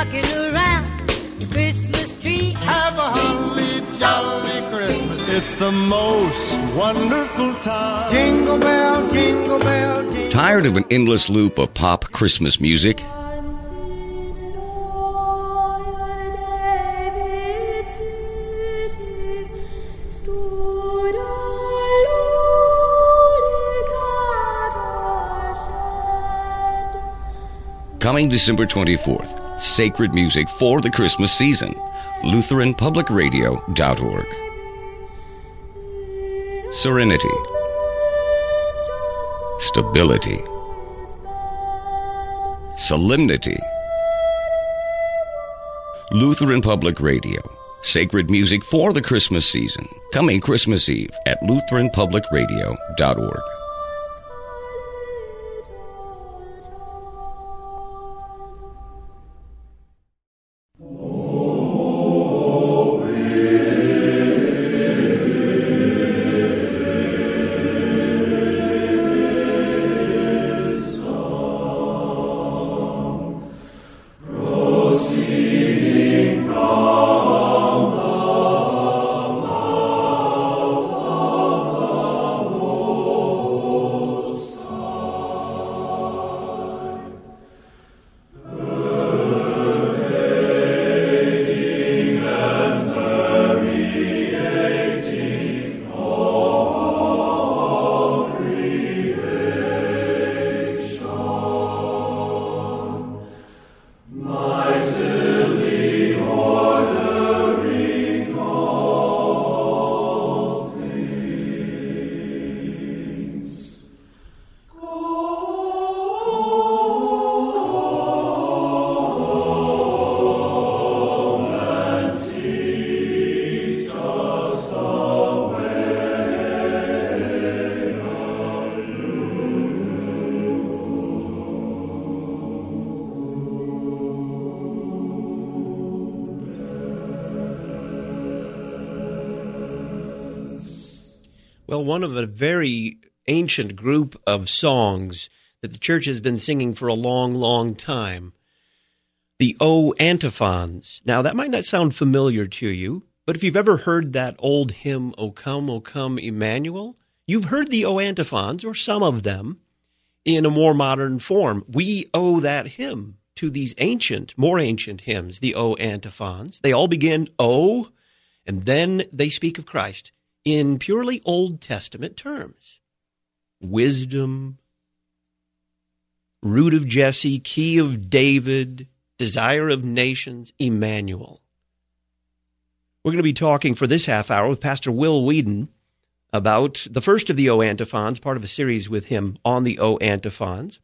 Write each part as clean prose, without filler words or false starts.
rocking around the Christmas tree. Have a holly jolly Christmas. It's the most wonderful time. Jingle bell, jingle bell, jingle bell. Tired of an endless loop of pop Christmas music? Coming December 24th, sacred music for the Christmas season. LutheranPublicRadio.org. Serenity. Stability. Solemnity. Lutheran Public Radio. Sacred music for the Christmas season. Coming Christmas Eve at LutheranPublicRadio.org. Well, one of a very ancient group of songs that the church has been singing for a long, long time, the O Antiphons. Now, that might not sound familiar to you, but if you've ever heard that old hymn, O Come, Emmanuel, you've heard the O Antiphons, or some of them, in a more modern form. We owe that hymn to these ancient, more ancient hymns, the O Antiphons. They all begin O, and then they speak of Christ in purely Old Testament terms. Wisdom, root of Jesse, key of David, desire of nations, Emmanuel. We're going to be talking for this half hour with Pastor Will Whedon about the first of the O Antiphons, part of a series with him on the O Antiphons.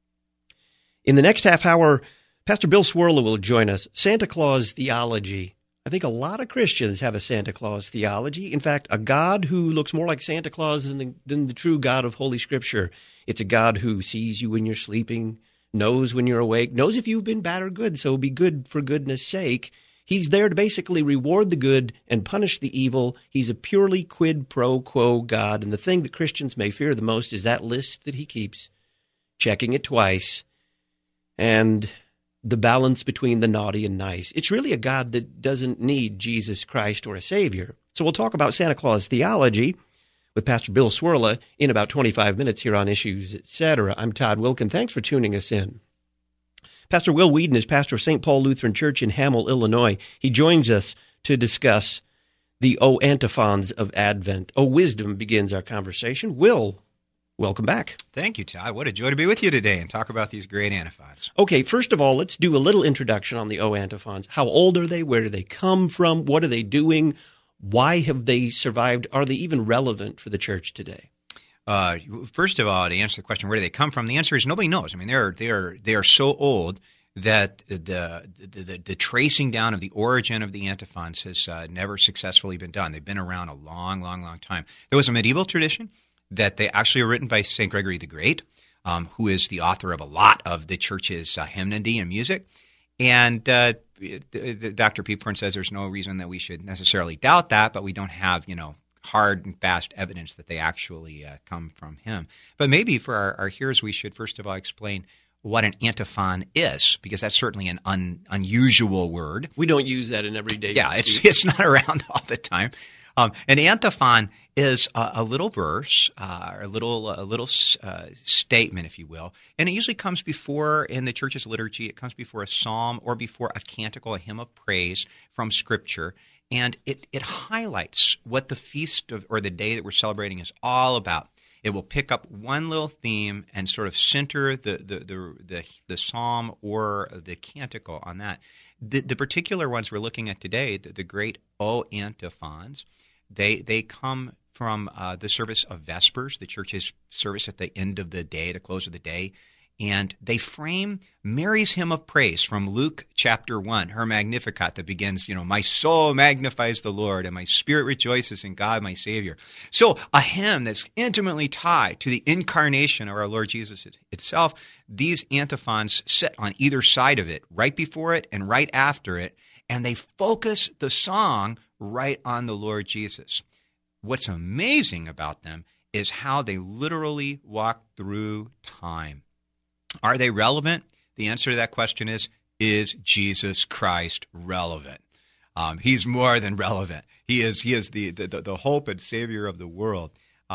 In the next half hour, Pastor Bill Cwirla will join us. Santa Claus theology. I think a lot of Christians have a Santa Claus theology. In fact, a God who looks more like Santa Claus than the true God of Holy Scripture. It's a God who sees you when you're sleeping, knows when you're awake, knows if you've been bad or good, so be good for goodness sake. He's there to basically reward the good and punish the evil. He's a purely quid pro quo God, and the thing that Christians may fear the most is that list that he keeps, checking it twice, and the balance between the naughty and nice. It's really a God that doesn't need Jesus Christ or a Savior. So we'll talk about Santa Claus theology with Pastor Bill Cwirla in about 25 minutes here on Issues, Etc. I'm Todd Wilkin. Thanks for tuning us in. Pastor Will Whedon is pastor of St. Paul Lutheran Church in Hamel, Illinois. He joins us to discuss the O Antiphons of Advent. O Wisdom begins our conversation. Will, welcome back. Thank you, Todd. What a joy to be with you today and talk about these great antiphons. Okay, first of all, let's do a little introduction on the O Antiphons. How old are they? Where do they come from? What are they doing? Why have they survived? Are they even relevant for the church today? First of all, to answer the question, where do they come from? The answer is nobody knows. I mean, they are so old that the tracing down of the origin of the antiphons has never successfully been done. They've been around a long, long, long time. There was a medieval tradition that they actually were written by St. Gregory the Great, who is the author of a lot of the church's hymnody and music. And Dr. Peephorn says there's no reason that we should necessarily doubt that, but we don't have, hard and fast evidence that they actually come from him. But maybe for our hearers, we should first of all explain what an antiphon is, because that's certainly an unusual word. We don't use that in everyday Yeah, speech. it's not around all the time. An antiphon is a little verse, a little statement, if you will, and it usually comes before, in the church's liturgy, it comes before a psalm or before a canticle, a hymn of praise from Scripture, and it highlights what the feast or the day that we're celebrating is all about. It will pick up one little theme and sort of center the psalm or the canticle on that. The particular ones we're looking at today, the great O antiphons, they come from the service of Vespers, the church's service at the end of the day, the close of the day. And they frame Mary's hymn of praise from Luke chapter 1, her Magnificat, that begins, my soul magnifies the Lord and my spirit rejoices in God, my Savior. So a hymn that's intimately tied to the incarnation of our Lord Jesus itself. These antiphons sit on either side of it, right before it and right after it, and they focus the song right on the Lord Jesus. What's amazing about them is how they literally walk through time. Are they relevant? The answer to that question is Jesus Christ relevant? He's more than relevant. He is the hope and Savior of the world.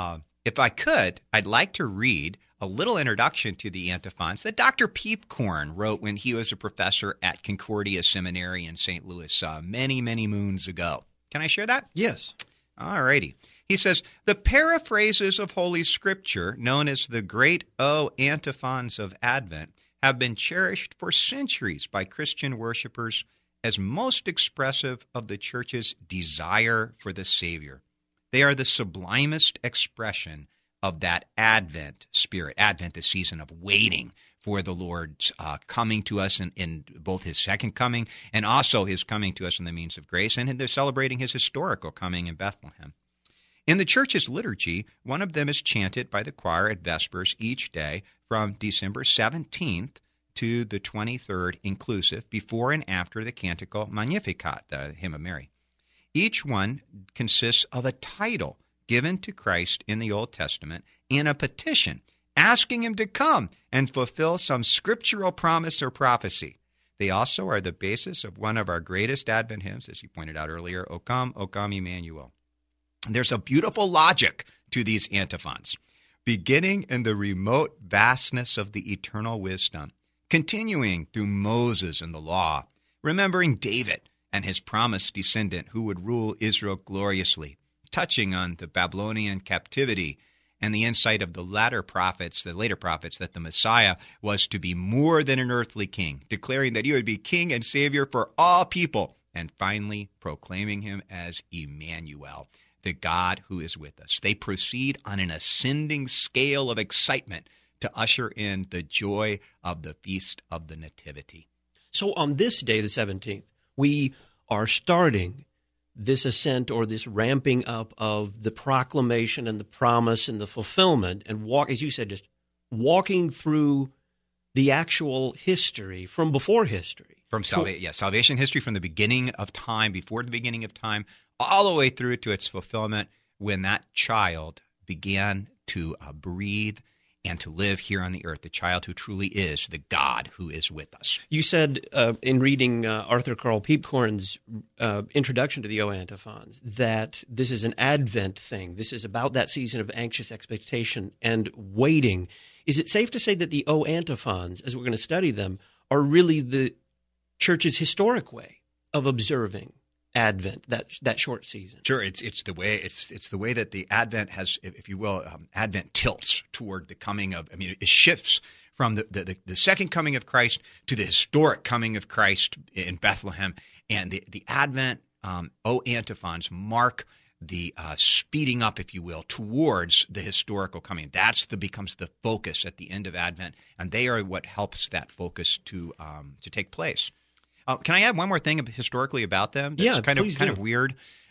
If I could, I'd like to read a little introduction to the antiphons that Dr. Peepcorn wrote when he was a professor at Concordia Seminary in St. Louis many, many moons ago. Can I share that? Yes. All righty. He says, the paraphrases of Holy Scripture, known as the great O antiphons of Advent, have been cherished for centuries by Christian worshipers as most expressive of the Church's desire for the Savior. They are the sublimest expression of that Advent spirit. Advent, the season of waiting for the Lord's coming to us in both his second coming and also his coming to us in the means of grace. And they're celebrating his historical coming in Bethlehem. In the Church's liturgy, one of them is chanted by the choir at Vespers each day from December 17th to the 23rd inclusive, before and after the canticle Magnificat, the hymn of Mary. Each one consists of a title given to Christ in the Old Testament and a petition asking him to come and fulfill some scriptural promise or prophecy. They also are the basis of one of our greatest Advent hymns, as you pointed out earlier, O come, Emmanuel. There's a beautiful logic to these antiphons, beginning in the remote vastness of the eternal wisdom, continuing through Moses and the law, remembering David and his promised descendant who would rule Israel gloriously, touching on the Babylonian captivity and the insight of the later prophets, that the Messiah was to be more than an earthly king, declaring that he would be king and savior for all people, and finally proclaiming him as Emmanuel, the God who is with us. They proceed on an ascending scale of excitement to usher in the joy of the Feast of the Nativity. So on this day, the 17th, we are starting this ascent or this ramping up of the proclamation and the promise and the fulfillment, and as you said, just walking through the actual history from before history. From salvation history from the beginning of time, before the beginning of time, all the way through to its fulfillment when that child began to breathe and to live here on the earth, the child who truly is the God who is with us. You said in reading Arthur Carl Peepcorn's introduction to the O antiphons that this is an Advent thing. This is about that season of anxious expectation and waiting. Is it safe to say that the O antiphons, as we're going to study them, are really the Church's historic way of observing Advent, that short season? Sure, it's the way that the Advent has, if you will, Advent tilts toward the coming of. I mean, it shifts from the second coming of Christ to the historic coming of Christ in Bethlehem, and the Advent O antiphons mark the speeding up, if you will, towards the historical coming. Becomes the focus at the end of Advent, and they are what helps that focus to take place. Can I add one more thing historically about them? That's kind of weird.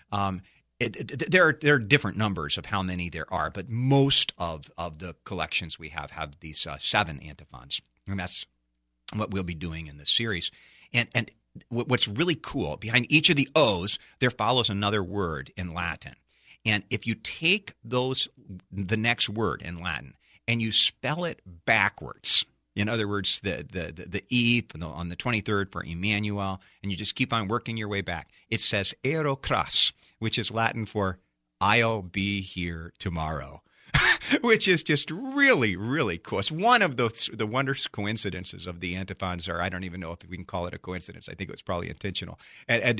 There are different numbers of how many there are, but most of the collections we have these 7 antiphons, and that's what we'll be doing in this series. And what's really cool, behind each of the O's, there follows another word in Latin. And if you take the next word in Latin, and you spell it backwards, In other words, the Eve on the 23rd for Emmanuel, and you just keep on working your way back. It says erokras, which is Latin for I'll be here tomorrow, which is just really, really cool. It's one of the wondrous coincidences of the antiphons, or I don't even know if we can call it a coincidence. I think it was probably intentional. And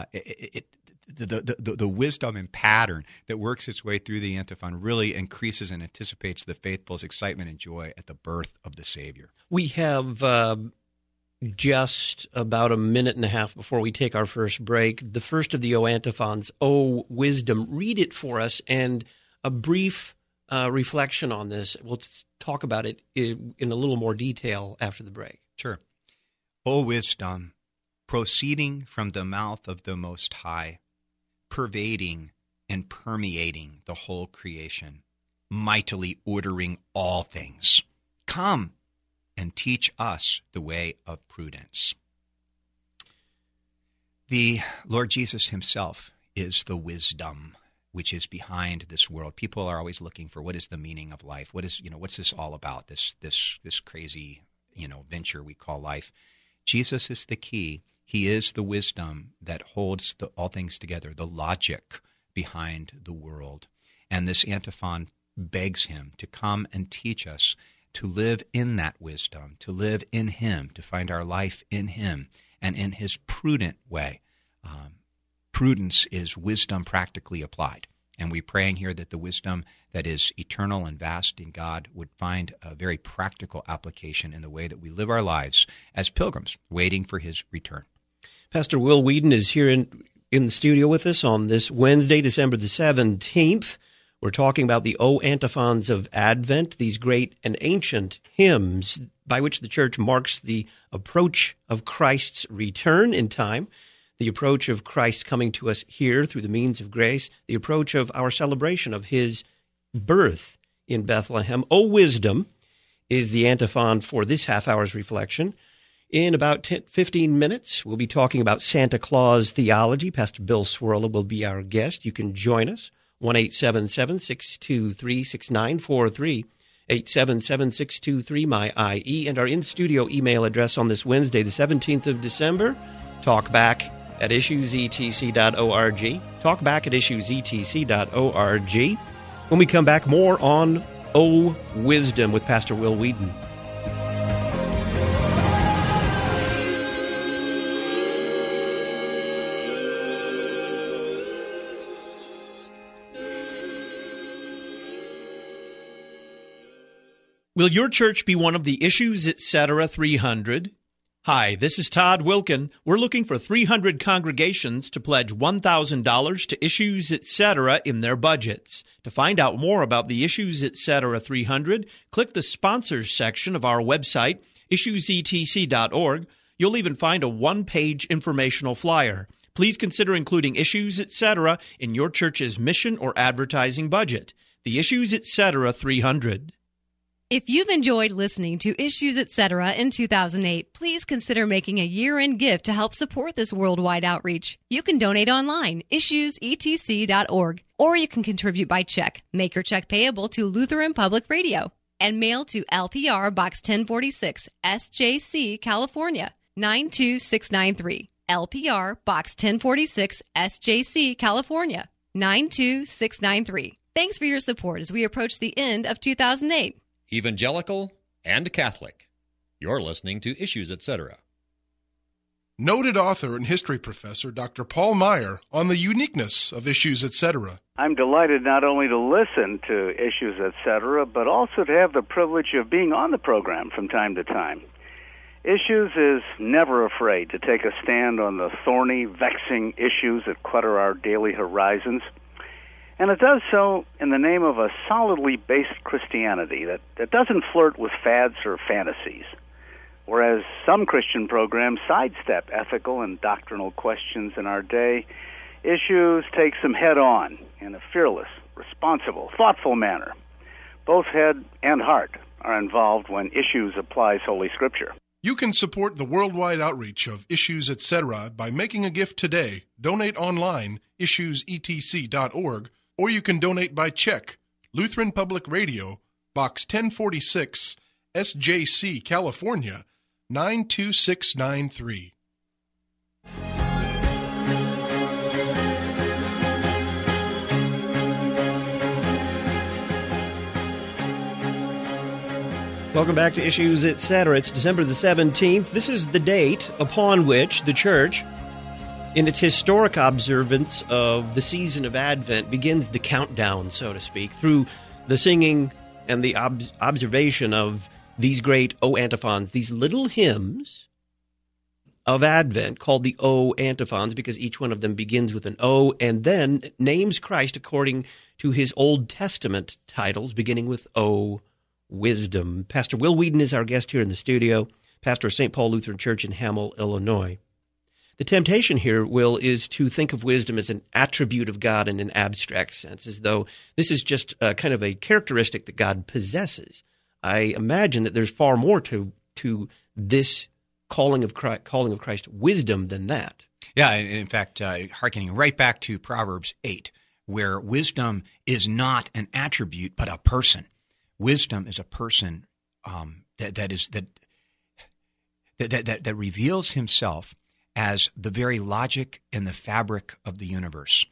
the wisdom and pattern that works its way through the antiphon really increases and anticipates the faithful's excitement and joy at the birth of the Savior. We have just about a minute and a half before we take our first break. The first of the O antiphons, O Wisdom. Read it for us, and a brief reflection on this. We'll talk about it in a little more detail after the break. Sure. O Wisdom, proceeding from the mouth of the Most High, pervading and permeating the whole creation, mightily ordering all things. Come and teach us the way of prudence. The Lord Jesus himself is the wisdom which is behind this world. People are always looking for what is the meaning of life? What's this all about? This crazy, venture we call life. Jesus is the key. He is the wisdom that holds all things together, the logic behind the world. And this antiphon begs him to come and teach us to live in that wisdom, to live in him, to find our life in him and in his prudent way. Prudence is wisdom practically applied. And we're praying here that the wisdom that is eternal and vast in God would find a very practical application in the way that we live our lives as pilgrims waiting for his return. Pastor Will Weedon is here in the studio with us on this Wednesday, December the 17th. We're talking about the O antiphons of Advent, these great and ancient hymns by which the church marks the approach of Christ's return in time, the approach of Christ coming to us here through the means of grace, the approach of our celebration of his birth in Bethlehem. O Wisdom is the antiphon for this half hour's reflection. In about 15 minutes, we'll be talking about Santa Claus theology. Pastor Bill Swirla will be our guest. You can join us, 1-877-623-6943, 877-623-MY-IE, and our in-studio email address on this Wednesday, the 17th of December, talkback@issuesetc.org, talkback@issuesetc.org. When we come back, more on O Wisdom with Pastor Will Weedon. Will your church be one of the Issues Etc. 300? Hi, this is Todd Wilkin. We're looking for 300 congregations to pledge $1,000 to Issues Etc. in their budgets. To find out more about the Issues Etc. 300, click the Sponsors section of our website, issuesetc.org. You'll even find a one-page informational flyer. Please consider including Issues Etc. in your church's mission or advertising budget. The Issues Etc. 300. If you've enjoyed listening to Issues Etc. in 2008, please consider making a year-end gift to help support this worldwide outreach. You can donate online, issuesetc.org, or you can contribute by check. Make your check payable to Lutheran Public Radio and mail to LPR Box 1046, SJC, California, 92693. LPR Box 1046, SJC, California, 92693. Thanks for your support as we approach the end of 2008. Evangelical and Catholic. You're listening to Issues Etc. Noted author and history professor Dr. Paul Meyer on the uniqueness of Issues Etc. I'm delighted not only to listen to Issues Etc., but also to have the privilege of being on the program from time to time. Issues is never afraid to take a stand on the thorny, vexing issues that clutter our daily horizons. And it does so in the name of a solidly based Christianity that doesn't flirt with fads or fantasies. Whereas some Christian programs sidestep ethical and doctrinal questions in our day, Issues takes them head-on in a fearless, responsible, thoughtful manner. Both head and heart are involved when Issues applies Holy Scripture. You can support the worldwide outreach of Issues Etc. by making a gift today. Donate online, issuesetc.org, or you can donate by check. Lutheran Public Radio, Box 1046, SJC, California, 92693. Welcome back to Issues Etc. It's December the 17th. This is the date upon which the Church, in its historic observance of the season of Advent, begins the countdown, so to speak, through the singing and the observation of these great O antiphons, these little hymns of Advent called the O antiphons, because each one of them begins with an O and then names Christ according to his Old Testament titles, beginning with O Wisdom. Pastor Will Weedon is our guest here in the studio, pastor of St. Paul Lutheran Church in Hamel, Illinois. The temptation here, Will, is to think of wisdom as an attribute of God in an abstract sense, as though this is just kind of a characteristic that God possesses. I imagine that there's far more to this calling of Christ wisdom than that. Yeah, in fact, hearkening right back to Proverbs 8, where wisdom is not an attribute but a person. Wisdom is a person that reveals himself as the very logic and the fabric of the universe.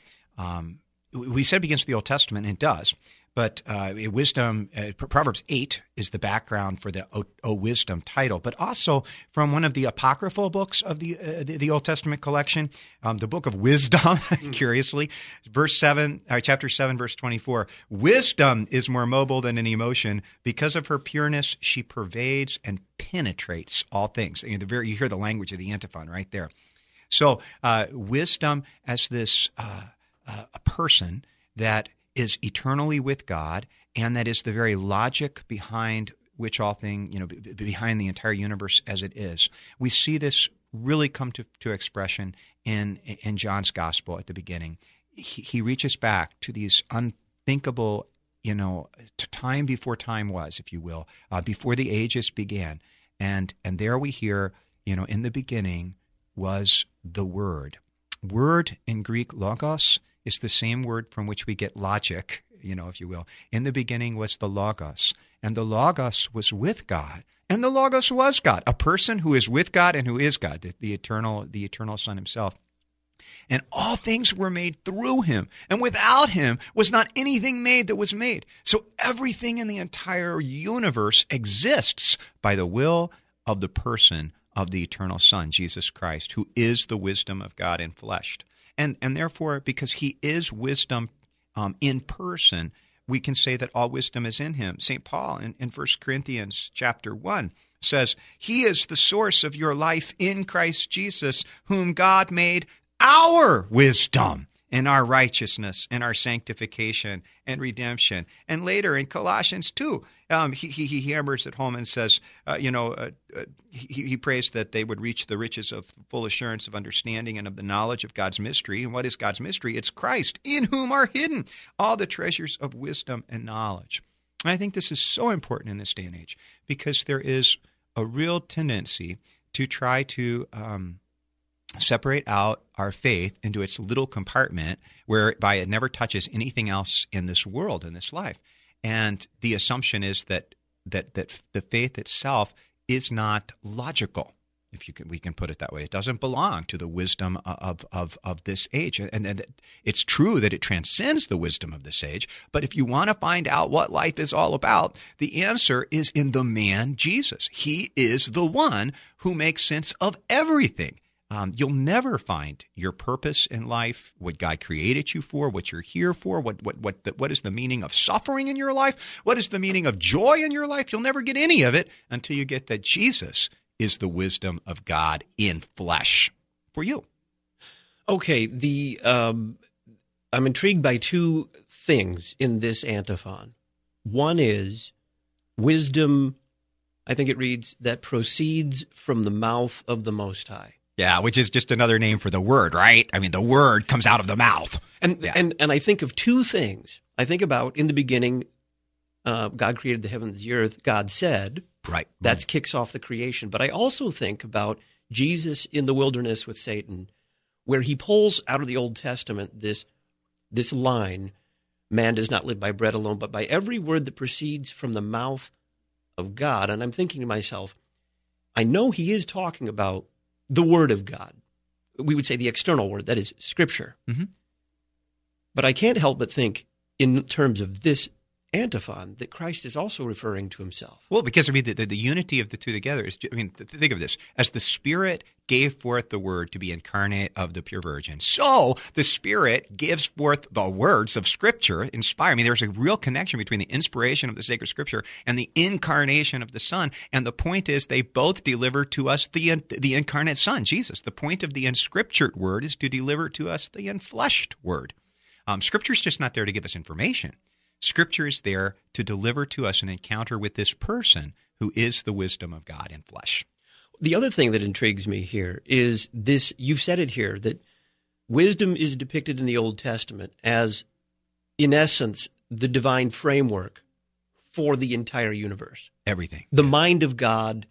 We said it begins with the Old Testament, and it does. But wisdom, Proverbs 8 is the background for the O Wisdom title, but also from one of the apocryphal books of the Old Testament collection, the Book of Wisdom, curiously, chapter 7, verse 24. Wisdom is more mobile than an emotion. Because of her pureness, she pervades and penetrates all things. You hear the language of the antiphon right there. So wisdom as this a person that is eternally with God, and that is the very logic behind which all thing, behind the entire universe as it is. We see this really come to expression in John's gospel at the beginning. He reaches back to these unthinkable, to time before time was, if you will, before the ages began. And there we hear, in the beginning was the Word. Word in Greek, logos, is the same word from which we get logic, if you will. In the beginning was the Logos, and the Logos was with God, and the Logos was God, a person who is with God and who is God, the eternal Son himself. And all things were made through him, and without him was not anything made that was made. So everything in the entire universe exists by the will of the person of the eternal Son, Jesus Christ, who is the wisdom of God enfleshed. And therefore, because he is wisdom in person, we can say that all wisdom is in him. St. Paul in 1 Corinthians chapter 1 says, he is the source of your life in Christ Jesus, whom God made our wisdom and our righteousness and our sanctification and redemption. And later in Colossians 2, he hammers it home and says, he prays that they would reach the riches of full assurance of understanding and of the knowledge of God's mystery. And what is God's mystery? It's Christ, in whom are hidden all the treasures of wisdom and knowledge. And I think this is so important in this day and age, because there is a real tendency to try to separate out our faith into its little compartment whereby it never touches anything else in this world, in this life. And the assumption is that the faith itself is not logical, we can put it that way. It doesn't belong to the wisdom of this age. And it's true that it transcends the wisdom of this age, but if you want to find out what life is all about, the answer is in the man Jesus. He is the one who makes sense of everything. You'll never find your purpose in life, what God created you for, what you're here for, what is the meaning of suffering in your life, what is the meaning of joy in your life. You'll never get any of it until you get that Jesus is the wisdom of God in flesh for you. Okay, I'm intrigued by two things in this antiphon. One is wisdom, I think it reads, that proceeds from the mouth of the Most High. Yeah, which is just another name for the word, right? I mean, the word comes out of the mouth. And I think of two things. I think about, in the beginning, God created the heavens and the earth. God said, right. That kicks off the creation. But I also think about Jesus in the wilderness with Satan, where he pulls out of the Old Testament this line, man does not live by bread alone, but by every word that proceeds from the mouth of God. And I'm thinking to myself, I know he is talking about the Word of God. We would say the external Word, that is Scripture. Mm-hmm. But I can't help but think in terms of this antiphon that Christ is also referring to himself. Well, because I mean, the unity of the two together is, I mean, think of this. As the Spirit gave forth the Word to be incarnate of the pure Virgin, so the Spirit gives forth the words of Scripture, inspired. I mean, there's a real connection between the inspiration of the sacred Scripture and the incarnation of the Son. And the point is, they both deliver to us the incarnate Son, Jesus. The point of the inscriptured Word is to deliver to us the enfleshed Word. Scripture is just not there to give us information. Scripture is there to deliver to us an encounter with this person who is the wisdom of God in flesh. The other thing that intrigues me here is this, you've said it here, that wisdom is depicted in the Old Testament as, in essence, the divine framework for the entire universe. Everything. The mind of God,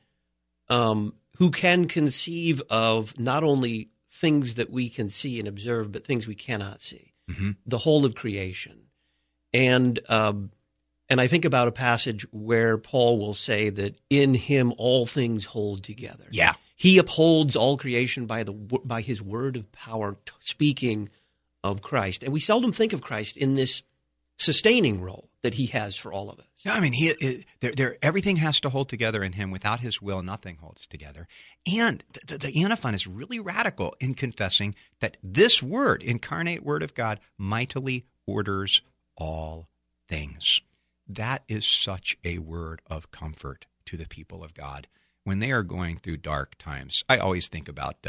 who can conceive of not only things that we can see and observe, but things we cannot see. Mm-hmm. The whole of creation. And I think about a passage where Paul will say that in him all things hold together. Yeah. He upholds all creation by his word of power, speaking of Christ. And we seldom think of Christ in this sustaining role that he has for all of us. Yeah, I mean, everything has to hold together in him. Without his will, nothing holds together. And the antiphon is really radical in confessing that this word, incarnate word of God, mightily orders all things. That is such a word of comfort to the people of God when they are going through dark times. I always think about,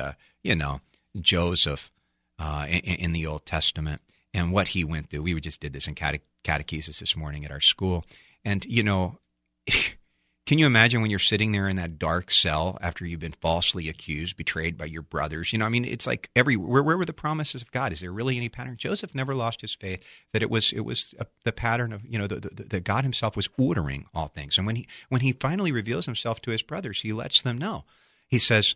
Joseph in the Old Testament and what he went through. We just did this in catechesis this morning at our school. And, can you imagine when you're sitting there in that dark cell after you've been falsely accused, betrayed by your brothers? It's like where were the promises of God? Is there really any pattern? Joseph never lost his faith that it was the pattern of, that God himself was ordering all things. And when he finally reveals himself to his brothers, he lets them know. He says,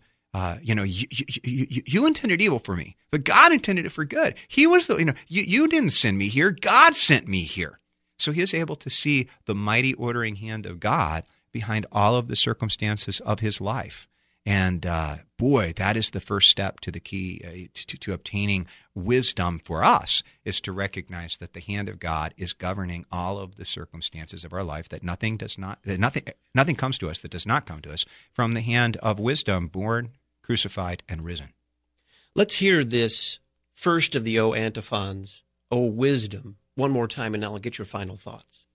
you intended evil for me, but God intended it for good. He was you didn't send me here. God sent me here. So he is able to see the mighty ordering hand of God behind all of the circumstances of his life. And that is the first step to the key to obtaining wisdom for us, is to recognize that the hand of God is governing all of the circumstances of our life, that nothing comes to us that does not come to us from the hand of wisdom, born, crucified, and risen. Let's hear this first of the O antiphons, O wisdom, one more time, and I'll get your final thoughts.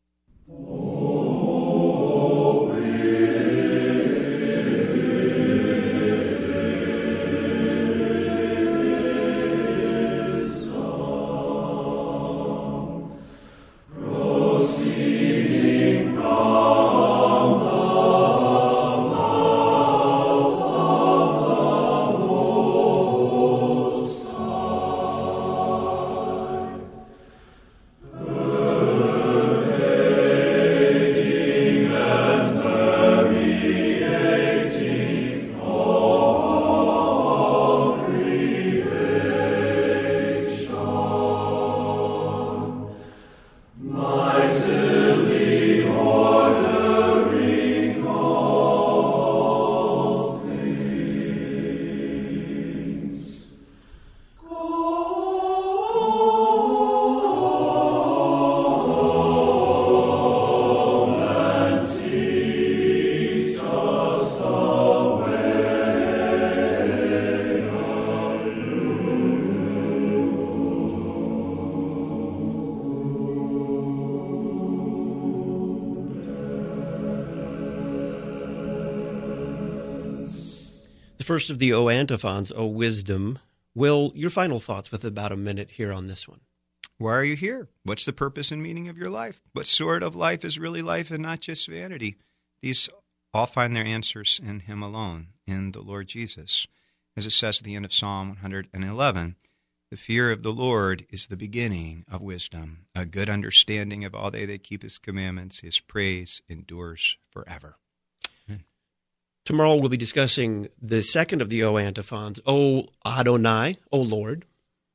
First of the O antiphons, O wisdom. Will, your final thoughts with about a minute here on this one. Why are you here? What's the purpose and meaning of your life? What sort of life is really life and not just vanity? These all find their answers in him alone, in the Lord Jesus. As it says at the end of Psalm 111, the fear of the Lord is the beginning of wisdom. A good understanding of all they that keep his commandments, his praise endures forever. Tomorrow we'll be discussing the second of the O antiphons, O Adonai, O Lord.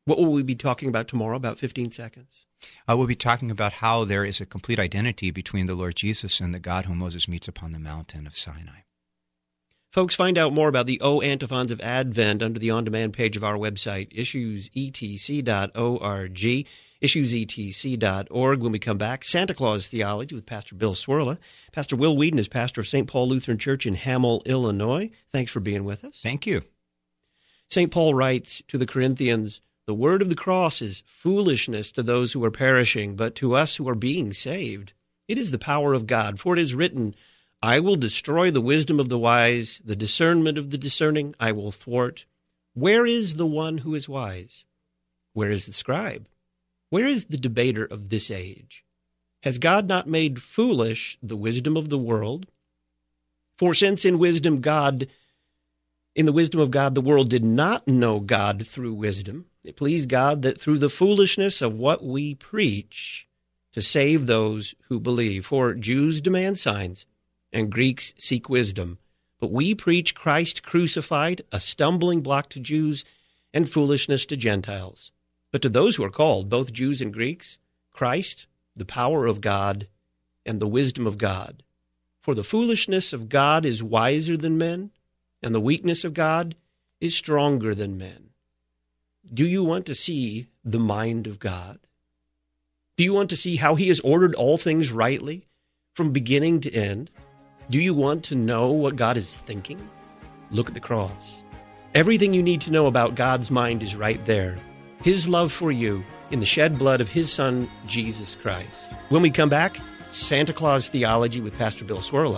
What will we be talking about tomorrow, about 15 seconds? We'll be talking about how there is a complete identity between the Lord Jesus and the God whom Moses meets upon the mountain of Sinai. Folks, find out more about the O Antiphons of Advent under the on-demand page of our website, issuesetc.org, issuesetc.org. When we come back, Santa Claus Theology with Pastor Bill Swirla. Pastor Will Weedon is pastor of St. Paul Lutheran Church in Hamel, Illinois. Thanks for being with us. Thank you. St. Paul writes to the Corinthians, "The word of the cross is foolishness to those who are perishing, but to us who are being saved, it is the power of God. For it is written, I will destroy the wisdom of the wise, the discernment of the discerning I will thwart. Where is the one who is wise? Where is the scribe? Where is the debater of this age? Has God not made foolish the wisdom of the world? For since in the wisdom of God, the world did not know God through wisdom, it pleased God that through the foolishness of what we preach to save those who believe. For Jews demand signs, and Greeks seek wisdom. But we preach Christ crucified, a stumbling block to Jews and foolishness to Gentiles. But to those who are called, both Jews and Greeks, Christ, the power of God, and the wisdom of God. For the foolishness of God is wiser than men, and the weakness of God is stronger than men." Do you want to see the mind of God? Do you want to see how he has ordered all things rightly from beginning to end? Do you want to know what God is thinking? Look at the cross. Everything you need to know about God's mind is right there. His love for you in the shed blood of his Son, Jesus Christ. When we come back, Santa Claus Theology with Pastor Bill Swirla.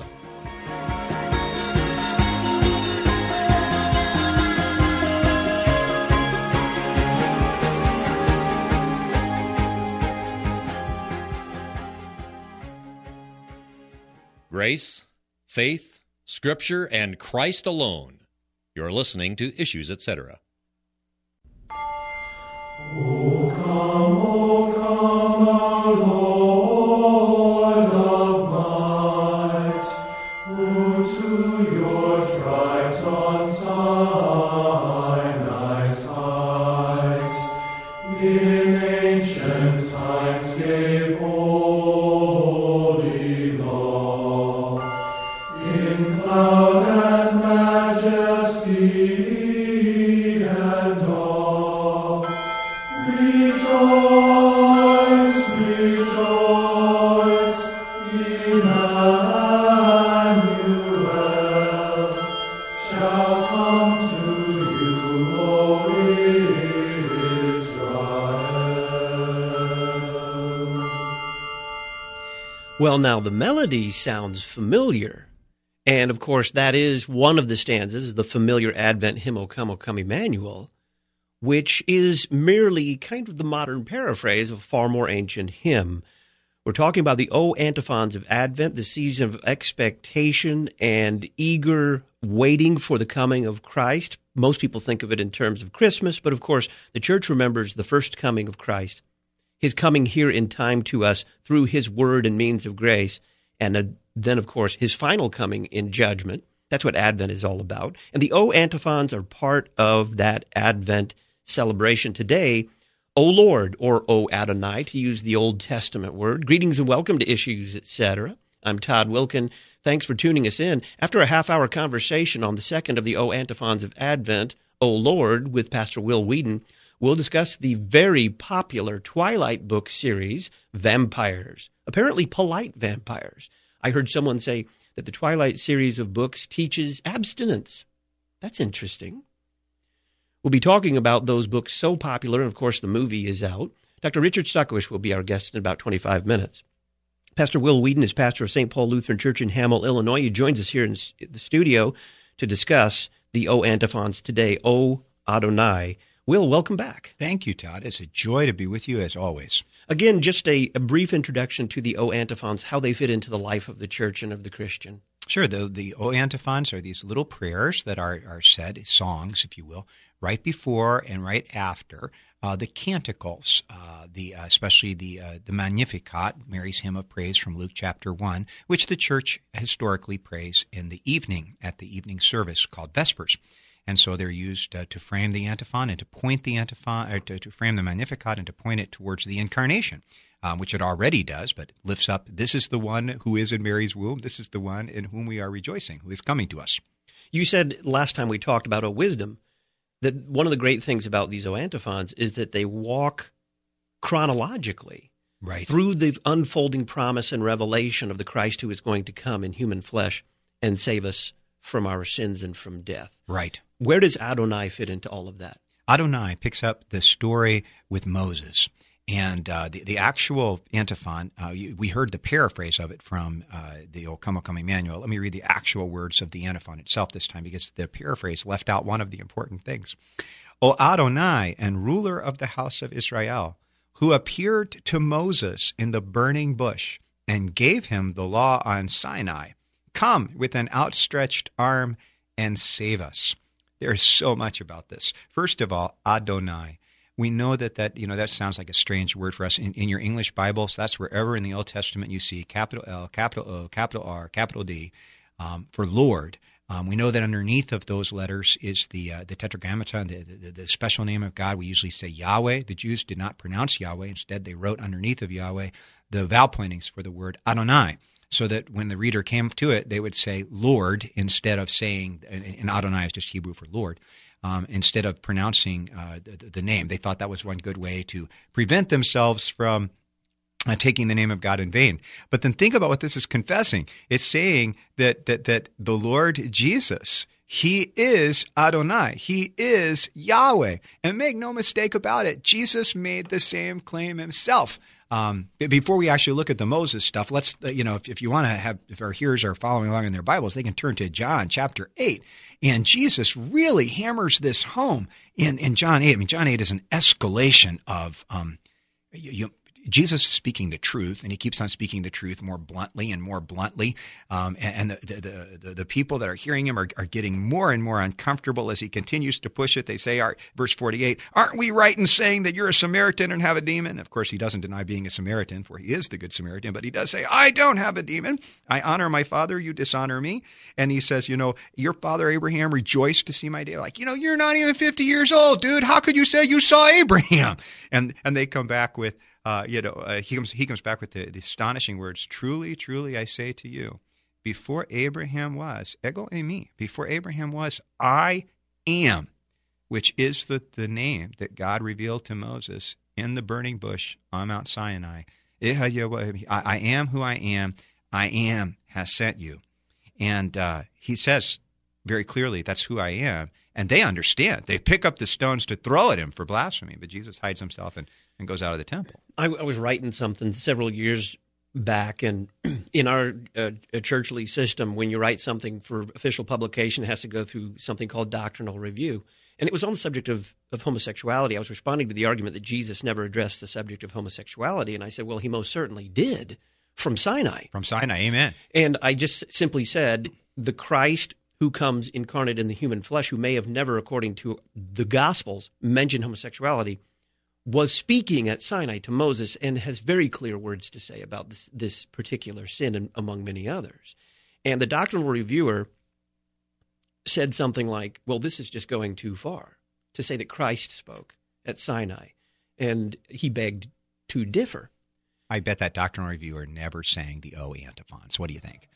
Grace, faith, Scripture, and Christ alone. You're listening to Issues, Etc. O come, our Lord of might, who to your tribes on Sinai's height in ancient times gave holy law, in cloud and majesty and awe. Rejoice, rejoice, Emmanuel shall come to you, O Israel. Well, now, the melody sounds familiar. And, of course, that is one of the stanzas, the familiar Advent hymn, O Come, Emmanuel, which is merely kind of the modern paraphrase of a far more ancient hymn. We're talking about the O Antiphons of Advent, the season of expectation and eager waiting for the coming of Christ. Most people think of it in terms of Christmas, but, of course, the Church remembers the first coming of Christ, his coming here in time to us through his word and means of grace, and then, of course, his final coming in judgment. That's what Advent is all about. And the O Antiphons are part of that Advent celebration today. O Lord, or O Adonai, to use the Old Testament word. Greetings and welcome to Issues, Etc. I'm Todd Wilkin. Thanks for tuning us in. After a half-hour conversation on the second of the O Antiphons of Advent, O Lord, with Pastor Will Weedon, we'll discuss the very popular Twilight book series, Vampires. Apparently polite vampires. I heard someone say that the Twilight series of books teaches abstinence. That's interesting. We'll be talking about those books so popular, and of course the movie is out. Dr. Richard Stuckish will be our guest in about 25 minutes. Pastor Will Weedon is pastor of St. Paul Lutheran Church in Hamel, Illinois. He joins us here in the studio to discuss the O Antiphons today, O Adonai. Will, welcome back. Thank you, Todd. It's a joy to be with you as always. Again, just a brief introduction to the O Antiphons, how they fit into the life of the church and of the Christian. Sure. The O Antiphons are these little prayers that are said, songs, if you will, right before and right after the canticles, especially the Magnificat, Mary's hymn of praise from Luke chapter 1, which the church historically prays in the evening at the evening service called Vespers. And so they're used to frame the antiphon and to point the antiphon, or to frame the Magnificat and to point it towards the incarnation, which it already does, but lifts up, this is the one who is in Mary's womb. This is the one in whom we are rejoicing, who is coming to us. You said last time we talked about O Wisdom that one of the great things about these O antiphons is that they walk chronologically through the unfolding promise and revelation of the Christ who is going to come in human flesh and save us from our sins and from death. Right. Where does Adonai fit into all of that? Adonai picks up the story with Moses. And the actual antiphon, we heard the paraphrase of it from the O Come, O Come Emmanuel. Let me read the actual words of the antiphon itself this time, because the paraphrase left out one of the important things. O Adonai and ruler of the house of Israel, who appeared to Moses in the burning bush and gave him the law on Sinai, come with an outstretched arm and save us. There is so much about this. First of all, Adonai. We know that sounds like a strange word for us. In your English Bibles, that's wherever in the Old Testament you see capital L, capital O, capital R, capital D for Lord. We know that underneath of those letters is the Tetragrammaton, the special name of God. We usually say Yahweh. The Jews did not pronounce Yahweh. Instead, they wrote underneath of Yahweh the vowel pointings for the word Adonai, so that when the reader came to it, they would say Lord instead of saying, and Adonai is just Hebrew for Lord. Instead of pronouncing the name. They thought that was one good way to prevent themselves from taking the name of God in vain. But then think about what this is confessing. It's saying that the Lord Jesus, he is Adonai. He is Yahweh. And make no mistake about it, Jesus made the same claim himself. Before we actually look at the Moses stuff, let's, if you want to have, if our hearers are following along in their Bibles, they can turn to John chapter 8. And Jesus really hammers this home in John 8. I mean, John 8 is an escalation of Jesus speaking the truth, and he keeps on speaking the truth more bluntly and more bluntly. And the people that are hearing him are getting more and more uncomfortable as he continues to push it. They say, verse 48, aren't we right in saying that you're a Samaritan and have a demon? Of course, he doesn't deny being a Samaritan, for he is the good Samaritan, but he does say, I don't have a demon. I honor my father, you dishonor me. And he says, your father Abraham rejoiced to see my day. Like, you're not even 50 years old, dude. How could you say you saw Abraham? And they come back with, he comes back with the astonishing words, truly, truly, I say to you, before Abraham was, ego eimi, before Abraham was, I am, which is the name that God revealed to Moses in the burning bush on Mount Sinai. I am who I am has sent you. And he says very clearly, that's who I am. And they understand. They pick up the stones to throw at him for blasphemy, but Jesus hides himself and goes out of the temple. I was writing something several years back, and in our churchly system, when you write something for official publication, it has to go through something called doctrinal review. And it was on the subject of homosexuality. I was responding to the argument that Jesus never addressed the subject of homosexuality, and I said, well, he most certainly did from Sinai. From Sinai, amen. And I just simply said, the Christ who comes incarnate in the human flesh, who may have never, according to the Gospels, mentioned homosexuality, was speaking at Sinai to Moses and has very clear words to say about this particular sin, among many others. And the doctrinal reviewer said something like, well, this is just going too far to say that Christ spoke at Sinai. And he begged to differ. I bet that doctrinal reviewer never sang the O antiphons. What do you think?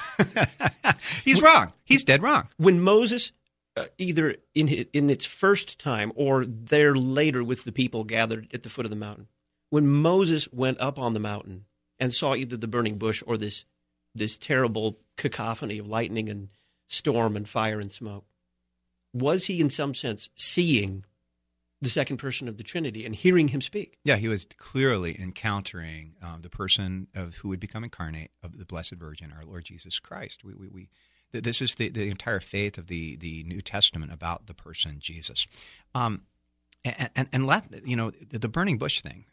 He's wrong. He's dead wrong. When Moses, either in its first time or there later with the people gathered at the foot of the mountain, when Moses went up on the mountain and saw either the burning bush or this terrible cacophony of lightning and storm and fire and smoke, was he in some sense seeing the second person of the Trinity and hearing him speak? Yeah, he was clearly encountering the person of who would become incarnate of the Blessed Virgin, our Lord Jesus Christ. This is the entire faith of the New Testament about the person Jesus. The burning bush thing.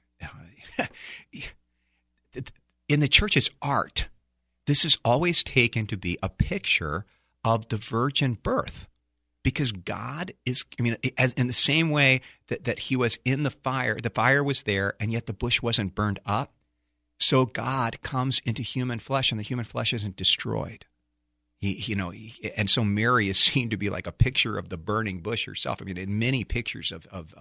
In the church's art, this is always taken to be a picture of the virgin birth. Because God is, as in the same way that he was in the fire was there, and yet the bush wasn't burned up. So God comes into human flesh, and the human flesh isn't destroyed. And so Mary is seen to be like a picture of the burning bush herself. I mean, in many pictures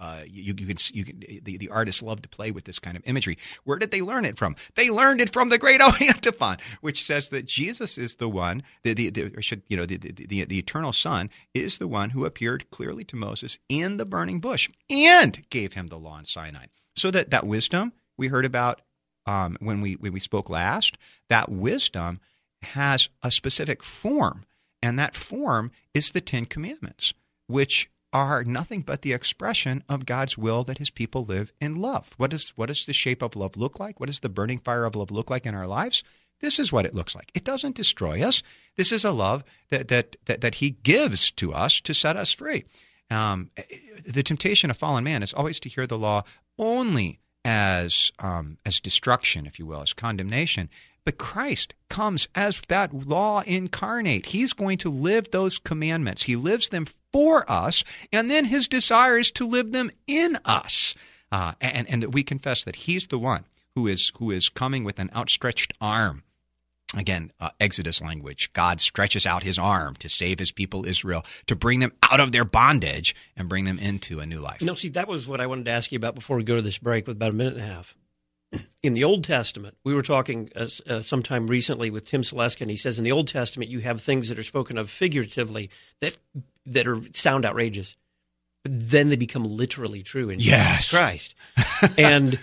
the artists love to play with this kind of imagery. Where did they learn it from? They learned it from the great O Antiphon, which says that Jesus is the one, the eternal Son is the one who appeared clearly to Moses in the burning bush and gave him the law in Sinai. So that wisdom we heard about when we spoke last, that wisdom has a specific form, and that form is the Ten Commandments, which are nothing but the expression of God's will that his people live in love. What does the shape of love look like? What does the burning fire of love look like in our lives? This is what it looks like. It doesn't destroy us. This is a love that he gives to us to set us free. The temptation of fallen man is always to hear the law only as destruction, if you will, as condemnation. But Christ comes as that law incarnate. He's going to live those commandments. He lives them for us, and then his desire is to live them in us. And that we confess that he's the one who is coming with an outstretched arm. Again, Exodus language. God stretches out his arm to save his people Israel, to bring them out of their bondage and bring them into a new life. See, that was what I wanted to ask you about before we go to this break with about a minute and a half. In the Old Testament, we were talking sometime recently with Tim Seleskin. He says in the Old Testament you have things that are spoken of figuratively that sound outrageous, but then they become literally true in Jesus Christ. and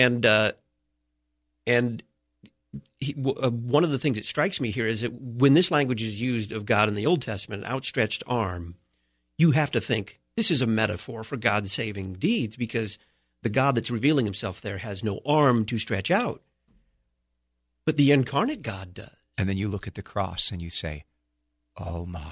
one of the things that strikes me here is that when this language is used of God in the Old Testament, an outstretched arm, you have to think this is a metaphor for God's saving deeds, because the God that's revealing himself there has no arm to stretch out. But the incarnate God does. And then you look at the cross and you say, oh my,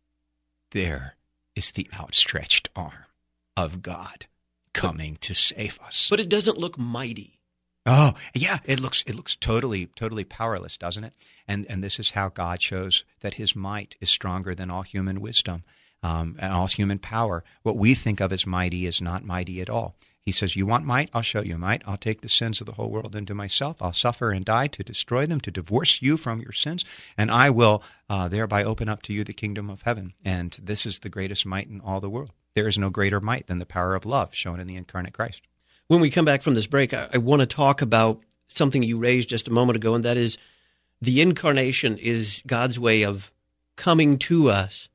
there is the outstretched arm of God coming to save us. But it doesn't look mighty. Oh, yeah, it looks totally powerless, doesn't it? And this is how God shows that his might is stronger than all human wisdom and all human power. What we think of as mighty is not mighty at all. He says, you want might? I'll show you might. I'll take the sins of the whole world into myself. I'll suffer and die to destroy them, to divorce you from your sins, and I will thereby open up to you the kingdom of heaven. And this is the greatest might in all the world. There is no greater might than the power of love shown in the incarnate Christ. When we come back from this break, I want to talk about something you raised just a moment ago, and that is the incarnation is God's way of coming to us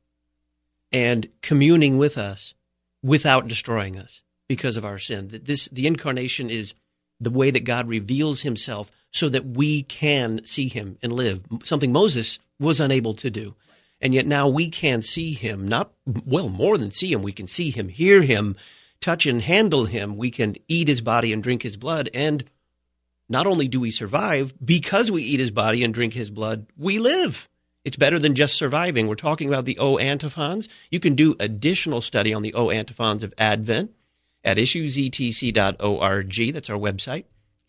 and communing with us without destroying us because of our sin. The incarnation is the way that God reveals himself so that we can see him and live, something Moses was unable to do. And yet now we can see him, more than see him, we can see him, hear him, touch and handle him. We can eat his body and drink his blood. And not only do we survive, because we eat his body and drink his blood, we live. It's better than just surviving. We're talking about the O Antiphons. You can do additional study on the O Antiphons of Advent at issuesetc.org. That's our website,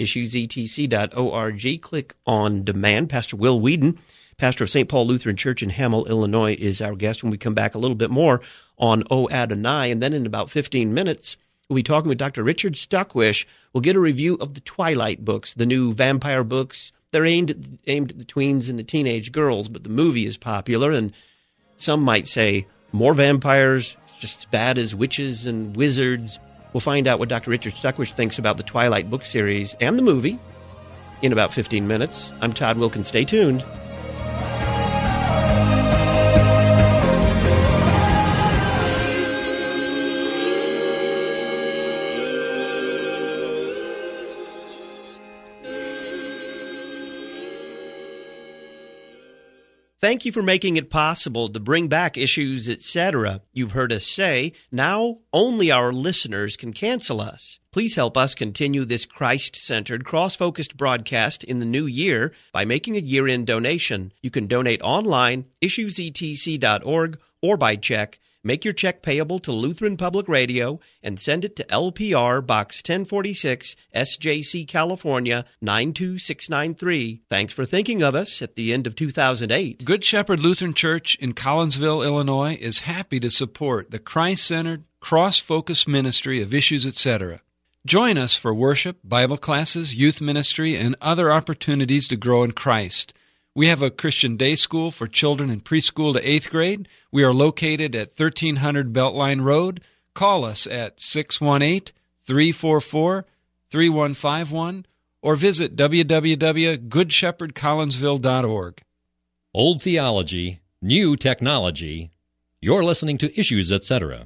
issuesetc.org. Click on demand. Pastor Will Weedon, pastor of St. Paul Lutheran Church in Hamel, Illinois, is our guest. When we come back, a little bit more on O Adonai, and then in about 15 minutes, we'll be talking with Dr. Richard Stuckwish. We'll get a review of the Twilight books, the new vampire books. They're aimed at the tweens and the teenage girls, but the movie is popular, and some might say more vampires, just as bad as witches and wizards. We'll find out what Dr. Richard Stuckwish thinks about the Twilight book series and the movie in about 15 minutes. I'm Todd Wilkins. Stay tuned. Thank you for making it possible to bring back Issues, Etc. You've heard us say, now only our listeners can cancel us. Please help us continue this Christ-centered, cross-focused broadcast in the new year by making a year-end donation. You can donate online, issuesetc.org, or by check. Make your check payable to Lutheran Public Radio and send it to LPR Box 1046, SJC, California, 92693. Thanks for thinking of us at the end of 2008. Good Shepherd Lutheran Church in Collinsville, Illinois, is happy to support the Christ-centered, cross-focused ministry of Issues, Etc. Join us for worship, Bible classes, youth ministry, and other opportunities to grow in Christ. We have a Christian day school for children in preschool to 8th grade. We are located at 1300 Beltline Road. Call us at 618-344-3151 or visit www.goodshepherdcollinsville.org. Old theology, new technology. You're listening to Issues, Etc.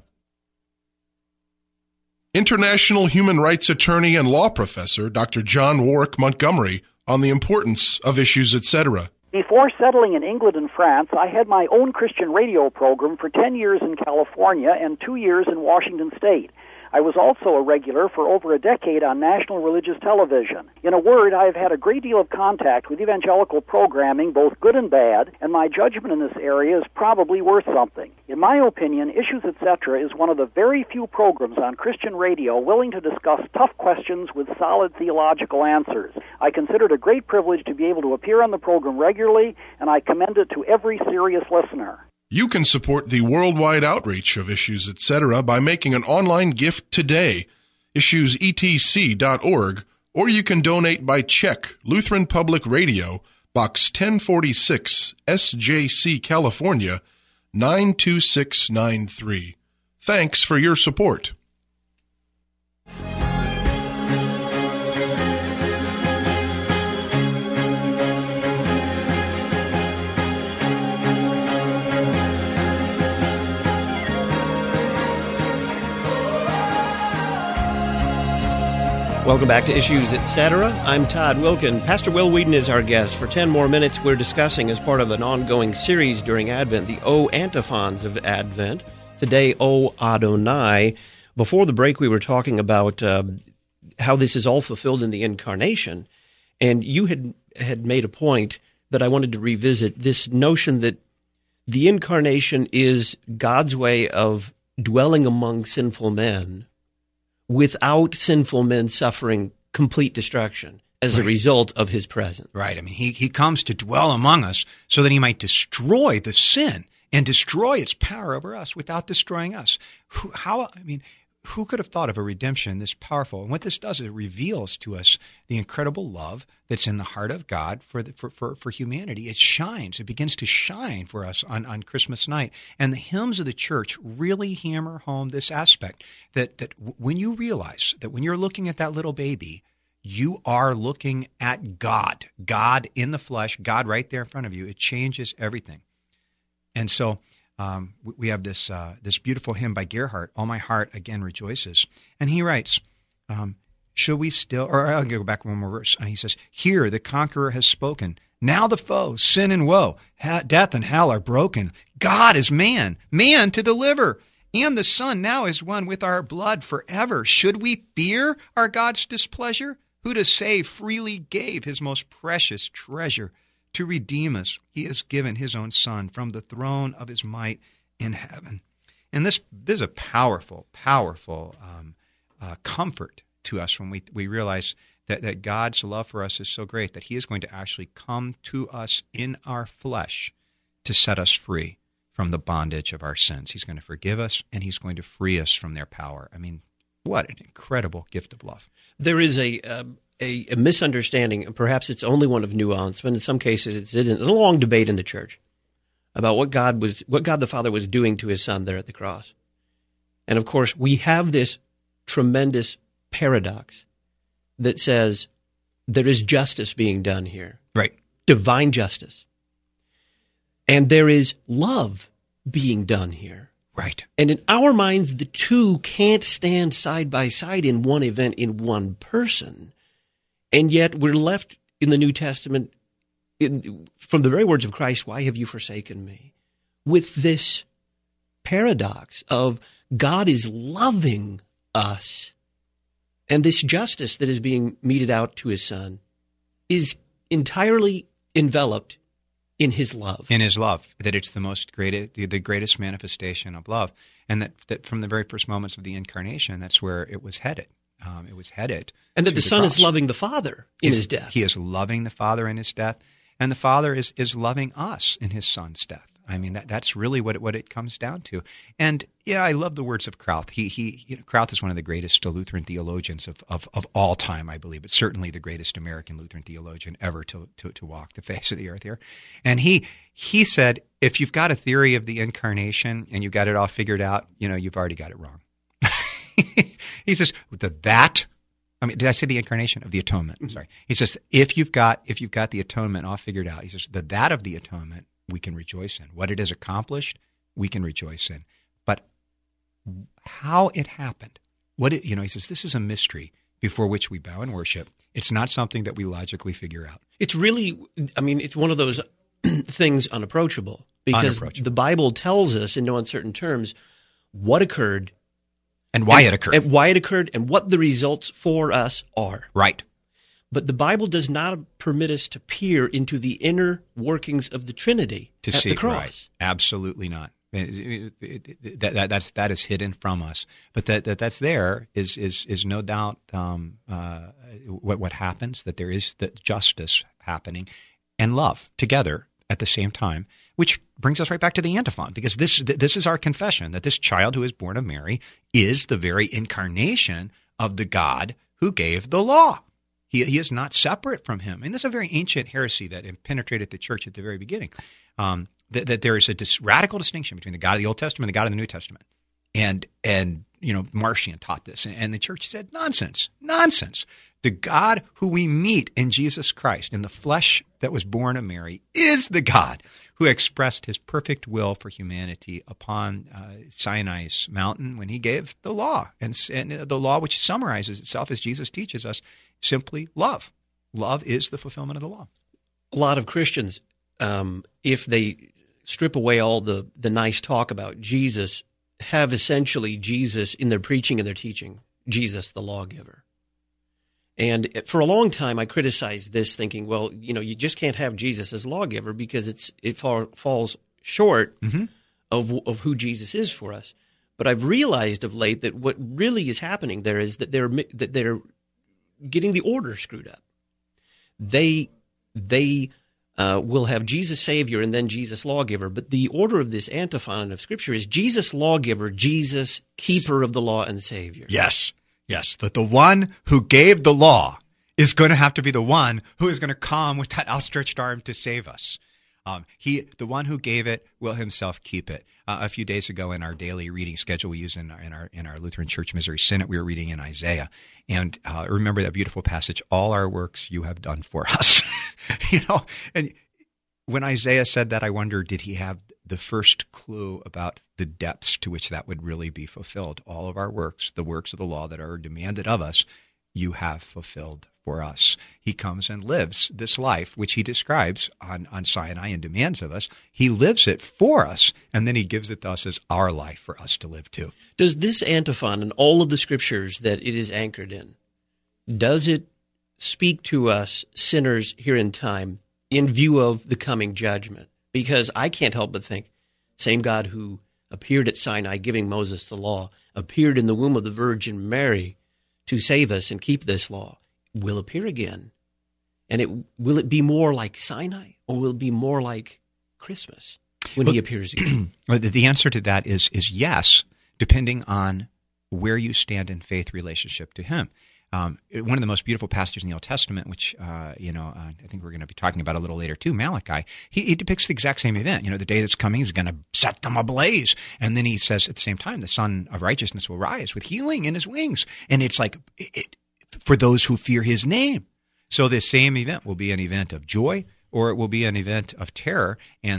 International human rights attorney and law professor Dr. John Warwick Montgomery on the importance of Issues, Etc. Before settling in England and France, I had my own Christian radio program for 10 years in California and 2 years in Washington State. I was also a regular for over a decade on national religious television. In a word, I have had a great deal of contact with evangelical programming, both good and bad, and my judgment in this area is probably worth something. In my opinion, Issues, Etc. is one of the very few programs on Christian radio willing to discuss tough questions with solid theological answers. I consider it a great privilege to be able to appear on the program regularly, and I commend it to every serious listener. You can support the worldwide outreach of Issues, Etc. by making an online gift today, issuesetc.org, or you can donate by check, Lutheran Public Radio, Box 1046, SJC, California, 92693. Thanks for your support. Welcome back to Issues, Etc. I'm Todd Wilkin. Pastor Will Weedon is our guest. For 10 more minutes, we're discussing, as part of an ongoing series during Advent, the O antiphons of Advent. Today, O Adonai. Before the break, we were talking about how this is all fulfilled in the Incarnation, and you had made a point that I wanted to revisit, this notion that the Incarnation is God's way of dwelling among sinful men without sinful men suffering complete destruction as a result of his presence. Right. I mean, he comes to dwell among us so that he might destroy the sin and destroy its power over us without destroying us. Who could have thought of a redemption this powerful? And what this does is it reveals to us the incredible love that's in the heart of God for humanity. It shines. It begins to shine for us on Christmas night. And the hymns of the church really hammer home this aspect, that when you realize that when you're looking at that little baby, you are looking at God in the flesh, God right there in front of you. It changes everything. And so we have this beautiful hymn by Gerhardt, All My Heart Again Rejoices. And he writes, should we still, or I'll go back one more verse. He says, here the conqueror has spoken. Now the foe, sin and woe, death and hell are broken. God is man to deliver. And the Son now is one with our blood forever. Should we fear our God's displeasure? Who to save freely gave his most precious treasure. To redeem us, he has given his own Son from the throne of his might in heaven. And this is a powerful, powerful comfort to us when we realize that God's love for us is so great that he is going to actually come to us in our flesh to set us free from the bondage of our sins. He's going to forgive us, and he's going to free us from their power. I mean, what an incredible gift of love. There is a misunderstanding, and perhaps it's only one of nuance, but in some cases it's in a long debate in the church about what God the Father was doing to his Son there at the cross. And of course, we have this tremendous paradox that says there is justice being done here. Right. Divine justice. And there is love being done here. Right. And in our minds, the two can't stand side by side in one event, in one person. And yet we're left in the New Testament, from the very words of Christ, why have you forsaken me? With this paradox of God is loving us, and this justice that is being meted out to his Son is entirely enveloped in his love. In his love, that it's the greatest manifestation of love. And that from the very first moments of the Incarnation, that's where it was headed. And that the Son is loving the Father in his death. He is loving the Father in his death, and the Father is loving us in his Son's death. I mean, that's really what it comes down to. And yeah, I love the words of Krauth. Krauth is one of the greatest Lutheran theologians of all time, I believe, but certainly the greatest American Lutheran theologian ever to walk the face of the earth here. And he said, if you've got a theory of the incarnation and you've got it all figured out, you've already got it wrong. He says, did I say the incarnation of the atonement? I'm sorry. He says, if you've got the atonement all figured out, he says, that of the atonement we can rejoice in. What it has accomplished, we can rejoice in. But how it happened, he says, this is a mystery before which we bow and worship. It's not something that we logically figure out. It's really, it's one of those things unapproachable, because the Bible tells us in no uncertain terms what occurred and why it occurred. And what the results for us are. Right. But the Bible does not permit us to peer into the inner workings of the Trinity to at see the cross. Right. Absolutely not. That is hidden from us. But that's there is no doubt what happens, that there is the justice happening and love together at the same time, which brings us right back to the antiphon, because this is our confession, that this child who is born of Mary is the very incarnation of the God who gave the law. He is not separate from him. And this is a very ancient heresy that penetrated the church at the very beginning, that there is a radical distinction between the God of the Old Testament and the God of the New Testament. And Marcion taught this, and the church said, nonsense. The God who we meet in Jesus Christ, in the flesh that was born of Mary, is the God who expressed his perfect will for humanity upon Sinai's mountain when he gave the law. And the law, which summarizes itself, as Jesus teaches us, simply love. Love is the fulfillment of the law. A lot of Christians, if they strip away all the nice talk about Jesus, have essentially Jesus in their preaching and their teaching, Jesus the lawgiver. And for a long time, I criticized this, thinking, well, you just can't have Jesus as lawgiver because it falls short of who Jesus is for us. But I've realized of late that what really is happening there is that they're getting the order screwed up. They will have Jesus Savior and then Jesus lawgiver, but the order of this antiphon of Scripture is Jesus lawgiver, Jesus keeper of the law and Savior. Yes, that the one who gave the law is going to have to be the one who is going to come with that outstretched arm to save us. The one who gave it will himself keep it. A few days ago in our daily reading schedule we use in our Lutheran Church Missouri Synod, we were reading in Isaiah. And remember that beautiful passage, all our works you have done for us. And when Isaiah said that, I wonder, did he have the first clue about the depths to which that would really be fulfilled? All of our works, the works of the law that are demanded of us, you have fulfilled for us. He comes and lives this life, which he describes on Sinai and demands of us. He lives it for us, and then he gives it to us as our life for us to live too. Does this antiphon and all of the Scriptures that it is anchored in, does it speak to us sinners here in time in view of the coming judgment? Because I can't help but think, same God who appeared at Sinai giving Moses the law, appeared in the womb of the Virgin Mary to save us and keep this law, will appear again. And will it be more like Sinai, or will it be more like Christmas when he appears again? The answer to that is yes, depending on where you stand in faith relationship to him. One of the most beautiful passages in the Old Testament, which I think we're going to be talking about a little later too, Malachi, he depicts the exact same event. The day that's coming is going to set them ablaze. And then he says at the same time, the Son of Righteousness will rise with healing in his wings. And it's like for those who fear his name. So this same event will be an event of joy, or it will be an event of terror. And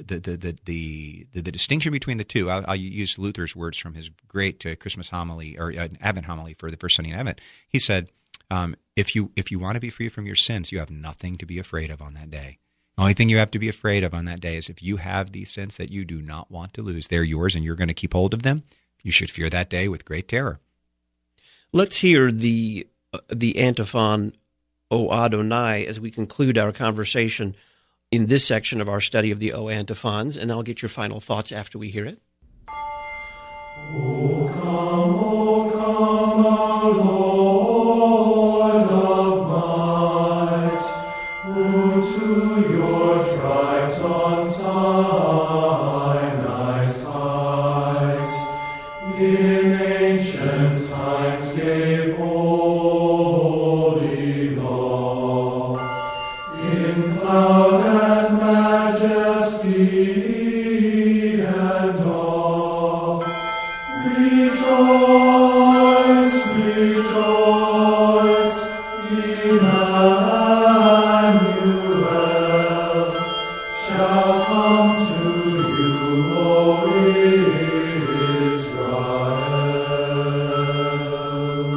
the distinction between the two, I'll use Luther's words from his great Christmas homily, or Advent homily for the first Sunday in Advent. He said, if you want to be free from your sins, you have nothing to be afraid of on that day. The only thing you have to be afraid of on that day is if you have these sins that you do not want to lose, they're yours and you're going to keep hold of them, you should fear that day with great terror. Let's hear the antiphon, O Adonai, as we conclude our conversation in this section of our study of the O antiphons, and I'll get your final thoughts after we hear it. O come, our Lord of might, who to your tribes on Zion gave holy law. In cloud and majesty and awe, rejoice, rejoice, Emmanuel shall come to you, O Israel.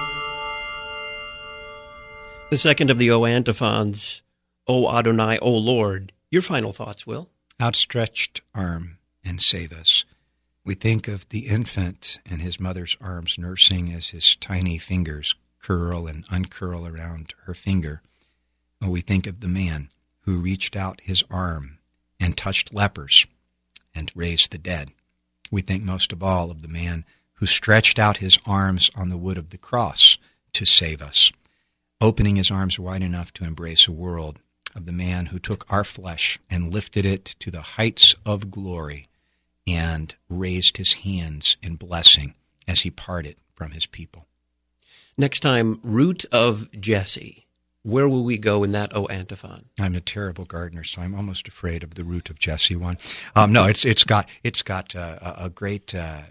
The second of the O antiphons, O Adonai, O Lord. Your final thoughts, Will? Outstretched arm and save us. We think of the infant in his mother's arms nursing as his tiny fingers curl and uncurl around her finger. Or we think of the man who reached out his arm and touched lepers and raised the dead. We think most of all of the man who stretched out his arms on the wood of the cross to save us, opening his arms wide enough to embrace a world, of the man who took our flesh and lifted it to the heights of glory and raised his hands in blessing as he parted from his people. Next time, Root of Jesse. Where will we go in that O antiphon? I'm a terrible gardener, so I'm almost afraid of the Root of Jesse one. No, it's got a great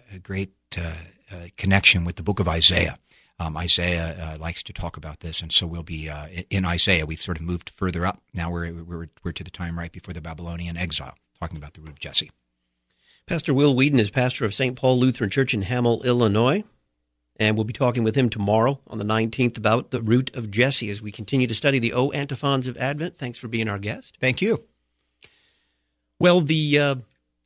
connection with the book of Isaiah. Isaiah likes to talk about this, and so we'll be in Isaiah. We've sort of moved further up. Now we're to the time right before the Babylonian exile, talking about the Root of Jesse. Pastor Will Weedon is pastor of St. Paul Lutheran Church in Hamel, Illinois, and we'll be talking with him tomorrow on the 19th about the Root of Jesse as we continue to study the O antiphons of Advent. Thanks for being our guest. Thank you. Well, the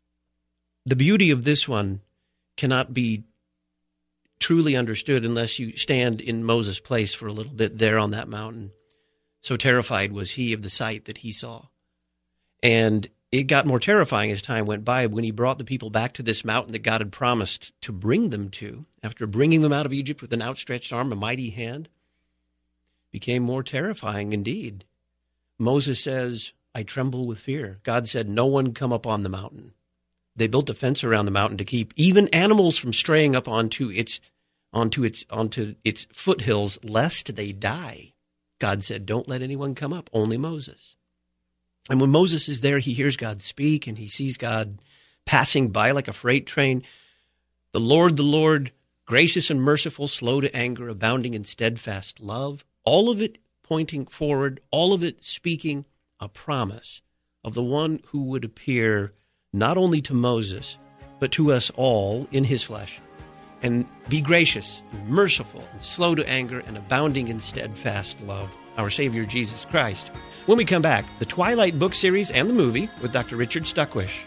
beauty of this one cannot be truly understood unless you stand in Moses' place for a little bit there on that mountain. So terrified was he of the sight that he saw. And it got more terrifying as time went by when he brought the people back to this mountain that God had promised to bring them to. After bringing them out of Egypt with an outstretched arm, a mighty hand, became more terrifying indeed. Moses says, I tremble with fear. God said, no one come up on the mountain. They built a fence around the mountain to keep even animals from straying up onto its foothills, lest they die. God said, don't let anyone come up, only Moses. And when Moses is there, he hears God speak, and he sees God passing by like a freight train. The Lord, gracious and merciful, slow to anger, abounding in steadfast love. All of it pointing forward, all of it speaking a promise of the one who would appear not only to Moses, but to us all in his flesh, and be gracious and merciful and slow to anger and abounding in steadfast love, our Savior Jesus Christ. When we come back, the Twilight book series and the movie with Dr. Richard Stuckwish.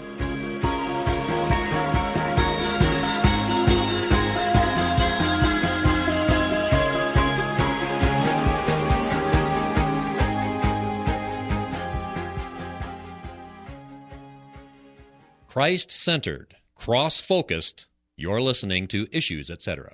Christ-centered, cross-focused, you're listening to Issues, Etc.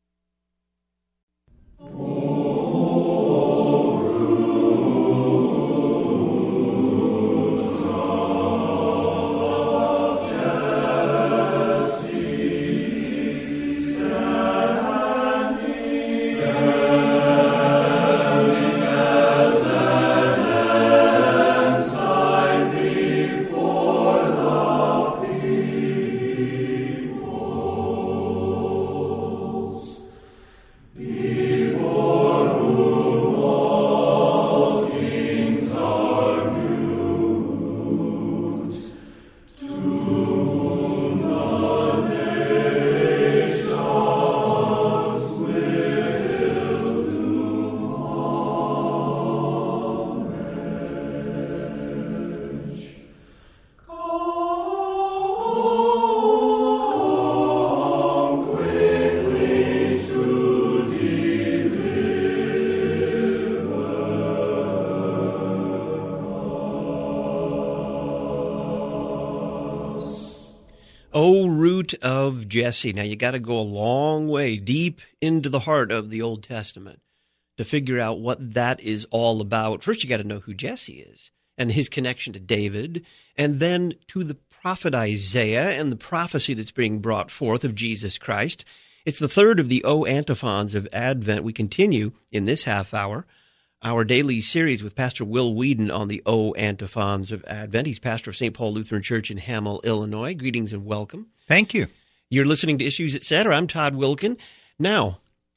O Root of Jesse. Now, you got to go a long way, deep into the heart of the Old Testament to figure out what that is all about. First, you got to know who Jesse is and his connection to David, and then to the prophet Isaiah and the prophecy that's being brought forth of Jesus Christ. It's the third of the O antiphons of Advent. We continue in this half hour our daily series with Pastor Will Weedon on the O antiphons of Advent. He's pastor of St. Paul Lutheran Church in Hamel, Illinois. Greetings and welcome. Thank you. You're listening to Issues, Etc. I'm Todd Wilkin. Now,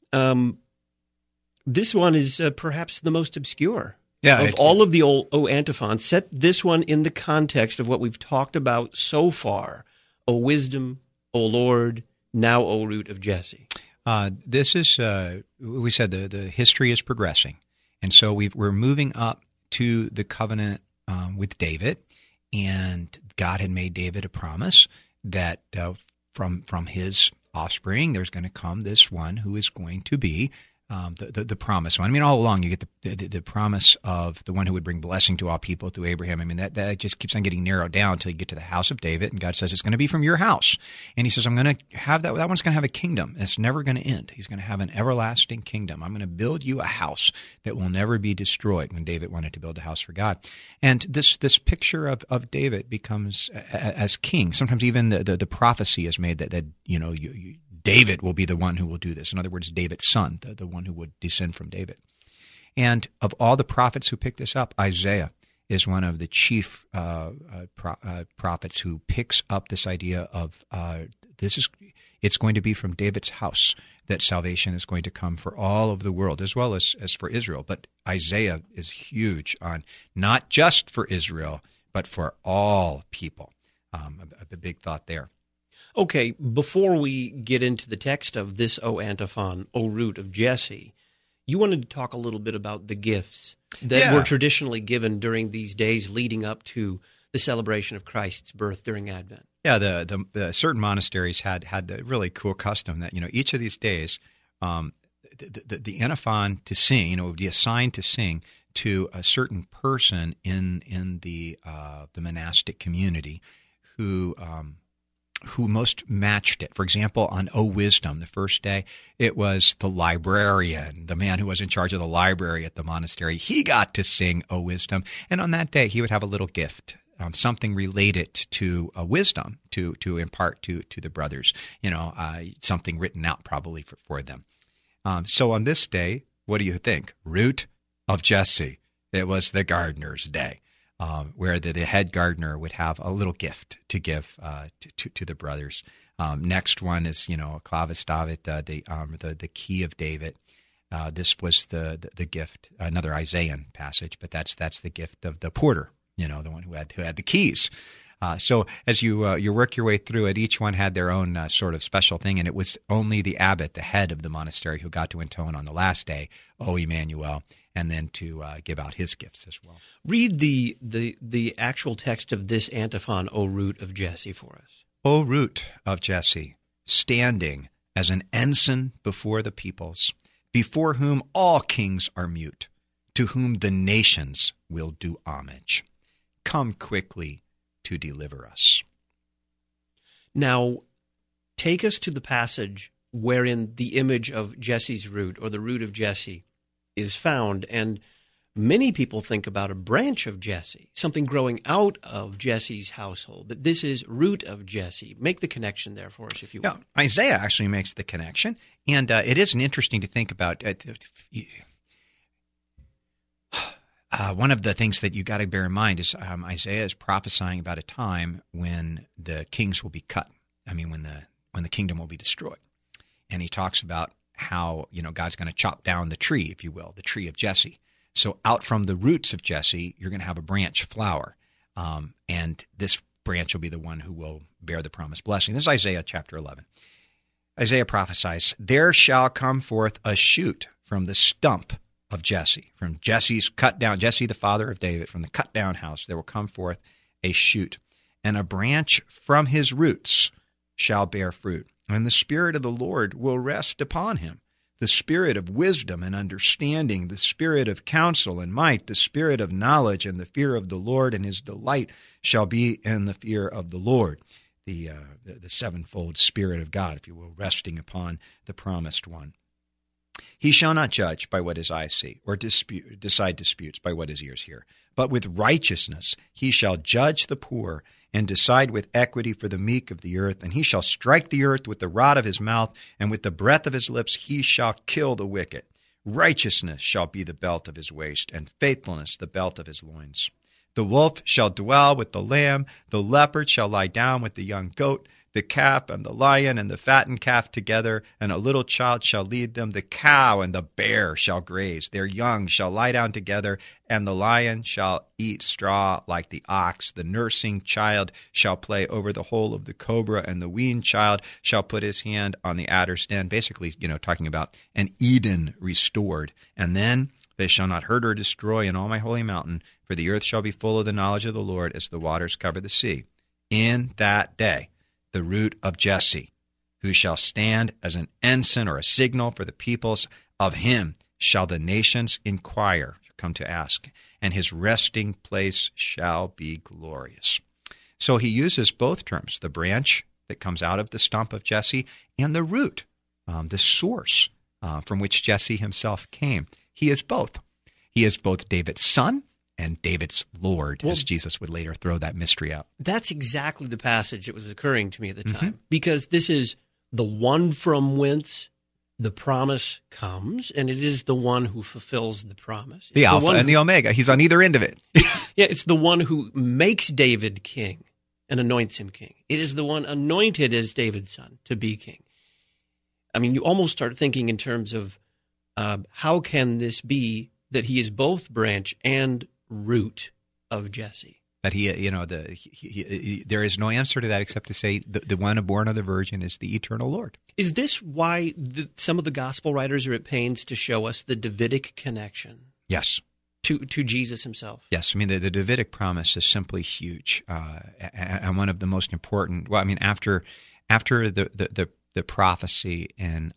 this one is perhaps the most obscure of all of the O antiphons. Set this one in the context of what we've talked about so far. O wisdom, O Lord, now O root of Jesse. This is, we said the history is progressing. And so we're moving up to the covenant with David, and God had made David a promise that from his offspring there's going to come this one who is going to be the promised one. I mean, all along you get the promise of the one who would bring blessing to all people through Abraham. I mean, that just keeps on getting narrowed down until you get to the house of David, and God says it's going to be from your house. And he says, I'm going to have that one's going to have a kingdom. It's never going to end. He's going to have an everlasting kingdom. I'm going to build you a house that will never be destroyed, when David wanted to build a house for God. And this picture of David becomes as king. Sometimes even the prophecy is made that David will be the one who will do this. In other words, David's son, the one who would descend from David. And of all the prophets who pick this up, Isaiah is one of the chief prophets who picks up this idea of it's going to be from David's house that salvation is going to come for all of the world, as well as for Israel. But Isaiah is huge on not just for Israel, but for all people. A big thought there. Okay, before we get into the text of this O antiphon, O root of Jesse, you wanted to talk a little bit about the gifts that were traditionally given during these days leading up to the celebration of Christ's birth during Advent. Yeah, the certain monasteries had the really cool custom that each of these days, the antiphon to sing, would be assigned to sing to a certain person in the monastic community who most matched it. For example, on O Wisdom, the first day, it was the librarian, the man who was in charge of the library at the monastery. He got to sing O Wisdom, and on that day, he would have a little gift, something related to wisdom to impart to the brothers, something written out probably for them. So on this day, what do you think? Root of Jesse. It was the gardener's day. Where the head gardener would have a little gift to give to the brothers. Next one is Clavis David, the key of David. This was the gift, another Isaiah passage, but that's the gift of the porter, the one who had the keys. So as you work your way through it, each one had their own sort of special thing, and it was only the abbot, the head of the monastery, who got to intone on the last day, O Emmanuel, and then to give out his gifts as well. Read the actual text of this antiphon, O root of Jesse, for us. O root of Jesse, standing as an ensign before the peoples, before whom all kings are mute, to whom the nations will do homage. Come quickly to deliver us. Now, take us to the passage wherein the image of Jesse's root, or the root of Jesse, is found, and many people think about a branch of Jesse, something growing out of Jesse's household, but this is root of Jesse. Make the connection there for us, if you will. Isaiah actually makes the connection, and it is interesting to think about. One of the things that you got to bear in mind is Isaiah is prophesying about a time when the kings will be cut. I mean, when the kingdom will be destroyed, and he talks about how God's going to chop down the tree, if you will, the tree of Jesse. So out from the roots of Jesse, you're going to have a branch flower, and this branch will be the one who will bear the promised blessing. This is Isaiah chapter 11. Isaiah prophesies, "There shall come forth a shoot from the stump of Jesse," from Jesse's cut down, Jesse the father of David, from the cut down house, there will come forth a shoot, and a branch from his roots shall bear fruit. And the Spirit of the Lord will rest upon him, the Spirit of wisdom and understanding, the Spirit of counsel and might, the Spirit of knowledge and the fear of the Lord, and his delight shall be in the fear of the Lord. The sevenfold Spirit of God, if you will, resting upon the promised one. He shall not judge by what his eyes see, or decide disputes by what his ears hear. But with righteousness he shall judge the poor, and decide with equity for the meek of the earth. And he shall strike the earth with the rod of his mouth, and with the breath of his lips he shall kill the wicked. Righteousness shall be the belt of his waist, and faithfulness the belt of his loins. The wolf shall dwell with the lamb, the leopard shall lie down with the young goat, the calf and the lion and the fattened calf together, and a little child shall lead them. The cow and the bear shall graze. Their young shall lie down together, and the lion shall eat straw like the ox. The nursing child shall play over the hole of the cobra, and the weaned child shall put his hand on the adder's den. Basically, talking about an Eden restored. And then they shall not hurt or destroy in all my holy mountain, for the earth shall be full of the knowledge of the Lord as the waters cover the sea. In that day, the root of Jesse, who shall stand as an ensign or a signal for the peoples, of him shall the nations inquire, come to ask, and his resting place shall be glorious. So he uses both terms, the branch that comes out of the stump of Jesse and the root, the source from which Jesse himself came. He is both. He is both David's son and David's Lord, as Jesus would later throw that mystery out. That's exactly the passage that was occurring to me at the time, because this is the one from whence the promise comes, and it is the one who fulfills the promise. It's the Alpha and the Omega. He's on either end of it. Yeah, it's the one who makes David king and anoints him king. It is the one anointed as David's son to be king. I mean, you almost start thinking in terms of how can this be that he is both branch and root of Jesse? That there is no answer to that except to say the one born of the Virgin is the eternal Lord. Is this why some of the gospel writers are at pains to show us the Davidic connection? Yes. To Jesus himself? Yes. I mean, the Davidic promise is simply huge, and one of the most important. Well, I mean, after the prophecy in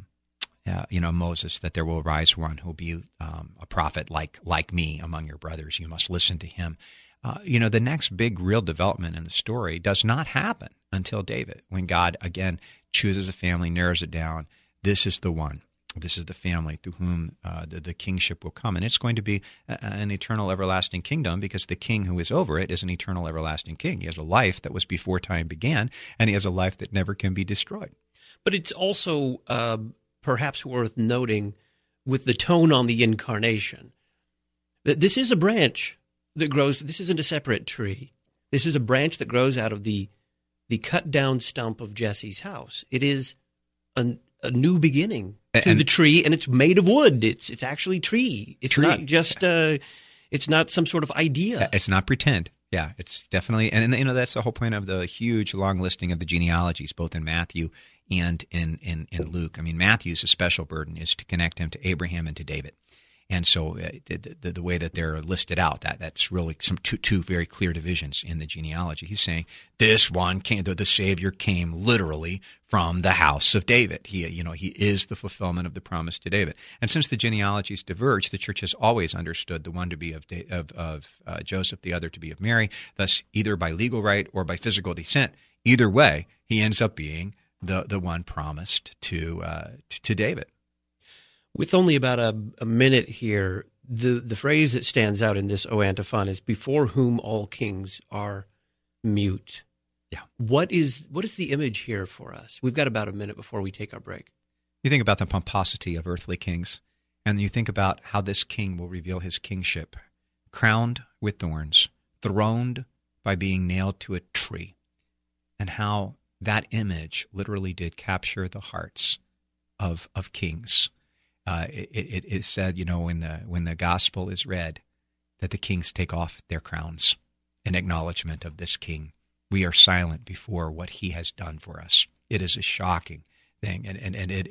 Moses, that there will arise one who will be a prophet like me among your brothers. You must listen to him. The next big real development in the story does not happen until David, when God again chooses a family, narrows it down. This is the one. This is the family through whom the kingship will come. And it's going to be an eternal, everlasting kingdom, because the king who is over it is an eternal, everlasting king. He has a life that was before time began, and he has a life that never can be destroyed. But it's also perhaps worth noting, with the tone on the incarnation, that this is a branch that grows. This isn't a separate tree. This is a branch that grows out of the cut down stump of Jesse's house. It is a new beginning to the tree, and it's made of wood. It's actually tree. It's not just it's not some sort of idea. It's not pretend. Yeah, it's definitely, and that's the whole point of the huge long listing of the genealogies, both in Matthew and in Luke. I mean, Matthew's special burden is to connect him to Abraham and to David. And so the way that they're listed out, that's really some two very clear divisions in the genealogy. He's saying this one came, the Savior came literally from the house of David. He is the fulfillment of the promise to David. And since the genealogies diverge, the church has always understood the one to be of Joseph, the other to be of Mary. Thus, either by legal right or by physical descent, either way, he ends up being the one promised to David. With only about a minute here, the phrase that stands out in this O antiphon is, before whom all kings are mute. Yeah. What is the image here for us? We've got about a minute before we take our break. You think about the pomposity of earthly kings, and you think about how this king will reveal his kingship, crowned with thorns, throned by being nailed to a tree, and how that image literally did capture the hearts of kings. It is said, when the gospel is read, that the kings take off their crowns in acknowledgement of this king. We are silent before what he has done for us. It is a shocking thing, and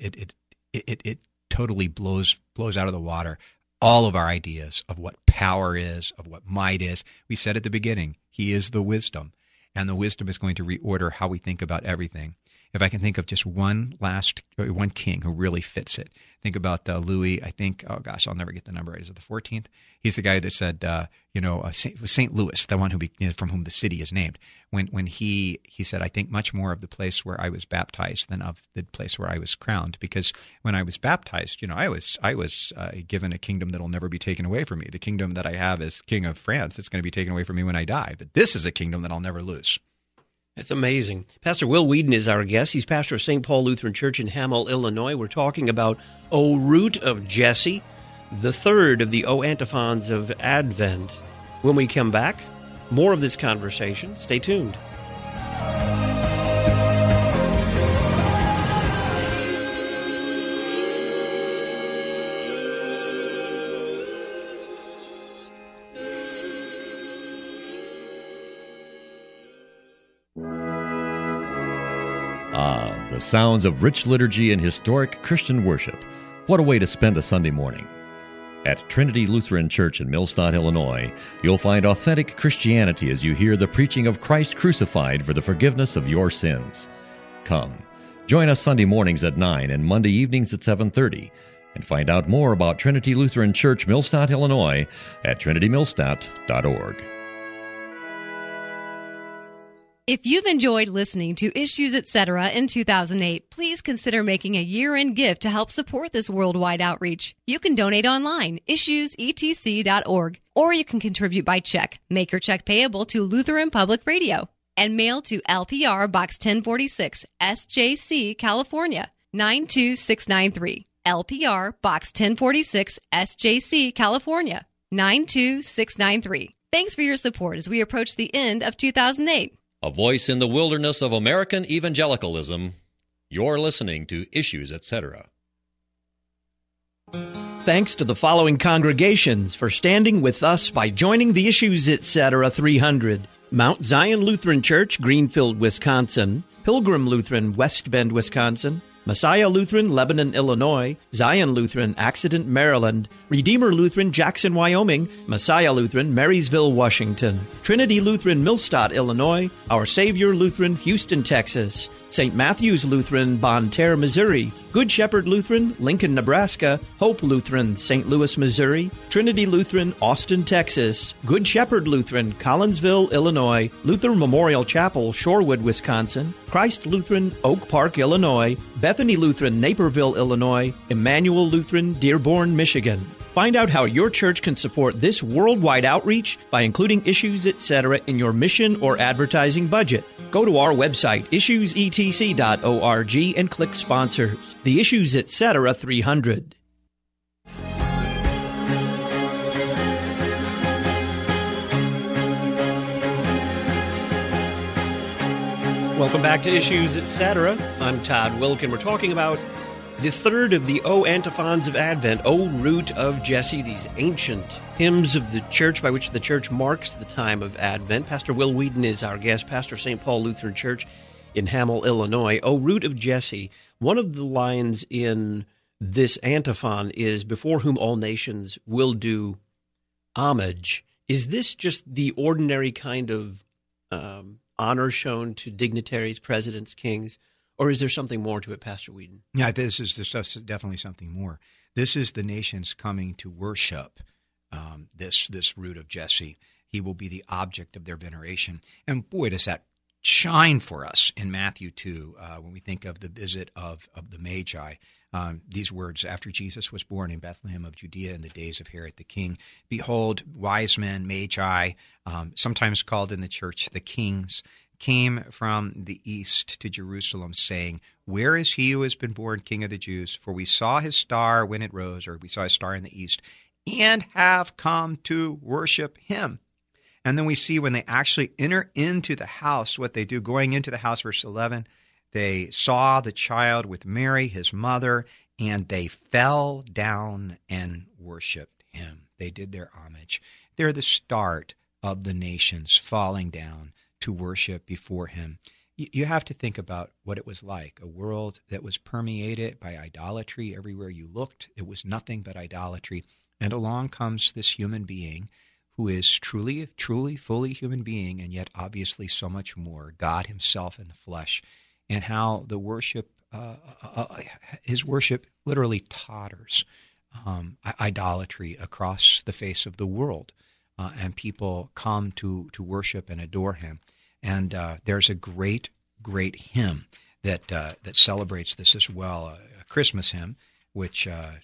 it totally blows out of the water all of our ideas of what power is, of what might is. We said at the beginning, he is the wisdom, and the wisdom is going to reorder how we think about everything. if I can think of just one king who really fits it. Think about Louis, I think, oh gosh, I'll never get the number right. Is it the 14th? He's the guy that said, St. Louis, the one from whom the city is named. When he said, I think much more of the place where I was baptized than of the place where I was crowned. Because when I was baptized, I was given a kingdom that will never be taken away from me. The kingdom that I have as King of France, it's going to be taken away from me when I die. But this is a kingdom that I'll never lose. It's amazing. Pastor Will Weedon is our guest. He's pastor of St. Paul Lutheran Church in Hamel, Illinois. We're talking about O Root of Jesse, the third of the O Antiphons of Advent. When we come back, more of this conversation. Stay tuned. The sounds of rich liturgy and historic Christian worship. What a way to spend a Sunday morning. At Trinity Lutheran Church in Millstadt, Illinois, you'll find authentic Christianity as you hear the preaching of Christ crucified for the forgiveness of your sins. Come, join us Sunday mornings at 9 and Monday evenings at 7:30, and find out more about Trinity Lutheran Church, Millstadt, Illinois at trinitymillstadt.org. If you've enjoyed listening to Issues Etc. in 2008, please consider making a year-end gift to help support this worldwide outreach. You can donate online, issuesetc.org, or you can contribute by check. Make your check payable to Lutheran Public Radio and mail to LPR Box 1046, SJC, California, 92693. LPR Box 1046, SJC, California, 92693. Thanks for your support as we approach the end of 2008. A voice in the wilderness of American evangelicalism. You're listening to Issues Etc. Thanks to the following congregations for standing with us by joining the Issues Etc. 300. Mount Zion Lutheran Church, Greenfield, Wisconsin. Pilgrim Lutheran, West Bend, Wisconsin. Messiah Lutheran, Lebanon, Illinois. Zion Lutheran, Accident, Maryland. Redeemer Lutheran, Jackson, Wyoming. Messiah Lutheran, Marysville, Washington. Trinity Lutheran, Millstadt, Illinois. Our Savior Lutheran, Houston, Texas. St. Matthew's Lutheran, Bonne Terre, Missouri. Good Shepherd Lutheran, Lincoln, Nebraska. Hope Lutheran, St. Louis, Missouri. Trinity Lutheran, Austin, Texas. Good Shepherd Lutheran, Collinsville, Illinois. Luther Memorial Chapel, Shorewood, Wisconsin. Christ Lutheran, Oak Park, Illinois. Bethany Lutheran, Naperville, Illinois. Emmanuel Lutheran, Dearborn, Michigan. Find out how your church can support this worldwide outreach by including Issues Etc. in your mission or advertising budget. Go to our website, issuesetc.org, and click Sponsors. The Issues Etc. 300. Welcome back to Issues Etc. I'm Todd Wilkin. We're talking about the third of the O Antiphons of Advent, O Root of Jesse, these ancient hymns of the church by which the church marks the time of Advent. Pastor Will Weedon is our guest, pastor of St. Paul Lutheran Church in Hamel, Illinois. O Root of Jesse. One of the lines in this antiphon is, before whom all nations will do homage. Is this just the ordinary kind of honor shown to dignitaries, presidents, kings? Or is there something more to it, Pastor Weedon? Yeah, there's definitely something more. This is the nations coming to worship this root of Jesse. He will be the object of their veneration. And boy, does that shine for us in Matthew 2 when we think of the visit of the Magi. These words, after Jesus was born in Bethlehem of Judea in the days of Herod the king, behold, wise men, Magi, sometimes called in the church the kings, came from the east to Jerusalem, saying, where is he who has been born King of the Jews? For we saw his star when it rose, or we saw his star in the east, and have come to worship him. And then we see when they actually enter into the house, what they do. Going into the house, verse 11, they saw the child with Mary, his mother, and they fell down and worshiped him. They did their homage. They're the start of the nations falling down to worship before him. You have to think about what it was like, a world that was permeated by idolatry. Everywhere you looked, it was nothing but idolatry. And along comes this human being who is truly, fully human being, and yet obviously so much more, God himself in the flesh. and how the worship, his worship literally totters idolatry across the face of the world, and people come to worship and adore him. And there's a great hymn that celebrates this as well, a Christmas hymn, which I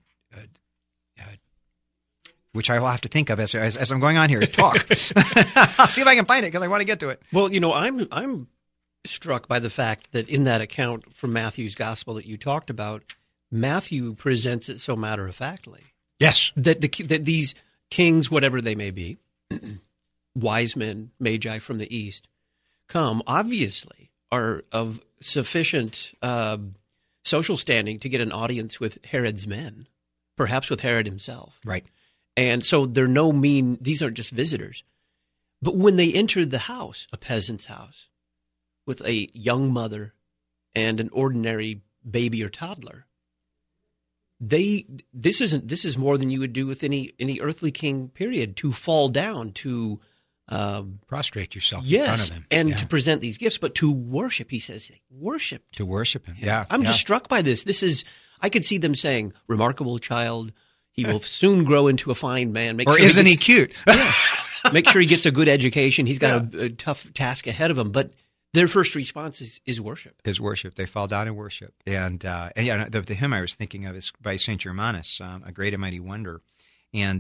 will have to think of as I'm going on here to talk. I'll see if I can find it because I want to get to it. Well, I'm struck by the fact that in that account from Matthew's gospel that you talked about, Matthew presents it so matter-of-factly. Yes. That these kings, whatever they may be, wise men, magi from the east, obviously are of sufficient social standing to get an audience with Herod's men, perhaps with Herod himself. Right. And so these aren't just visitors. But when they entered the house, a peasant's house, with a young mother and an ordinary baby or toddler, this is more than you would do with any earthly king, period, to fall down, to prostrate yourself in front of him. And to present these gifts, but to worship, he says, worship. To worship him, yeah. I'm just struck by this. I could see them saying, remarkable child, he will soon grow into a fine man. Isn't he cute? Yeah. Make sure he gets a good education. He's got a tough task ahead of him, but their first response is worship. Is worship. They fall down and worship. And the hymn I was thinking of is by St. Germanus, A Great and Mighty Wonder. And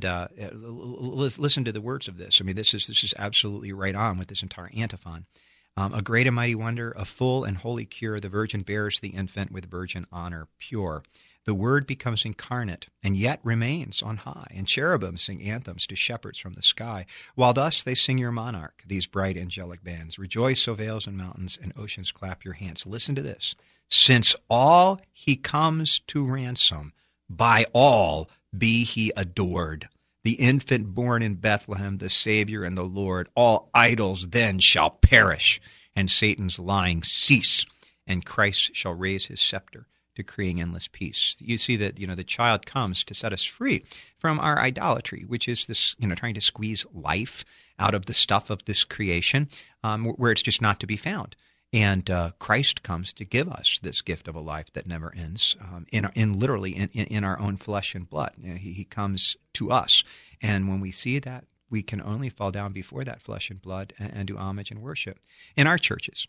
listen to the words of this. I mean, this is absolutely right on with this entire antiphon. A great and mighty wonder, a full and holy cure, the Virgin bears the infant with virgin honor pure. The Word becomes incarnate, and yet remains on high, and cherubim sing anthems to shepherds from the sky, while thus they sing your monarch, these bright angelic bands. Rejoice, O vales and mountains, and oceans clap your hands. Listen to this. Since all he comes to ransom, by all be he adored. The infant born in Bethlehem, the Savior and the Lord, all idols then shall perish, and Satan's lying cease, and Christ shall raise his scepter, decreeing endless peace. You see that, the child comes to set us free from our idolatry, which is this, trying to squeeze life out of the stuff of this creation, where it's just not to be found. And Christ comes to give us this gift of a life that never ends, literally in our own flesh and blood. He comes to us. And when we see that, we can only fall down before that flesh and blood and do homage and worship. In our churches,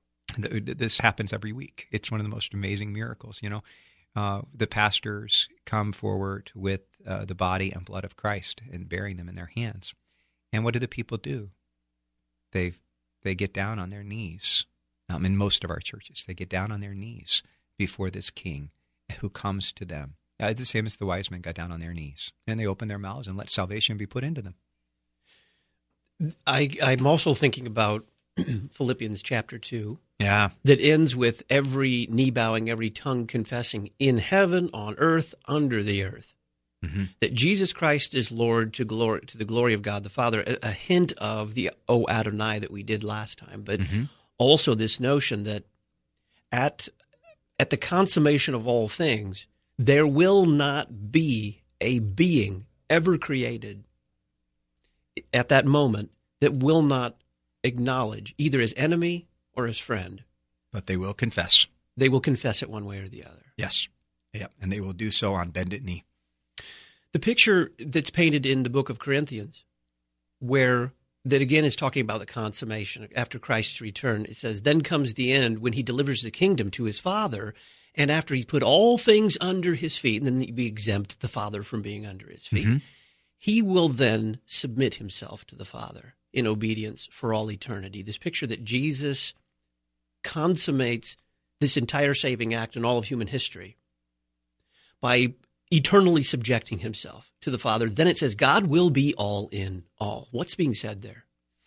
this happens every week. It's one of the most amazing miracles. The pastors come forward with the body and blood of Christ and bearing them in their hands. And what do the people do? They get down on their knees. In most of our churches, they get down on their knees before this King who comes to them. The same as the wise men got down on their knees, and they open their mouths and let salvation be put into them. I'm also thinking about Philippians chapter 2. Yeah. That ends with every knee bowing, every tongue confessing in heaven, on earth, under the earth. Mm-hmm. That Jesus Christ is Lord to the glory of God the Father. A hint of the O Adonai that we did last time, but also this notion that at the consummation of all things, there will not be a being ever created at that moment that will not acknowledge either as enemy or as friend. But they will confess. They will confess it one way or the other. Yes. Yep. And they will do so on bended knee. The picture that's painted in the book of Corinthians, that again is talking about the consummation after Christ's return. It says, then comes the end when he delivers the kingdom to his Father, and after he's put all things under his feet, and then he exempt the Father from being under his feet, he will then submit himself to the Father in obedience for all eternity. This picture that Jesus consummates this entire saving act in all of human history by eternally subjecting himself to the Father. Then it says God will be all in all. What's being said there?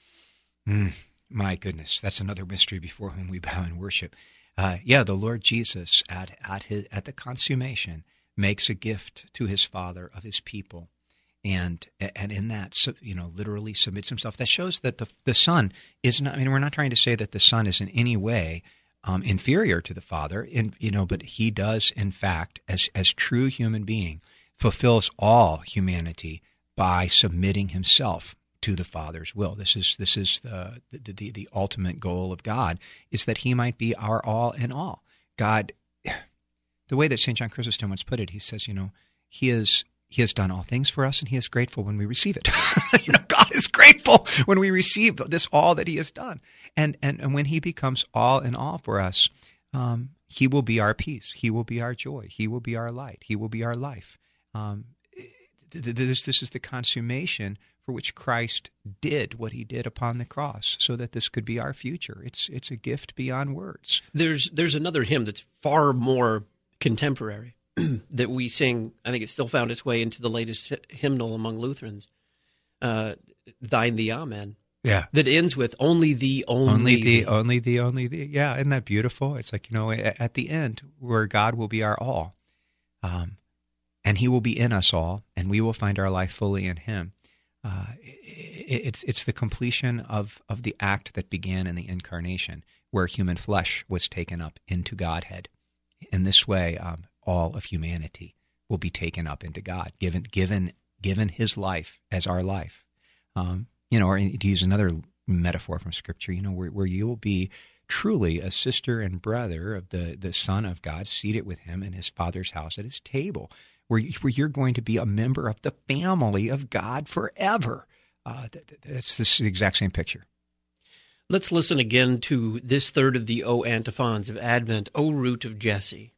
My goodness, that's another mystery before whom we bow and worship. The Lord Jesus at the consummation makes a gift to his Father of his people. And in that, literally submits himself. That shows that the Son is not. We're not trying to say that the Son is in any way inferior to the Father. But he does, in fact, as true human being, fulfills all humanity by submitting himself to the Father's will. This is the ultimate goal of God, is that He might be our all in all. God, the way that St. John Chrysostom once put it, he says, He has done all things for us, and He is grateful when we receive it. God is grateful when we receive this all that He has done, and when He becomes all in all for us, He will be our peace. He will be our joy. He will be our light. He will be our life. This is the consummation for which Christ did what He did upon the cross, so that this could be our future. It's a gift beyond words. There's another hymn that's far more contemporary that we sing. I think it's still found its way into the latest hymnal among Lutherans. Thine the Amen. Yeah. That ends with only thee, only thee. Only thee, only thee. Yeah, isn't that beautiful? It's like, at the end, where God will be our all. And He will be in us all, and we will find our life fully in Him. It's the completion of the act that began in the Incarnation, where human flesh was taken up into Godhead. In this way, all of humanity will be taken up into God, given His life as our life. Or to use another metaphor from Scripture, where you will be truly a sister and brother of the Son of God, seated with Him in His Father's house at His table, where you're going to be a member of the family of God forever. That's the exact same picture. Let's listen again to this third of the O antiphons of Advent, O Root of Jesse.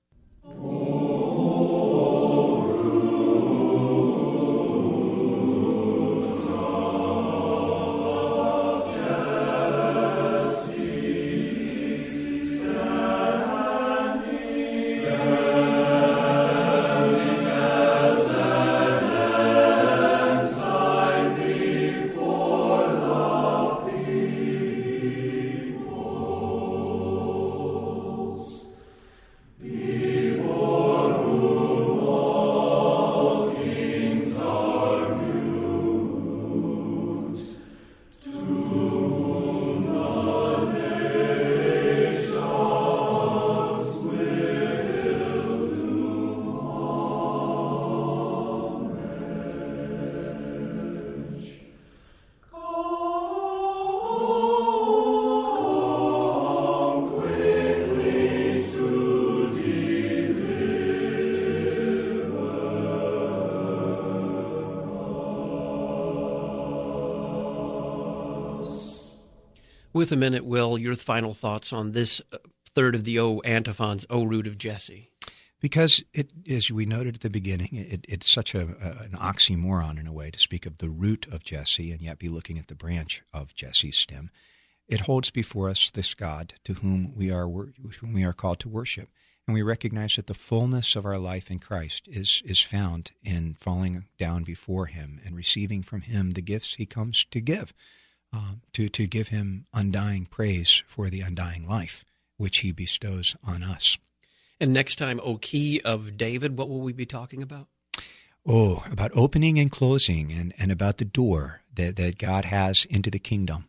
With a minute, Will, your final thoughts on this third of the O antiphons, O Root of Jesse. Because it, as we noted at the beginning, it's such an oxymoron in a way to speak of the root of Jesse and yet be looking at the branch of Jesse's stem. It holds before us this God to whom we are called to worship, and we recognize that the fullness of our life in Christ is found in falling down before Him and receiving from Him the gifts He comes to give. To give Him undying praise for the undying life which He bestows on us. And next time, O Key of David, what will we be talking about? About opening and closing, and about the door that God has into the kingdom.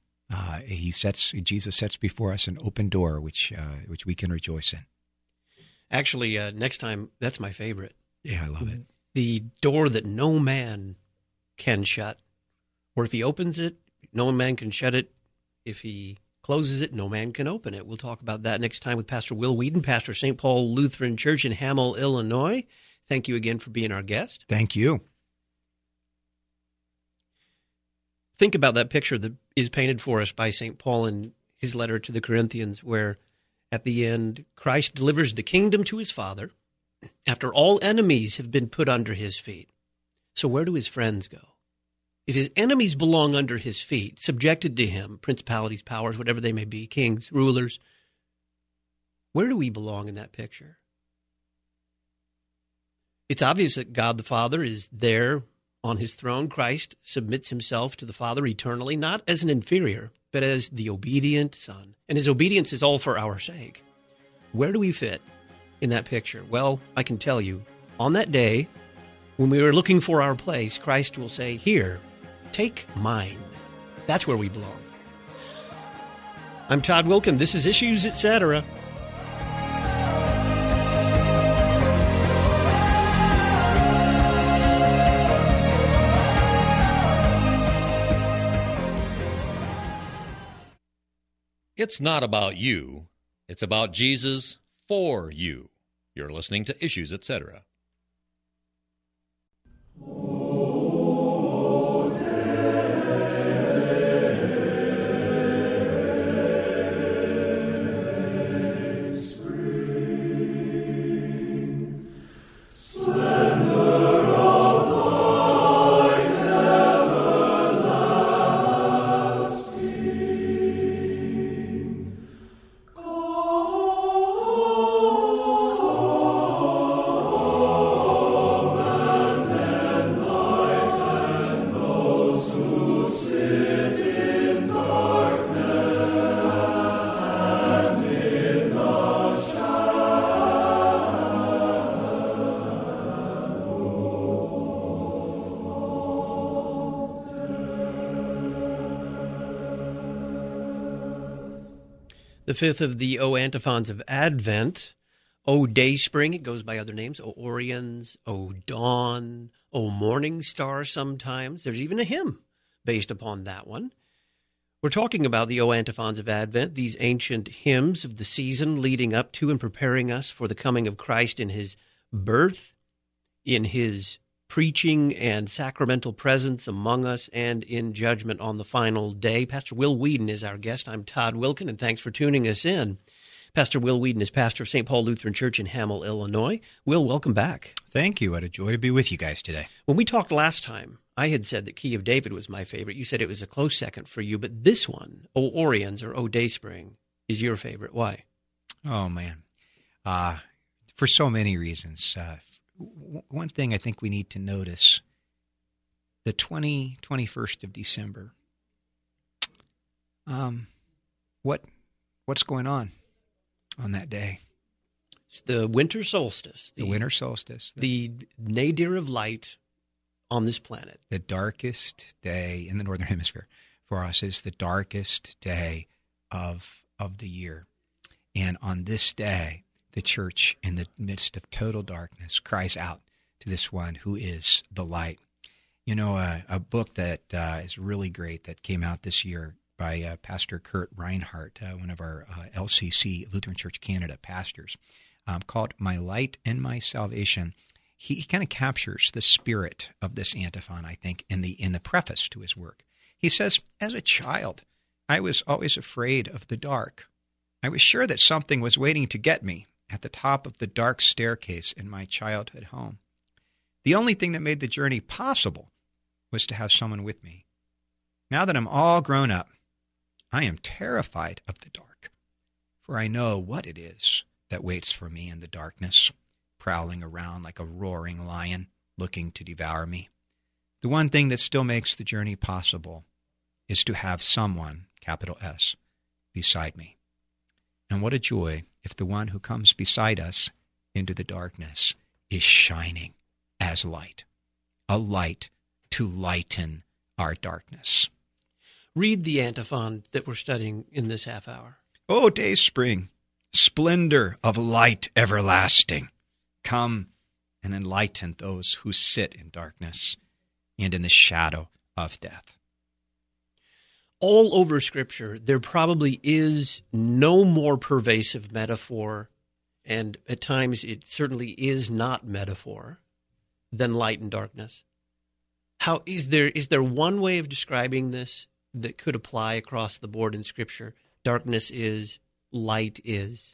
Jesus sets before us an open door which we can rejoice in. Actually, next time, that's my favorite. Yeah, I love it. The door that no man can shut, or if He opens it, no man can shut it. If He closes it, no man can open it. We'll talk about that next time with Pastor Will Weedon, pastor of St. Paul Lutheran Church in Hamel, Illinois. Thank you again for being our guest. Thank you. Think about that picture that is painted for us by St. Paul in his letter to the Corinthians, where at the end, Christ delivers the kingdom to His Father after all enemies have been put under His feet. So where do His friends go? If His enemies belong under His feet, subjected to Him, principalities, powers, whatever they may be, kings, rulers, where do we belong in that picture? It's obvious that God the Father is there on His throne. Christ submits Himself to the Father eternally, not as an inferior, but as the obedient Son. And His obedience is all for our sake. Where do we fit in that picture? Well, I can tell you, on that day, when we are looking for our place, Christ will say, "Here, take mine." That's where we belong. I'm Todd Wilkin. This is Issues, Etc. It's not about you. It's about Jesus for you. You're listening to Issues, Etc. The fifth of the O antiphons of Advent, O Dayspring, it goes by other names, O Oriens, O Dawn, O Morning Star sometimes. There's even a hymn based upon that one. We're talking about the O antiphons of Advent, these ancient hymns of the season leading up to and preparing us for the coming of Christ in his birth, in his preaching and sacramental presence among us, and in judgment on the final day. Pastor Will Weedon is our guest. I'm Todd Wilkin, and thanks for tuning us in. Pastor Will Weedon is pastor of St. Paul Lutheran Church in Hamel, Illinois. Will, welcome back. Thank you. What a joy to be with you guys today. When we talked last time, I had said that Key of David was my favorite. You said it was a close second for you, but this one, O Oriens or O Dayspring, is your favorite. Why? Oh, man. For so many reasons. One thing I think we need to notice, the 21st of December, what's going on that day? It's the winter solstice. The winter solstice. The nadir of light on this planet. The darkest day in the Northern Hemisphere for us is the darkest day of the year. And on this day, the church, in the midst of total darkness, cries out to this one who is the light. You know, a book that is really great that came out this year by Pastor Kurt Reinhardt, one of our LCC, Lutheran Church Canada pastors, called My Light and My Salvation. He kind of captures the spirit of this antiphon, I think, in the preface to his work. He says, as a child, I was always afraid of the dark. I was sure that something was waiting to get me at the top of the dark staircase in my childhood home. The only thing that made the journey possible was to have someone with me. Now that I'm all grown up, I am terrified of the dark, for I know what it is that waits for me in the darkness, prowling around like a roaring lion, looking to devour me. The one thing that still makes the journey possible is to have someone, capital S, beside me. And what a joy if the one who comes beside us into the darkness is shining as light, a light to lighten our darkness. Read the antiphon that we're studying in this half hour. O Dayspring, splendor of light everlasting, come and enlighten those who sit in darkness and in the shadow of death. All over Scripture, there probably is no more pervasive metaphor, and at times it certainly is not metaphor, than light and darkness. How is there one way of describing this that could apply across the board in Scripture? Darkness is, light is.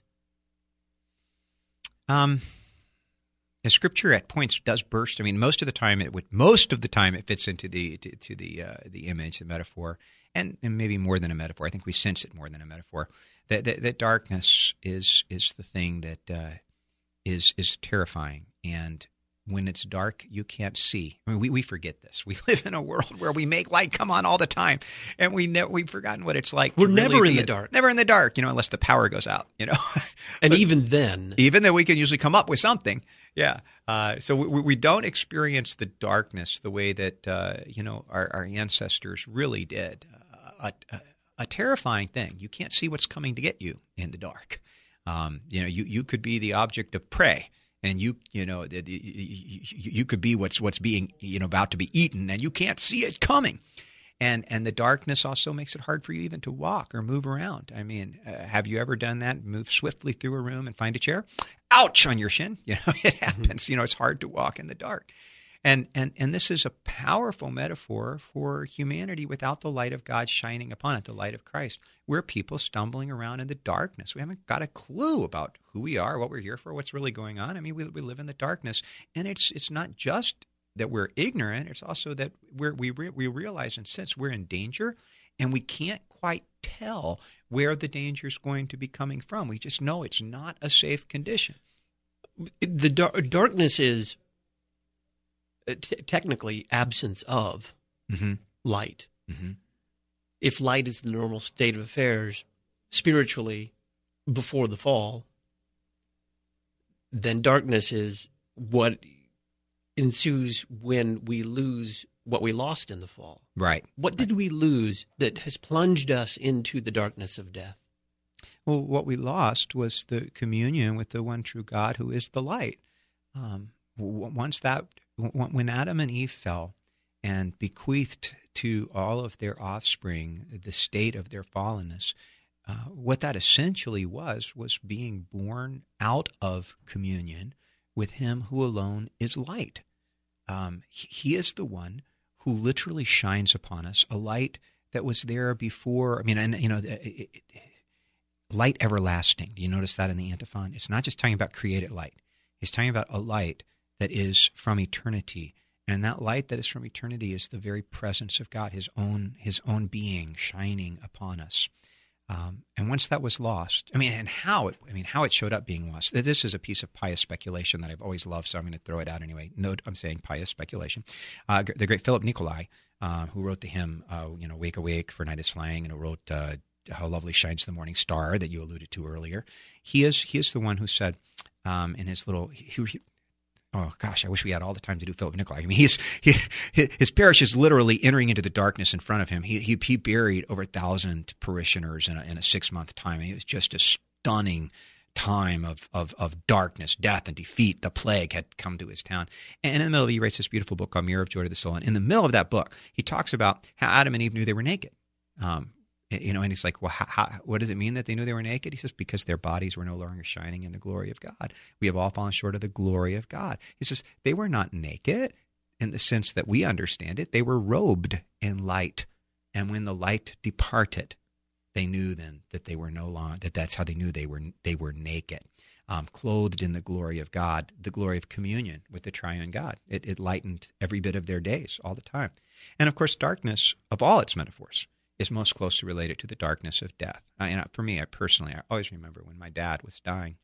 The Scripture at points does burst. I mean, most of the time it fits into the image, the metaphor, and maybe more than a metaphor. I think we sense it more than a metaphor. That darkness is the thing that is terrifying, and when it's dark, you can't see. I mean, we forget this. We live in a world where we make light come on all the time, and we've forgotten what it's like. We're never in the dark. Never in the dark, unless the power goes out, And even then we can usually come up with something. Yeah. So we don't experience the darkness the way that our ancestors really did. A terrifying thing. You can't see what's coming to get you in the dark. You could be the object of prey. And you could be what's being about to be eaten, and you can't see it coming. And the darkness also makes it hard for you even to walk or move around. I mean, have you ever done that? Move swiftly through a room and find a chair? Ouch on your shin. It happens. It's hard to walk in the dark. And this is a powerful metaphor for humanity without the light of God shining upon it, the light of Christ. We're people stumbling around in the darkness. We haven't got a clue about who we are, what we're here for, what's really going on. I mean, we live in the darkness. And it's not just that we're ignorant, it's also that we realize and sense we're in danger, and we can't quite tell where the danger is going to be coming from. We just know it's not a safe condition. The darkness is technically absence of light. Mm-hmm. If light is the normal state of affairs spiritually before the fall, then darkness is what ensues when we lose what we lost in the fall. Right. What did we lose that has plunged us into the darkness of death? Well, what we lost was the communion with the one true God who is the light. When Adam and Eve fell and bequeathed to all of their offspring the state of their fallenness, what that essentially was being born out of communion with him who alone is light. He is the one who literally shines upon us, a light that was there before. Light everlasting. Do you notice that in the antiphon? It's not just talking about created light. It's talking about a light that is from eternity. And that light that is from eternity is the very presence of God, his own being shining upon us. And once that was lost, how it showed up being lost. This is a piece of pious speculation that I've always loved, so I'm going to throw it out anyway. Note, I'm saying pious speculation. The great Philip Nicolai, who wrote the hymn, "Wake Awake, for Night is Flying," and who wrote "How Lovely Shines the Morning Star" that you alluded to earlier. He is the one who said in his little. Oh gosh, I wish we had all the time to do Philip Nicolai. I mean, his parish is literally entering into the darkness in front of him. He buried over 1,000 parishioners in a 6-month time. I mean, it was just a stunning time of darkness, death, and defeat. The plague had come to his town. And in the middle of it, he writes this beautiful book called Mirror of Joy to the Soul. And in the middle of that book, he talks about how Adam and Eve knew they were naked. And he's like, well, what does it mean that they knew they were naked? He says, because their bodies were no longer shining in the glory of God. We have all fallen short of the glory of God. He says, they were not naked in the sense that we understand it. They were robed in light. And when the light departed, they knew then that they were no longer, that's how they knew they were naked, clothed in the glory of God, the glory of communion with the triune God. It lightened every bit of their days all the time. And of course, darkness, of all its metaphors, is most closely related to the darkness of death. For me, I always remember when my dad was dying,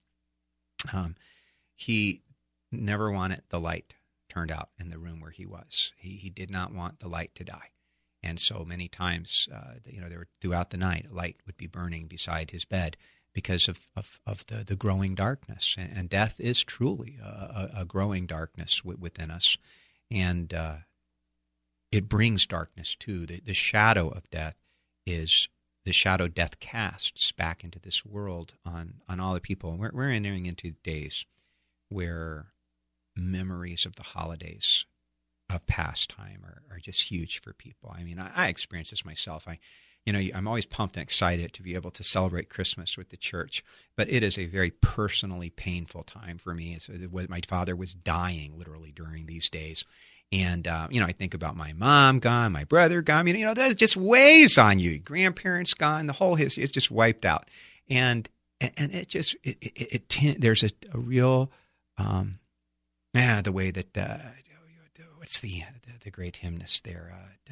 he never wanted the light turned out in the room where he was. He did not want the light to die. And so many times, there were, throughout the night, a light would be burning beside his bed because of the growing darkness. And death is truly a growing darkness within us. And it brings darkness too. The shadow of death is the shadow death casts back into this world on all the people. And we're entering into days where memories of the holidays of past time are just huge for people. I mean, I experience this myself. I'm always pumped and excited to be able to celebrate Christmas with the church, but it is a very personally painful time for me. My father was dying literally during these days. And, I think about my mom gone, my brother gone, that just weighs on you. Grandparents gone, the whole history is just wiped out. And it just, there's a real, the way that, what's the great hymnist there?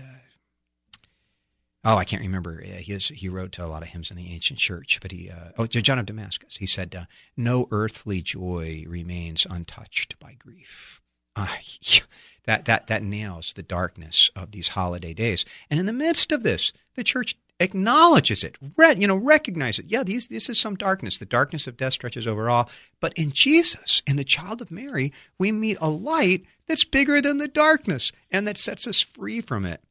I can't remember. He wrote a lot of hymns in the ancient church, but John of Damascus. He said, "No earthly joy remains untouched by grief." That nails the darkness of these holiday days. And in the midst of this, the church acknowledges it, recognizes it. Yeah, this is some darkness. The darkness of death stretches over all. But in Jesus, in the child of Mary, we meet a light that's bigger than the darkness and that sets us free from it.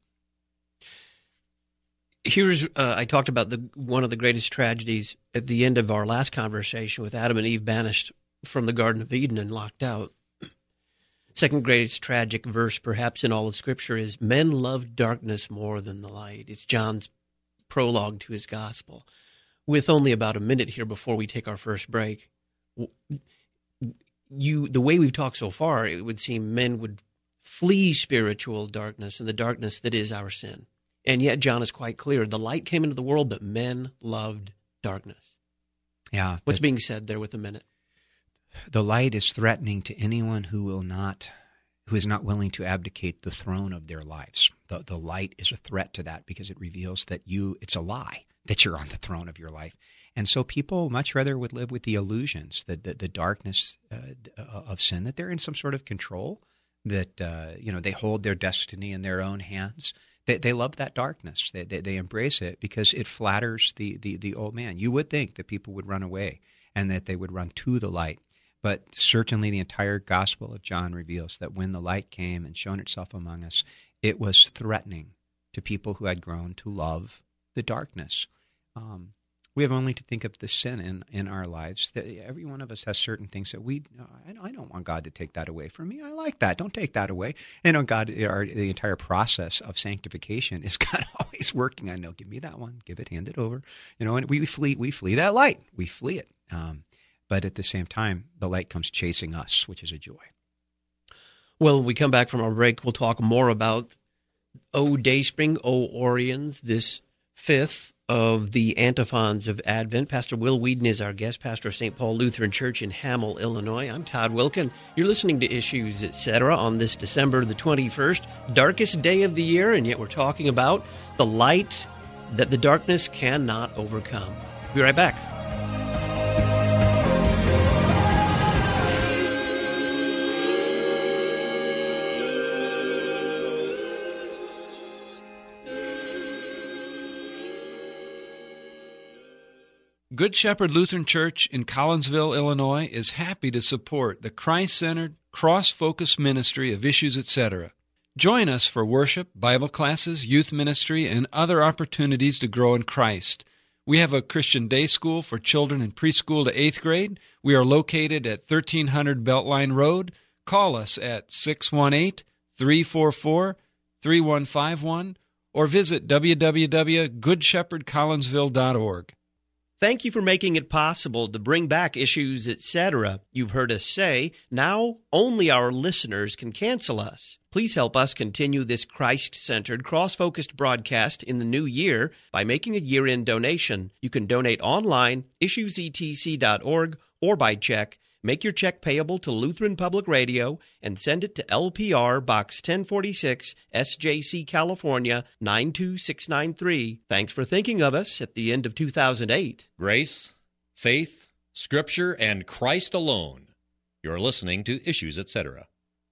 Here's, I talked about one of the greatest tragedies at the end of our last conversation with Adam and Eve banished from the Garden of Eden and locked out. second greatest tragic verse perhaps in all of Scripture is, men love darkness more than the light. It's John's prologue to his gospel. With only about a minute here before we take our first break, the way we've talked so far, it would seem men would flee spiritual darkness and the darkness that is our sin. And yet John is quite clear. The light came into the world, but men loved darkness. Yeah. What's being said there with a minute? The light is threatening to anyone who is not willing to abdicate the throne of their lives. The light is a threat to that because it reveals that it's a lie that you're on the throne of your life. And so people much rather would live with the illusions, the darkness of sin, that they're in some sort of control, that they hold their destiny in their own hands. They love that darkness. They embrace it because it flatters the old man. You would think that people would run away and that they would run to the light. But certainly the entire Gospel of John reveals that when the light came and shone itself among us, it was threatening to people who had grown to love the darkness. We have only to think of the sin in our lives. That every one of us has certain things that I don't want God to take that away from me. I like that. Don't take that away. God, the entire process of sanctification is God always working. I know, give me that one, hand it over. And we flee that light. We flee it. But at the same time, the light comes chasing us, which is a joy. Well, when we come back from our break, we'll talk more about O Dayspring, O Oriens, this fifth of the antiphons of Advent. Pastor Will Weedon is our guest, pastor of St. Paul Lutheran Church in Hamel, Illinois. I'm Todd Wilkin. You're listening to Issues, Etc. on this December the 21st, darkest day of the year, and yet we're talking about the light that the darkness cannot overcome. Be right back. Good Shepherd Lutheran Church in Collinsville, Illinois is happy to support the Christ-centered, cross-focused ministry of Issues, Etc. Join us for worship, Bible classes, youth ministry, and other opportunities to grow in Christ. We have a Christian day school for children in preschool to 8th grade. We are located at 1300 Beltline Road. Call us at 618-344-3151 or visit www.goodshepherdcollinsville.org. Thank you for making it possible to bring back Issues, Etc. You've heard us say, now only our listeners can cancel us. Please help us continue this Christ-centered, cross-focused broadcast in the new year by making a year-end donation. You can donate online, issuesetc.org, or by check. Make your check payable to Lutheran Public Radio and send it to LPR Box 1046, SJC, California, 92693. Thanks for thinking of us at the end of 2008. Grace, faith, Scripture, and Christ alone. You're listening to Issues, Etc.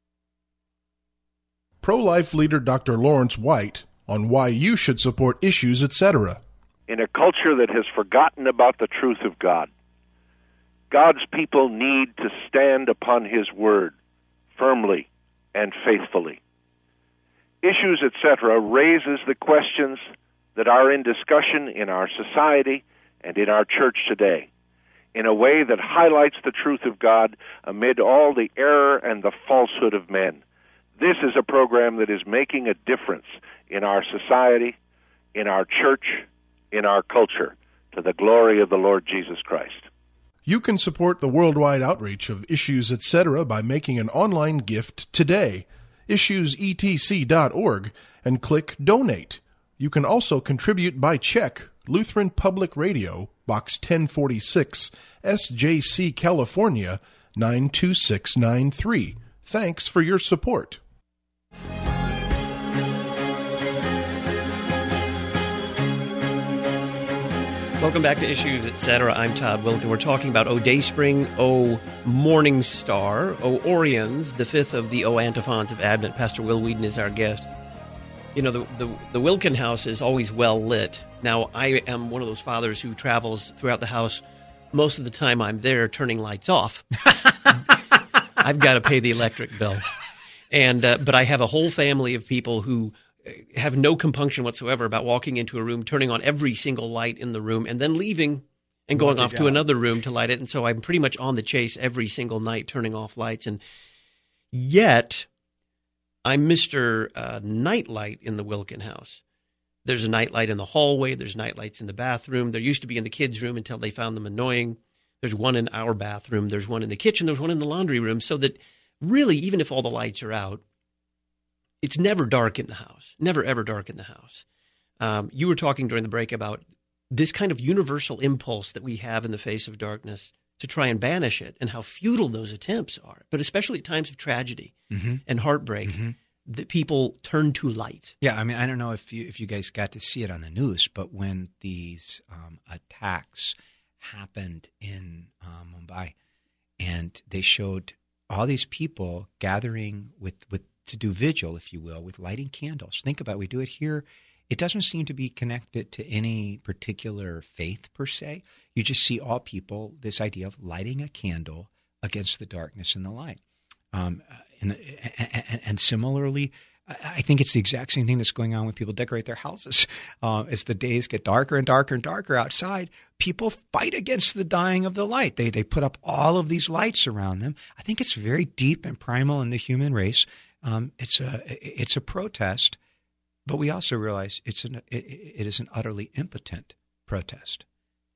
Pro-life leader Dr. Lawrence White on why you should support Issues, Etc. In a culture that has forgotten about the truth of God, God's people need to stand upon His Word firmly and faithfully. Issues, Etc. raises the questions that are in discussion in our society and in our church today in a way that highlights the truth of God amid all the error and the falsehood of men. This is a program that is making a difference in our society, in our church, in our culture, to the glory of the Lord Jesus Christ. You can support the worldwide outreach of Issues, Etc. by making an online gift today. issuesetc.org and click Donate. You can also contribute by check. Lutheran Public Radio, Box 1046, SJC, California, 92693. Thanks for your support. Welcome back to Issues, Etc. I'm Todd Wilkin. We're talking about O Dayspring, O Morning Star, O Oriens, the fifth of the O Antiphons of Advent. Pastor Will Weedon is our guest. You know, the Wilkin house is always well lit. Now, I am one of those fathers who travels throughout the house. Most of the time I'm there turning lights off. I've got to pay the electric bill. But I have a whole family of people who have no compunction whatsoever about walking into a room, turning on every single light in the room, and then leaving and going off to another room to light it. And so I'm pretty much on the chase every single night, turning off lights. And Yet, I'm Mr. Nightlight in the Wilkin house. There's a nightlight in the hallway. There's nightlights in the bathroom. There used to be in the kids' room until they found them annoying. There's one in our bathroom. There's one in the kitchen. There's one in the laundry room. So that really, even if all the lights are out, it's never dark in the house. Never, ever dark in the house. You were talking during the break about this kind of universal impulse that we have in the face of darkness to try and banish it, and how futile those attempts are. But especially at times of tragedy and heartbreak, that people turn to light. Yeah, I mean, I don't know if you guys got to see it on the news, but when these attacks happened in Mumbai, and they showed all these people gathering to do vigil, if you will, with lighting candles. Think about it. We do it here. It doesn't seem to be connected to any particular faith per se. You just see all people, this idea of lighting a candle against the darkness and the light. And similarly, I think it's the exact same thing that's going on when people decorate their houses. As the days get darker and darker and darker outside, people fight against the dying of the light. They put up all of these lights around them. I think it's very deep and primal in the human race. It's a protest, but we also realize it is an utterly impotent protest.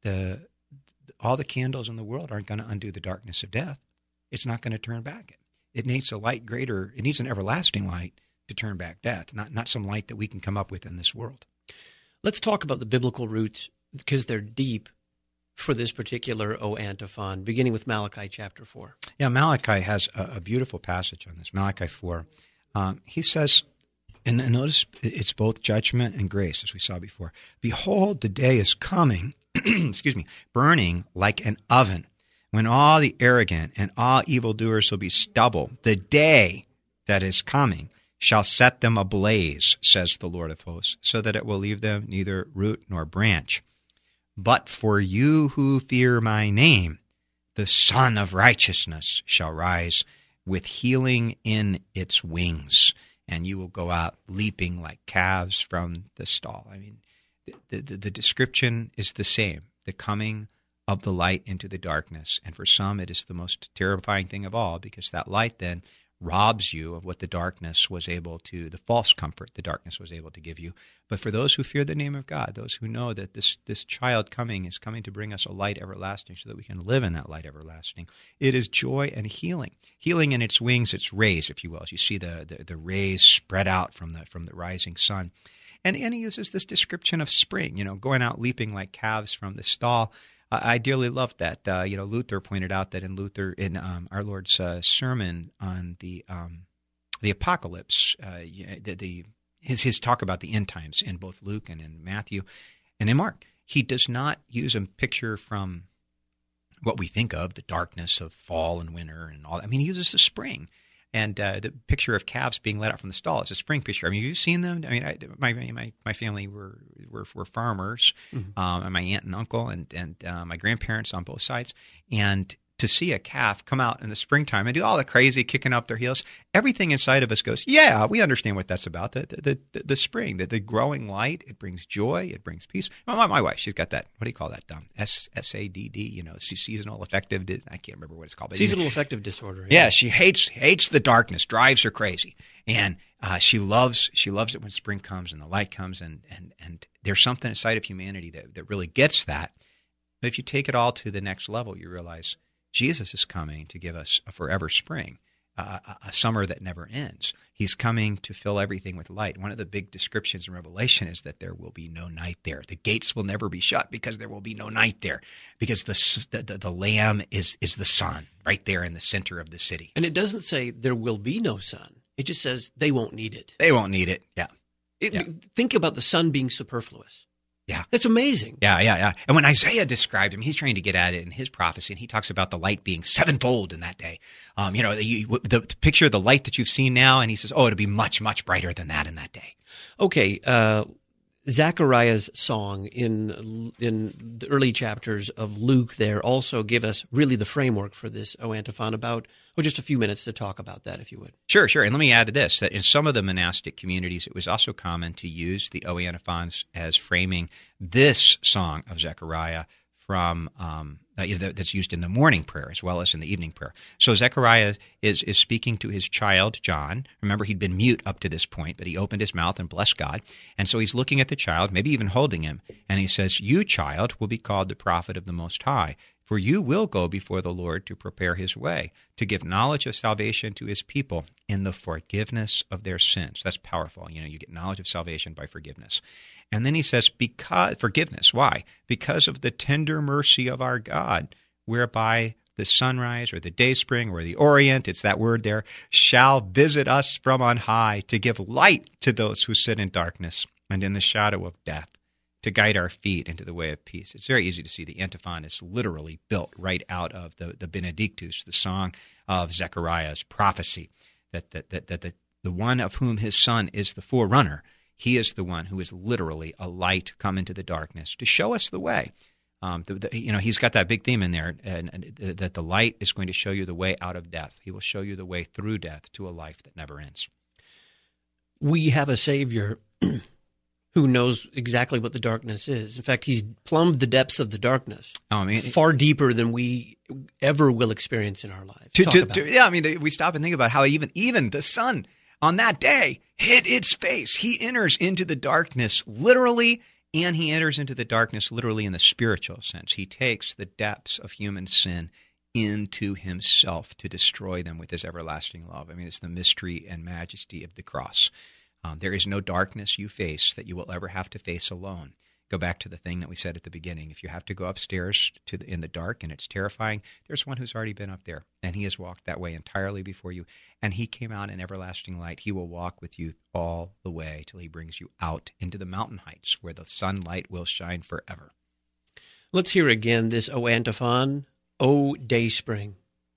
All the candles in the world aren't going to undo the darkness of death. It's not going to turn back. It needs a light greater. It needs an everlasting light to turn back death, not some light that we can come up with in this world. Let's talk about the biblical roots, because they're deep for this particular antiphon, beginning with Malachi chapter 4. Yeah, Malachi has a beautiful passage on this. Malachi 4. He says, and notice it's both judgment and grace, as we saw before. Behold, the day is coming, burning like an oven, when all the arrogant and all evildoers will be stubble. The day that is coming shall set them ablaze, says the Lord of hosts, so that it will leave them neither root nor branch. But for you who fear my name, the Son of Righteousness shall rise with healing in its wings, and you will go out leaping like calves from the stall. I mean, the description is the same, the coming of the light into the darkness. And for some, it is the most terrifying thing of all, because that light then robs you of what the darkness was able to, the false comfort the darkness was able to give you. But for those who fear the name of God, those who know that this child coming is coming to bring us a light everlasting so that we can live in that light everlasting, it is joy and healing. Healing in its wings, its rays, if you will, as you see the rays spread out from the rising sun. And he uses this description of spring, going out leaping like calves from the stall. I dearly loved that. Luther pointed out that in our Lord's sermon on the apocalypse, his talk about the end times in both Luke and in Matthew and in Mark, he does not use a picture from what we think of, the darkness of fall and winter and all that. I mean, he uses the spring. And the picture of calves being let out from the stall is a spring picture. I mean, have you seen them? I mean, my family were farmers, and my aunt and uncle and my grandparents on both sides. And to see a calf come out in the springtime and do all the crazy kicking up their heels, everything inside of us goes, yeah, we understand what that's about. The spring, the growing light, it brings joy, it brings peace. My wife, she's got that, what do you call that? SADD, seasonal affective, I can't remember what it's called. But seasonal affective disorder. Yeah, she hates the darkness, drives her crazy. And she loves it when spring comes and the light comes, and there's something inside of humanity that really gets that. But if you take it all to the next level, you realize Jesus is coming to give us a forever spring, a summer that never ends. He's coming to fill everything with light. One of the big descriptions in Revelation is that there will be no night there. The gates will never be shut because there will be no night there, because the Lamb is the sun right there in the center of the city. And it doesn't say there will be no sun. It just says they won't need it. They won't need it, yeah. Think about the sun being superfluous. Yeah. That's amazing. Yeah. And when Isaiah described him, he's trying to get at it in his prophecy, and he talks about the light being sevenfold in that day. The picture of the light that you've seen now, and he says, it'll be much, much brighter than that in that day. Okay, Zechariah's song in the early chapters of Luke there also give us really the framework for this antiphon about, just a few minutes to talk about that, if you would. Sure. And let me add to this, that in some of the monastic communities, it was also common to use the antiphons as framing this song of Zechariah from that's used in the morning prayer as well as in the evening prayer. So Zechariah is speaking to his child, John. Remember, he'd been mute up to this point, but he opened his mouth and blessed God. And so he's looking at the child, maybe even holding him, and he says, "You, child, will be called the prophet of the Most High, for you will go before the Lord to prepare his way, to give knowledge of salvation to his people in the forgiveness of their sins." That's powerful. You get knowledge of salvation by forgiveness. And then he says, forgiveness. Why? Because of the tender mercy of our God, whereby the sunrise or the dayspring or the orient, it's that word there, shall visit us from on high to give light to those who sit in darkness and in the shadow of death, to guide our feet into the way of peace. It's very easy to see the antiphon is literally built right out of the Benedictus, the song of Zechariah's prophecy, that the one of whom his son is the forerunner, he is the one who is literally a light come into the darkness to show us the way. He's got that big theme in there, and that the light is going to show you the way out of death. He will show you the way through death to a life that never ends. We have a Savior who knows exactly what the darkness is. In fact, he's plumbed the depths of the darkness far deeper than we ever will experience in our lives. We stop and think about how even the sun on that day hid its face. He enters into the darkness literally, and he enters into the darkness literally in the spiritual sense. He takes the depths of human sin into himself to destroy them with his everlasting love. It's the mystery and majesty of the cross. There is no darkness you face that you will ever have to face alone. Go back to the thing that we said at the beginning. If you have to go upstairs in the dark and it's terrifying, there's one who's already been up there, and he has walked that way entirely before you, and he came out in everlasting light. He will walk with you all the way till he brings you out into the mountain heights where the sunlight will shine forever. Let's hear again this O antiphon, O Dayspring.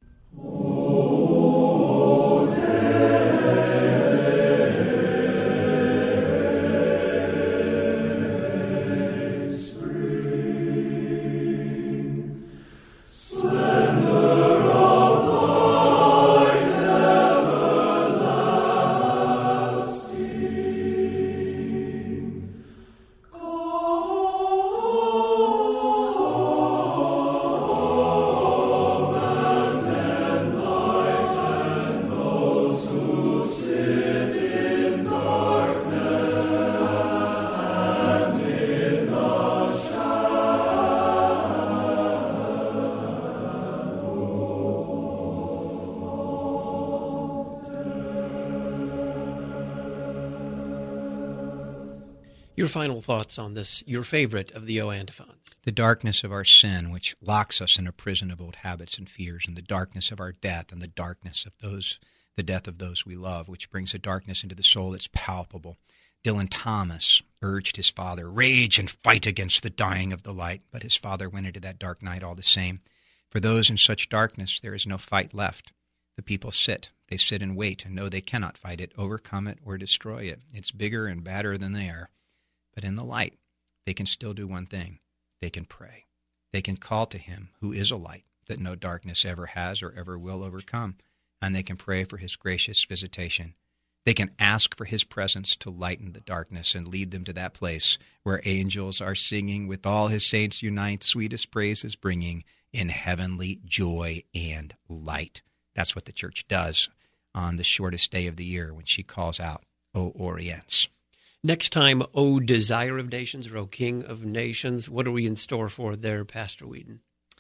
Your final thoughts on this, your favorite of the O antiphons. The darkness of our sin, which locks us in a prison of old habits and fears, and the darkness of our death, and the darkness of the death of those we love, which brings a darkness into the soul that's palpable. Dylan Thomas urged his father, rage and fight against the dying of the light, but his father went into that dark night all the same. For those in such darkness, there is no fight left. The people they sit and wait and know they cannot fight it, overcome it, or destroy it. It's bigger and badder than they are. But in the light, they can still do one thing. They can pray. They can call to him who is a light that no darkness ever has or ever will overcome, and they can pray for his gracious visitation. They can ask for his presence to lighten the darkness and lead them to that place where angels are singing with all his saints unite, sweetest praises bringing in heavenly joy and light. That's what the church does on the shortest day of the year when she calls out, O Orients. Next time, O Desire of Nations, or O King of Nations, what are we in store for there, Pastor Whedon?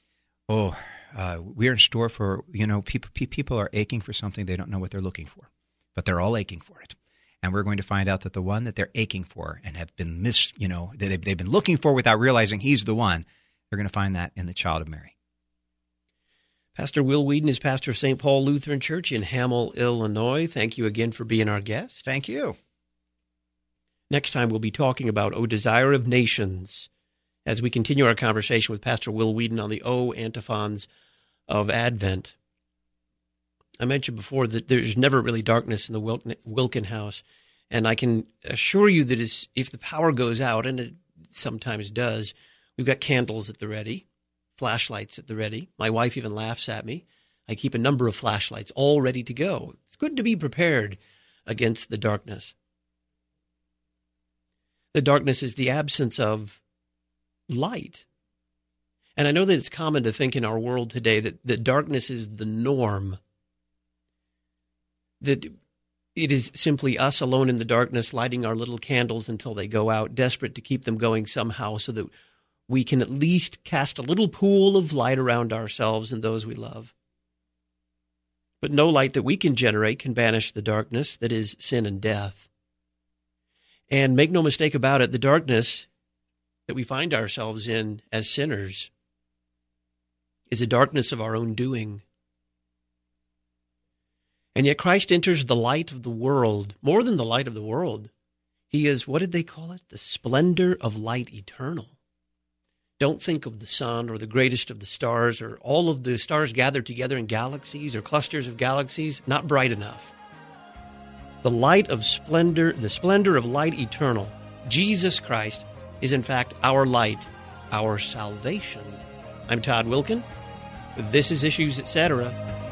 We're in store for, people are aching for something they don't know what they're looking for, but they're all aching for it. And we're going to find out that the one that they're aching for and have been they've been looking for without realizing he's the one, they're going to find that in the child of Mary. Pastor Will Whedon is pastor of St. Paul Lutheran Church in Hamel, Illinois. Thank you again for being our guest. Thank you. Next time, we'll be talking about O Desire of Nations as we continue our conversation with Pastor Will Whedon on the O antiphons of Advent. I mentioned before that there's never really darkness in the Wilkin house, and I can assure you that if the power goes out, and it sometimes does, we've got candles at the ready, flashlights at the ready. My wife even laughs at me. I keep a number of flashlights all ready to go. It's good to be prepared against the darkness. The darkness is the absence of light. And I know that it's common to think in our world today that darkness is the norm, that it is simply us alone in the darkness, lighting our little candles until they go out, desperate to keep them going somehow so that we can at least cast a little pool of light around ourselves and those we love. But no light that we can generate can banish the darkness that is sin and death. And make no mistake about it, the darkness that we find ourselves in as sinners is a darkness of our own doing. And yet Christ enters the light of the world, more than the light of the world. He is, what did they call it? The splendor of light eternal. Don't think of the sun or the greatest of the stars or all of the stars gathered together in galaxies or clusters of galaxies, not bright enough. The light of splendor, the splendor of light eternal, Jesus Christ, is in fact our light, our salvation. I'm Todd Wilken. This is Issues, Etc.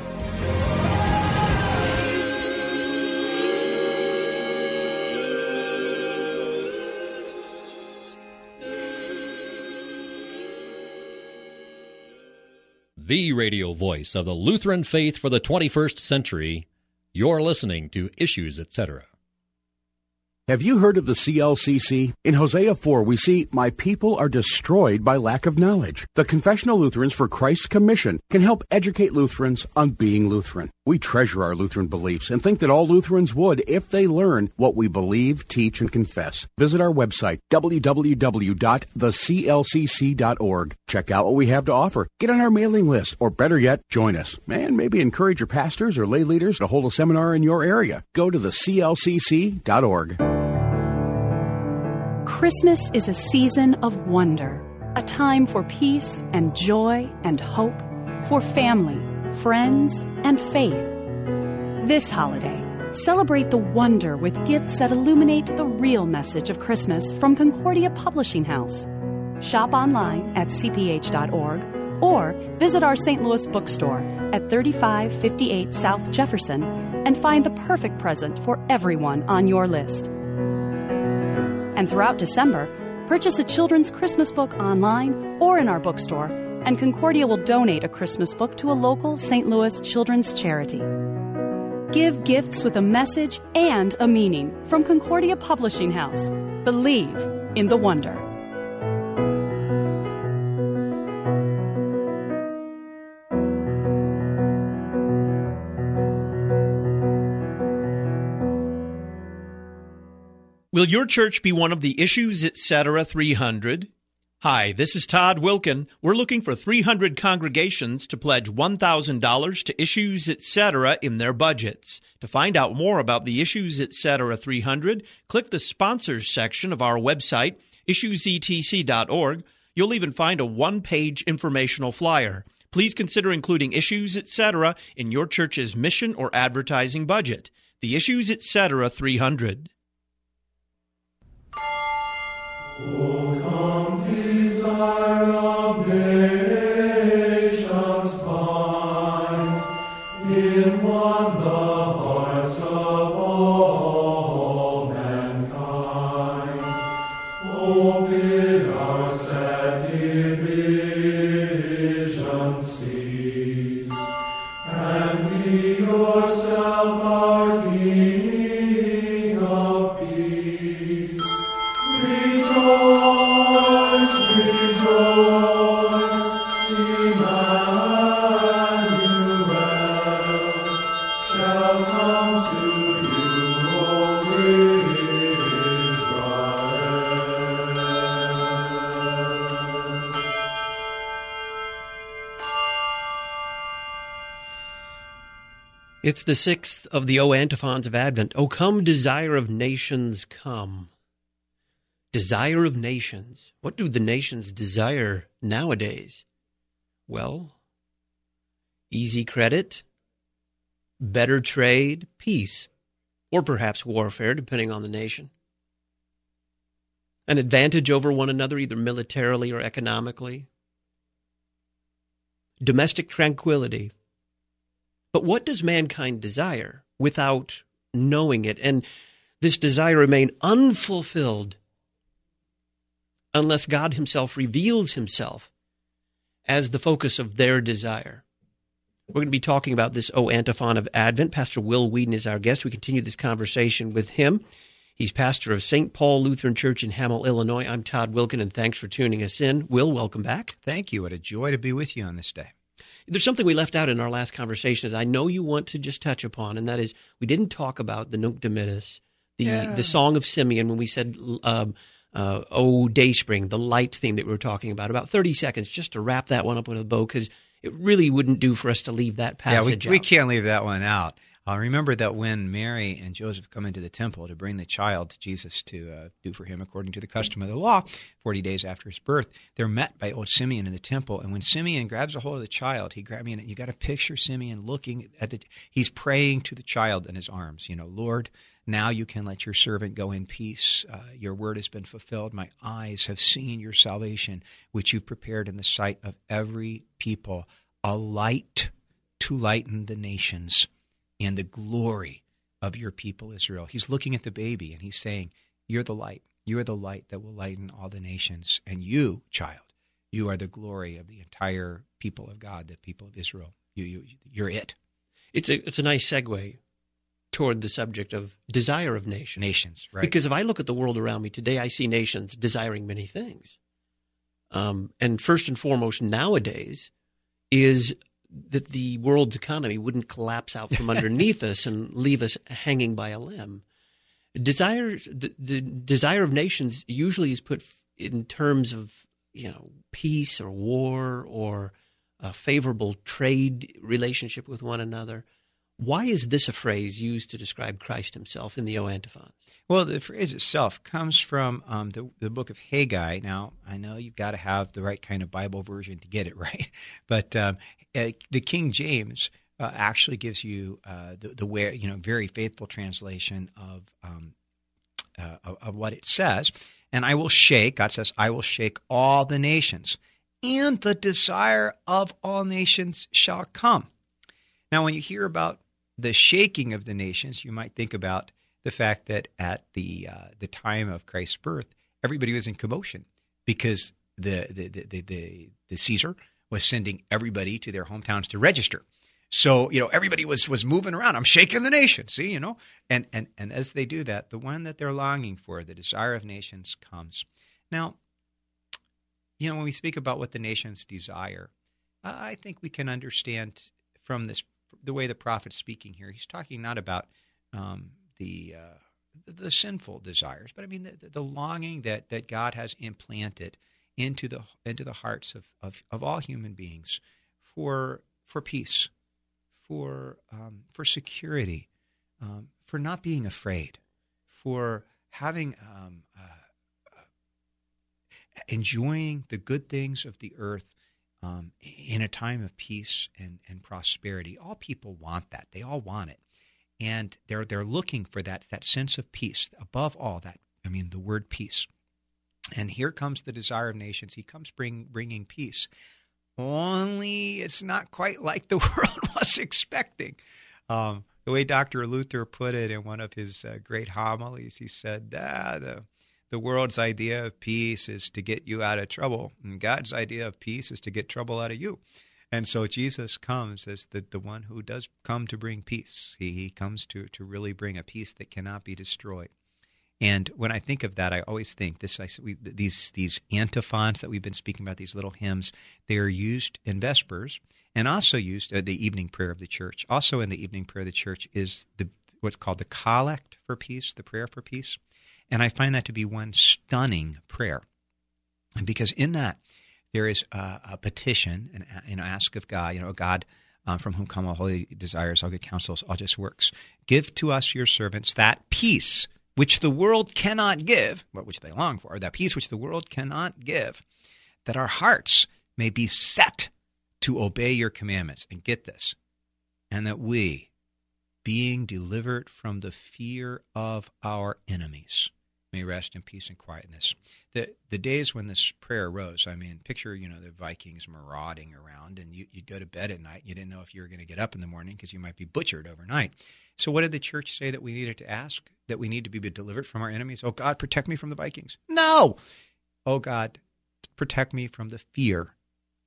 The radio voice of the Lutheran faith for the 21st century. You're listening to Issues, Etc. Have you heard of the CLCC? In Hosea 4, we see, "My people are destroyed by lack of knowledge." The Confessional Lutherans for Christ's Commission can help educate Lutherans on being Lutheran. We treasure our Lutheran beliefs and think that all Lutherans would if they learn what we believe, teach, and confess. Visit our website, www.theclcc.org. Check out what we have to offer. Get on our mailing list, or better yet, join us. And maybe encourage your pastors or lay leaders to hold a seminar in your area. Go to theclcc.org. Christmas is a season of wonder, a time for peace and joy and hope, for family, friends, and faith. This holiday, celebrate the wonder with gifts that illuminate the real message of Christmas from Concordia Publishing House. Shop online at cph.org or visit our St. Louis bookstore at 3558 South Jefferson and find the perfect present for everyone on your list. And throughout December, purchase a children's Christmas book online or in our bookstore, and Concordia will donate a Christmas book to a local St. Louis children's charity. Give gifts with a message and a meaning from Concordia Publishing House. Believe in the wonder. Will your church be one of the Issues, Etc. 300? Hi, this is Todd Wilken. We're looking for 300 congregations to pledge $1,000 to Issues, Etc. in their budgets. To find out more about the Issues, Etc. 300, click the Sponsors section of our website, issuesetc.org. You'll even find a one-page informational flyer. Please consider including Issues, Etc. in your church's mission or advertising budget. The Issues, Etc. 300. O come, desire of nations, find in one the hearts of all mankind. O bid our sad division cease, and we yourself our King of peace. Rejoice, rejoice, Emmanuel shall come to you, O Israel. It's the sixth of the O antiphons of Advent. O come, desire of nations, come. Desire of nations. What do the nations desire nowadays? Well, easy credit, better trade, peace, or perhaps warfare, depending on the nation. An advantage over one another, either militarily or economically. Domestic tranquility. But what does mankind desire without knowing it? And this desire remain unfulfilled unless God himself reveals himself as the focus of their desire. We're going to be talking about this O Antiphon of Advent. Pastor Will Weedon is our guest. We continue this conversation with him. He's pastor of St. Paul Lutheran Church in Hamel, Illinois. I'm Todd Wilken, and thanks for tuning us in. Will, welcome back. Thank you. What a joy to be with you on this day. There's something we left out in our last conversation that I know you want to just touch upon, and that is we didn't talk about the Nunc Dimittis, the Song of Simeon, when we said, O Dayspring, the light theme that we were talking about 30 seconds, just to wrap that one up with a bow, because it really wouldn't do for us to leave that passage out. We can't leave that one out. Remember that when Mary and Joseph come into the temple to bring the child, Jesus, to do for him according to the custom of the law, 40 days after his birth, they're met by old Simeon in the temple. And when Simeon grabs a hold of the child, you got to picture Simeon looking at he's praying to the child in his arms. Lord, now you can let your servant go in peace. Your word has been fulfilled. My eyes have seen your salvation, which you've prepared in the sight of every people, a light to lighten the nations and the glory of your people Israel. He's looking at the baby and he's saying, you're the light. You are the light that will lighten all the nations. And you, child, you are the glory of the entire people of God, the people of Israel. You're it. It's a nice segue toward the subject of desire of nations. Nations, right. Because if I look at the world around me today, I see nations desiring many things. And first and foremost nowadays is that the world's economy wouldn't collapse out from underneath us and leave us hanging by a limb. The desire of nations usually is put in terms of, peace or war or a favorable trade relationship with one another. Why is this a phrase used to describe Christ himself in the O Antiphons? Well, the phrase itself comes from the book of Haggai. Now, I know you've got to have the right kind of Bible version to get it right, but the King James actually gives you the very faithful translation of what it says. And I will shake, God says, I will shake all the nations, and the desire of all nations shall come. Now, when you hear about the shaking of the nations, you might think about the fact that at the time of Christ's birth, everybody was in commotion because the Caesar was sending everybody to their hometowns to register. So, everybody was moving around. I'm shaking the nation, see, And as they do that, the one that they're longing for, the desire of nations, comes. Now, when we speak about what the nations desire, I think we can understand from the way the prophet's speaking here. He's talking not about the sinful desires, but I mean the longing that God has implanted into the hearts of all human beings for peace, for security, for not being afraid, for having enjoying the good things of the earth in a time of peace and prosperity. All people want that. They all want it. And they're looking for that sense of peace. Above all, the word peace. And here comes the desire of nations. He comes bringing peace. Only it's not quite like the world was expecting. The way Dr. Luther put it in one of his great homilies, he said, the world's idea of peace is to get you out of trouble, and God's idea of peace is to get trouble out of you. And so Jesus comes as the one who does come to bring peace. He comes to really bring a peace that cannot be destroyed. And when I think of that, I always think these antiphons that we've been speaking about, these little hymns, they are used in Vespers and also used at the evening prayer of the church. Also in the evening prayer of the church is what's called the collect for peace, the prayer for peace. And I find that to be one stunning prayer. And because in that, there is a petition, and ask of God, God, from whom come all holy desires, all good counsels, all just works. Give to us, your servants, that peace which the world cannot give, but which they long for, that peace which the world cannot give, that our hearts may be set to obey your commandments. And get this, and that we, being delivered from the fear of our enemies, may rest in peace and quietness. The days when this prayer arose, picture, the Vikings marauding around, and you'd go to bed at night. You didn't know if you were going to get up in the morning because you might be butchered overnight. So what did the church say that we needed to ask? That we need to be delivered from our enemies? Oh, God, protect me from the Vikings. No! Oh, God, protect me from the fear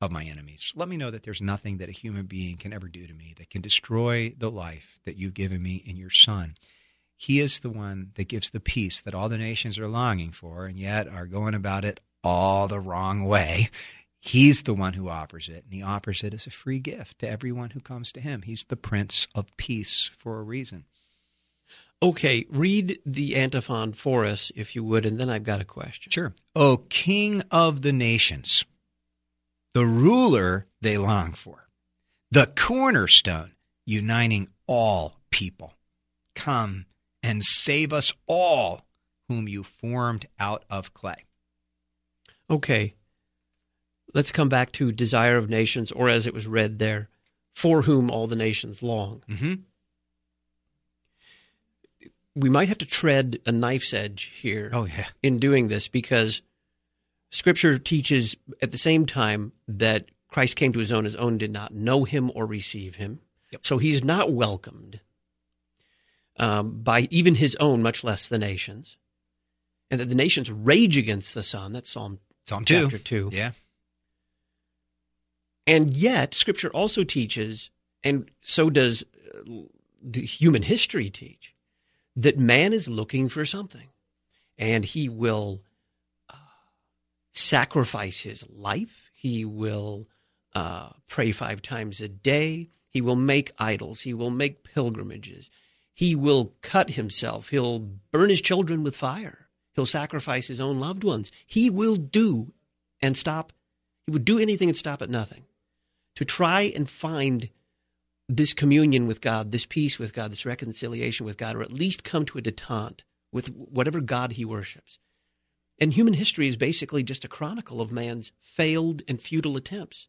of my enemies. Let me know that there's nothing that a human being can ever do to me that can destroy the life that you've given me in your Son. He is the one that gives the peace that all the nations are longing for and yet are going about it all the wrong way. He's the one who offers it, and he offers it as a free gift to everyone who comes to him. He's the Prince of Peace for a reason. Okay, read the antiphon for us, if you would, and then I've got a question. Sure. O King of the nations, the ruler they long for, the cornerstone uniting all people, come and save us all whom you formed out of clay. Okay, let's come back to Desire of Nations, or as it was read there, for whom all the nations long. Mm-hmm. We might have to tread a knife's edge here in doing this, because Scripture teaches at the same time that Christ came to his own did not know him or receive him. Yep. So he's not welcomed by even his own, much less the nations. And that the nations rage against the Son. That's Psalm chapter 2. Yeah. And yet, Scripture also teaches, and so does the human history teach, that man is looking for something, and he will sacrifice his life. He will pray 5 times a day. He will make idols. He will make pilgrimages. He will cut himself. He'll burn his children with fire. He'll sacrifice his own loved ones. He will do and stop. He would do anything and stop at nothing to try and find this communion with God, this peace with God, this reconciliation with God, or at least come to a detente with whatever God he worships. And human history is basically just a chronicle of man's failed and futile attempts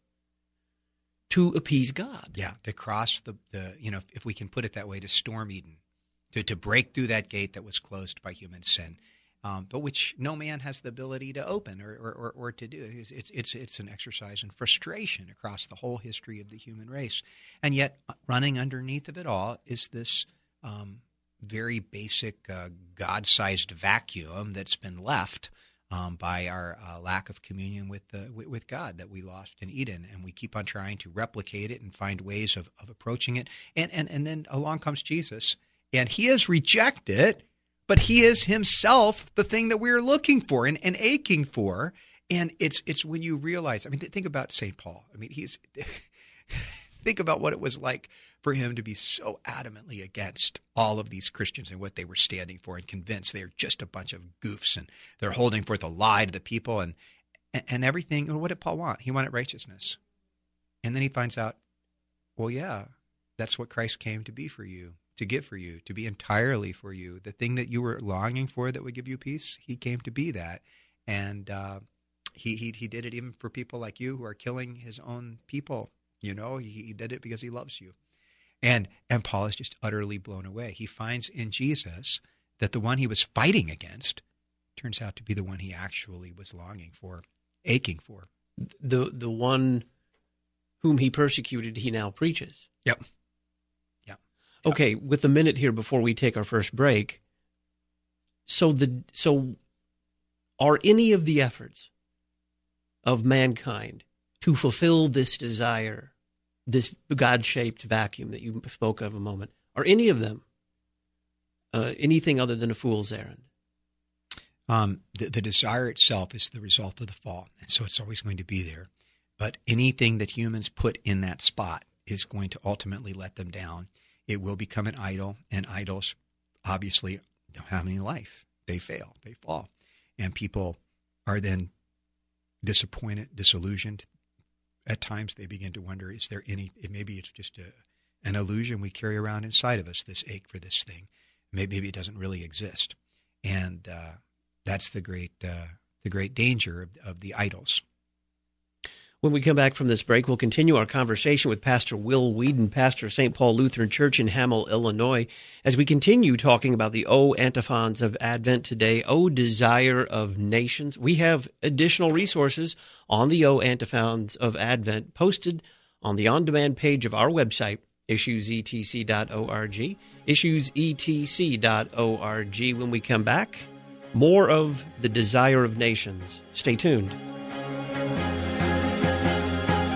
to appease God. Yeah, to cross the if we can put it that way, to storm Eden, to break through that gate that was closed by human sin, but which no man has the ability to open or to do. It's an exercise in frustration across the whole history of the human race. And yet running underneath of it all is this very basic God-sized vacuum that's been left by our lack of communion with God that we lost in Eden. And we keep on trying to replicate it and find ways of approaching it. And then along comes Jesus, and he is rejected, but he is himself the thing that we're looking for and aching for. And it's when you realize, I mean, think about St. Paul. I mean, think about what it was like for him to be so adamantly against all of these Christians and what they were standing for, and convinced they're just a bunch of goofs and they're holding forth a lie to the people and everything. And what did Paul want? He wanted righteousness. And then he finds out, well, yeah, that's what Christ came to be for you, to give for you, to be entirely for you. The thing that you were longing for that would give you peace, he came to be that. And he did it even for people like you who are killing his own people. You know, he did it because he loves you. And Paul is just utterly blown away. He finds in Jesus that the one he was fighting against turns out to be the one he actually was longing for, aching for. The one whom he persecuted, he now preaches. Yep. Okay, with a minute here before we take our first break, so are any of the efforts of mankind to fulfill this desire, this God-shaped vacuum that you spoke of a moment, are any of them anything other than a fool's errand? The desire itself is the result of the fall, and so it's always going to be there. But anything that humans put in that spot is going to ultimately let them down. It will become an idol, and idols obviously don't have any life. They fail, they fall. And people are then disappointed, disillusioned. At times they begin to wonder, is there maybe it's just an illusion we carry around inside of us, this ache for this thing. Maybe it doesn't really exist. And that's the great danger of the idols. When we come back from this break, we'll continue our conversation with Pastor Will Weedon, pastor of St. Paul Lutheran Church in Hamel, Illinois, as we continue talking about the O antiphons of Advent today, O Desire of Nations. We have additional resources on the O antiphons of Advent posted on the on-demand page of our website, issuesetc.org, issuesetc.org. When we come back, more of the Desire of Nations. Stay tuned.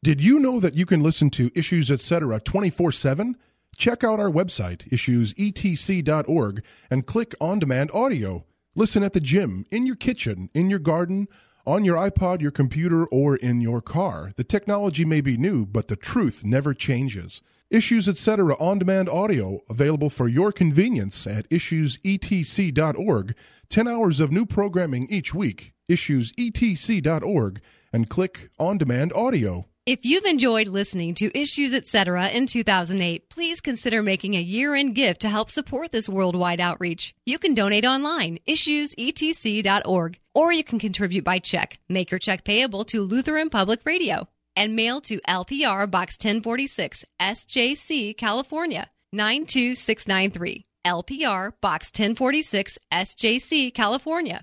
Did you know that you can listen to Issues Etc. 24/7? Check out our website, issuesetc.org, and click On Demand Audio. Listen at the gym, in your kitchen, in your garden, on your iPod, your computer, or in your car. The technology may be new, but the truth never changes. Issues Etc. On Demand Audio, available for your convenience at issuesetc.org. 10 hours of new programming each week. Issuesetc.org, and click On Demand Audio. If you've enjoyed listening to Issues Etc. in 2008, please consider making a year-end gift to help support this worldwide outreach. You can donate online, issuesetc.org, or you can contribute by check. Make your check payable to Lutheran Public Radio and mail to LPR Box 1046, SJC, California, 92693. LPR Box 1046, SJC, California,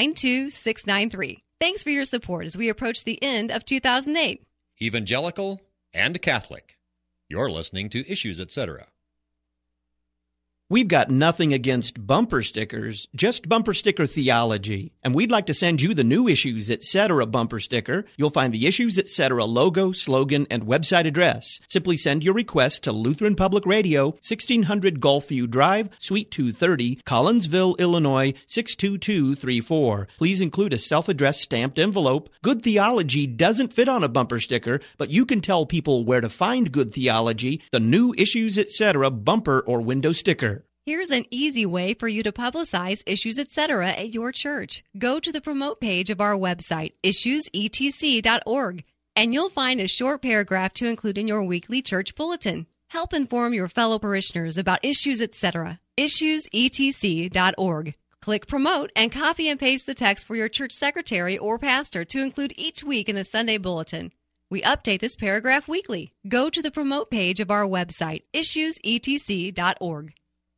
92693. Thanks for your support as we approach the end of 2008. Evangelical and Catholic. You're listening to Issues Etc. We've got nothing against bumper stickers, just bumper sticker theology. And we'd like to send you the new Issues Etc. bumper sticker. You'll find the Issues Etc. logo, slogan, and website address. Simply send your request to Lutheran Public Radio, 1600 Gulfview Drive, Suite 230, Collinsville, Illinois, 62234. Please include a self-addressed stamped envelope. Good theology doesn't fit on a bumper sticker, but you can tell people where to find good theology, the new Issues Etc. bumper or window sticker. Here's an easy way for you to publicize Issues Etc. at your church. Go to the promote page of our website, issuesetc.org, and you'll find a short paragraph to include in your weekly church bulletin. Help inform your fellow parishioners about Issues Etc. issuesetc.org. Click promote and copy and paste the text for your church secretary or pastor to include each week in the Sunday bulletin. We update this paragraph weekly. Go to the promote page of our website, issuesetc.org.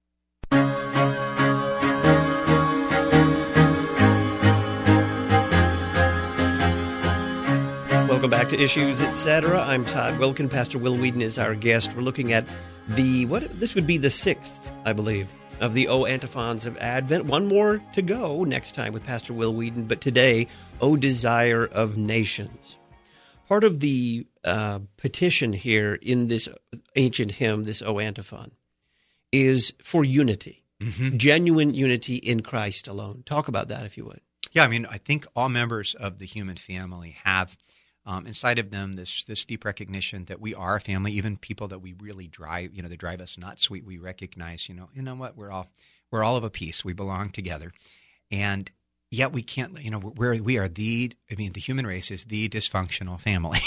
Welcome back to Issues Etc. I'm Todd Wilkin. Pastor Will Whedon is our guest. We're looking at this would be the 6th, I believe, of the O Antiphons of Advent. One more to go next time with Pastor Will Whedon, but today, O Desire of Nations. Part of the petition here in this ancient hymn, this O Antiphon, is for unity, genuine unity in Christ alone. Talk about that, if you would. Yeah, I mean, I think all members of the human family have inside of them this deep recognition that we are a family. Even people that we really drive, that drive us nuts, we recognize, you know what, we're all of a piece. We belong together, and yet we can't. The human race is the dysfunctional family.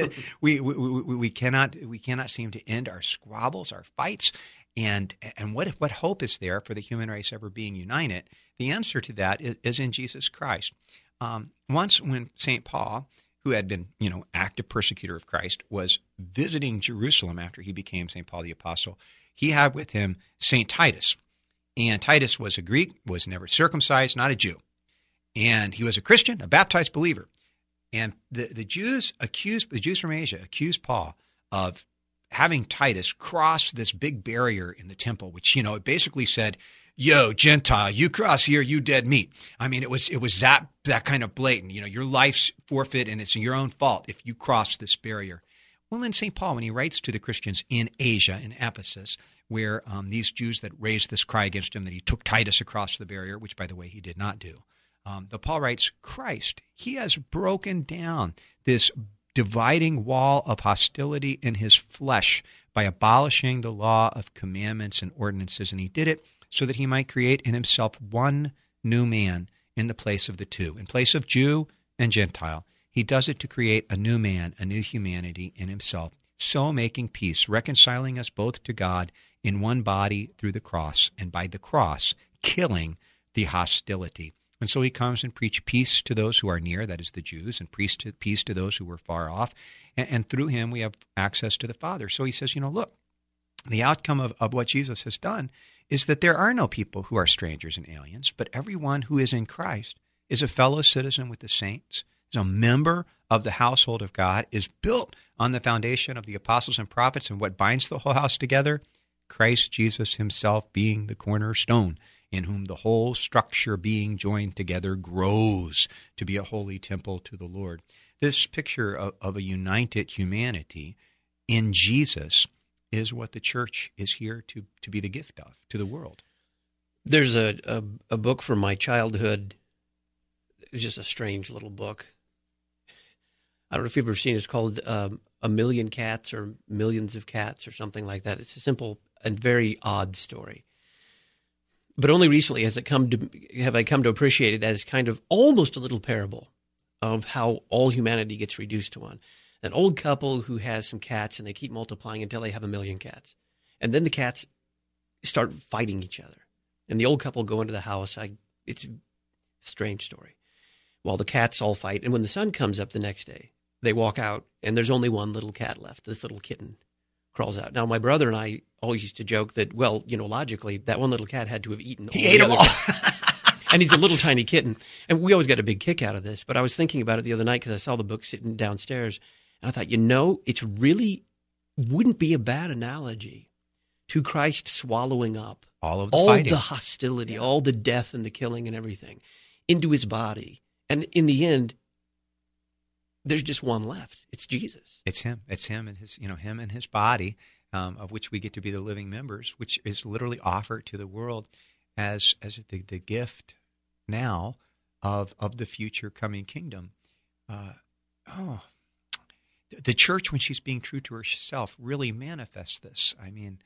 we cannot seem to end our squabbles, our fights. And what hope is there for the human race ever being united? The answer to that is in Jesus Christ. Once when St. Paul, who had been, active persecutor of Christ, was visiting Jerusalem after he became St. Paul the Apostle, he had with him St. Titus. And Titus was a Greek, was never circumcised, not a Jew. And he was a Christian, a baptized believer. And the Jews from Asia accused Paul of having Titus cross this big barrier in the temple, which, it basically said, yo, Gentile, you cross here, you dead meat. I mean, it was that kind of blatant, your life's forfeit and it's your own fault if you cross this barrier. Well, then St. Paul, when he writes to the Christians in Asia, in Ephesus, where these Jews that raised this cry against him that he took Titus across the barrier, which, by the way, he did not do. But Paul writes, Christ, he has broken down this dividing wall of hostility in his flesh by abolishing the law of commandments and ordinances. And he did it so that he might create in himself one new man in the place of the two. In place of Jew and Gentile, he does it to create a new man, a new humanity in himself, so making peace, reconciling us both to God in one body through the cross, and by the cross, killing the hostility. And so he comes and preaches peace to those who are near, that is the Jews, and peace to those who were far off. And through him, we have access to the Father. So he says, look, the outcome of what Jesus has done is that there are no people who are strangers and aliens, but everyone who is in Christ is a fellow citizen with the saints, is a member of the household of God, is built on the foundation of the apostles and prophets, and what binds the whole house together? Christ Jesus himself being the cornerstone. in whom the whole structure being joined together grows to be a holy temple to the Lord. This picture of a united humanity in Jesus is what the church is here to be the gift of to the world. There's a book from my childhood. It's just a strange little book. I don't know if you've ever seen it. It's called A Million Cats or Millions of Cats or something like that. It's a simple and very odd story. But only recently have I come to appreciate it as kind of almost a little parable of how all humanity gets reduced to one. An old couple who has some cats, and they keep multiplying until they have 1 million cats. And then the cats start fighting each other. And the old couple go into the house. It's a strange story. While the cats all fight. And when the sun comes up the next day, they walk out, and there's only one little cat left. This little kitten crawls out. Now, my brother and I always used to joke that, well, logically, that one little cat had to have eaten all the other cats. And he's a little tiny kitten. And we always got a big kick out of this. But I was thinking about it the other night because I saw the book sitting downstairs. And I thought, it's really wouldn't be a bad analogy to Christ swallowing up all of the hostility, all the death and the killing and everything into his body. And in the end, there's just one left. It's Jesus. It's him. It's him and his, him and his body, of which we get to be the living members, which is literally offered to the world as the gift now of the future coming kingdom. The church, when she's being true to herself, really manifests this. I mean,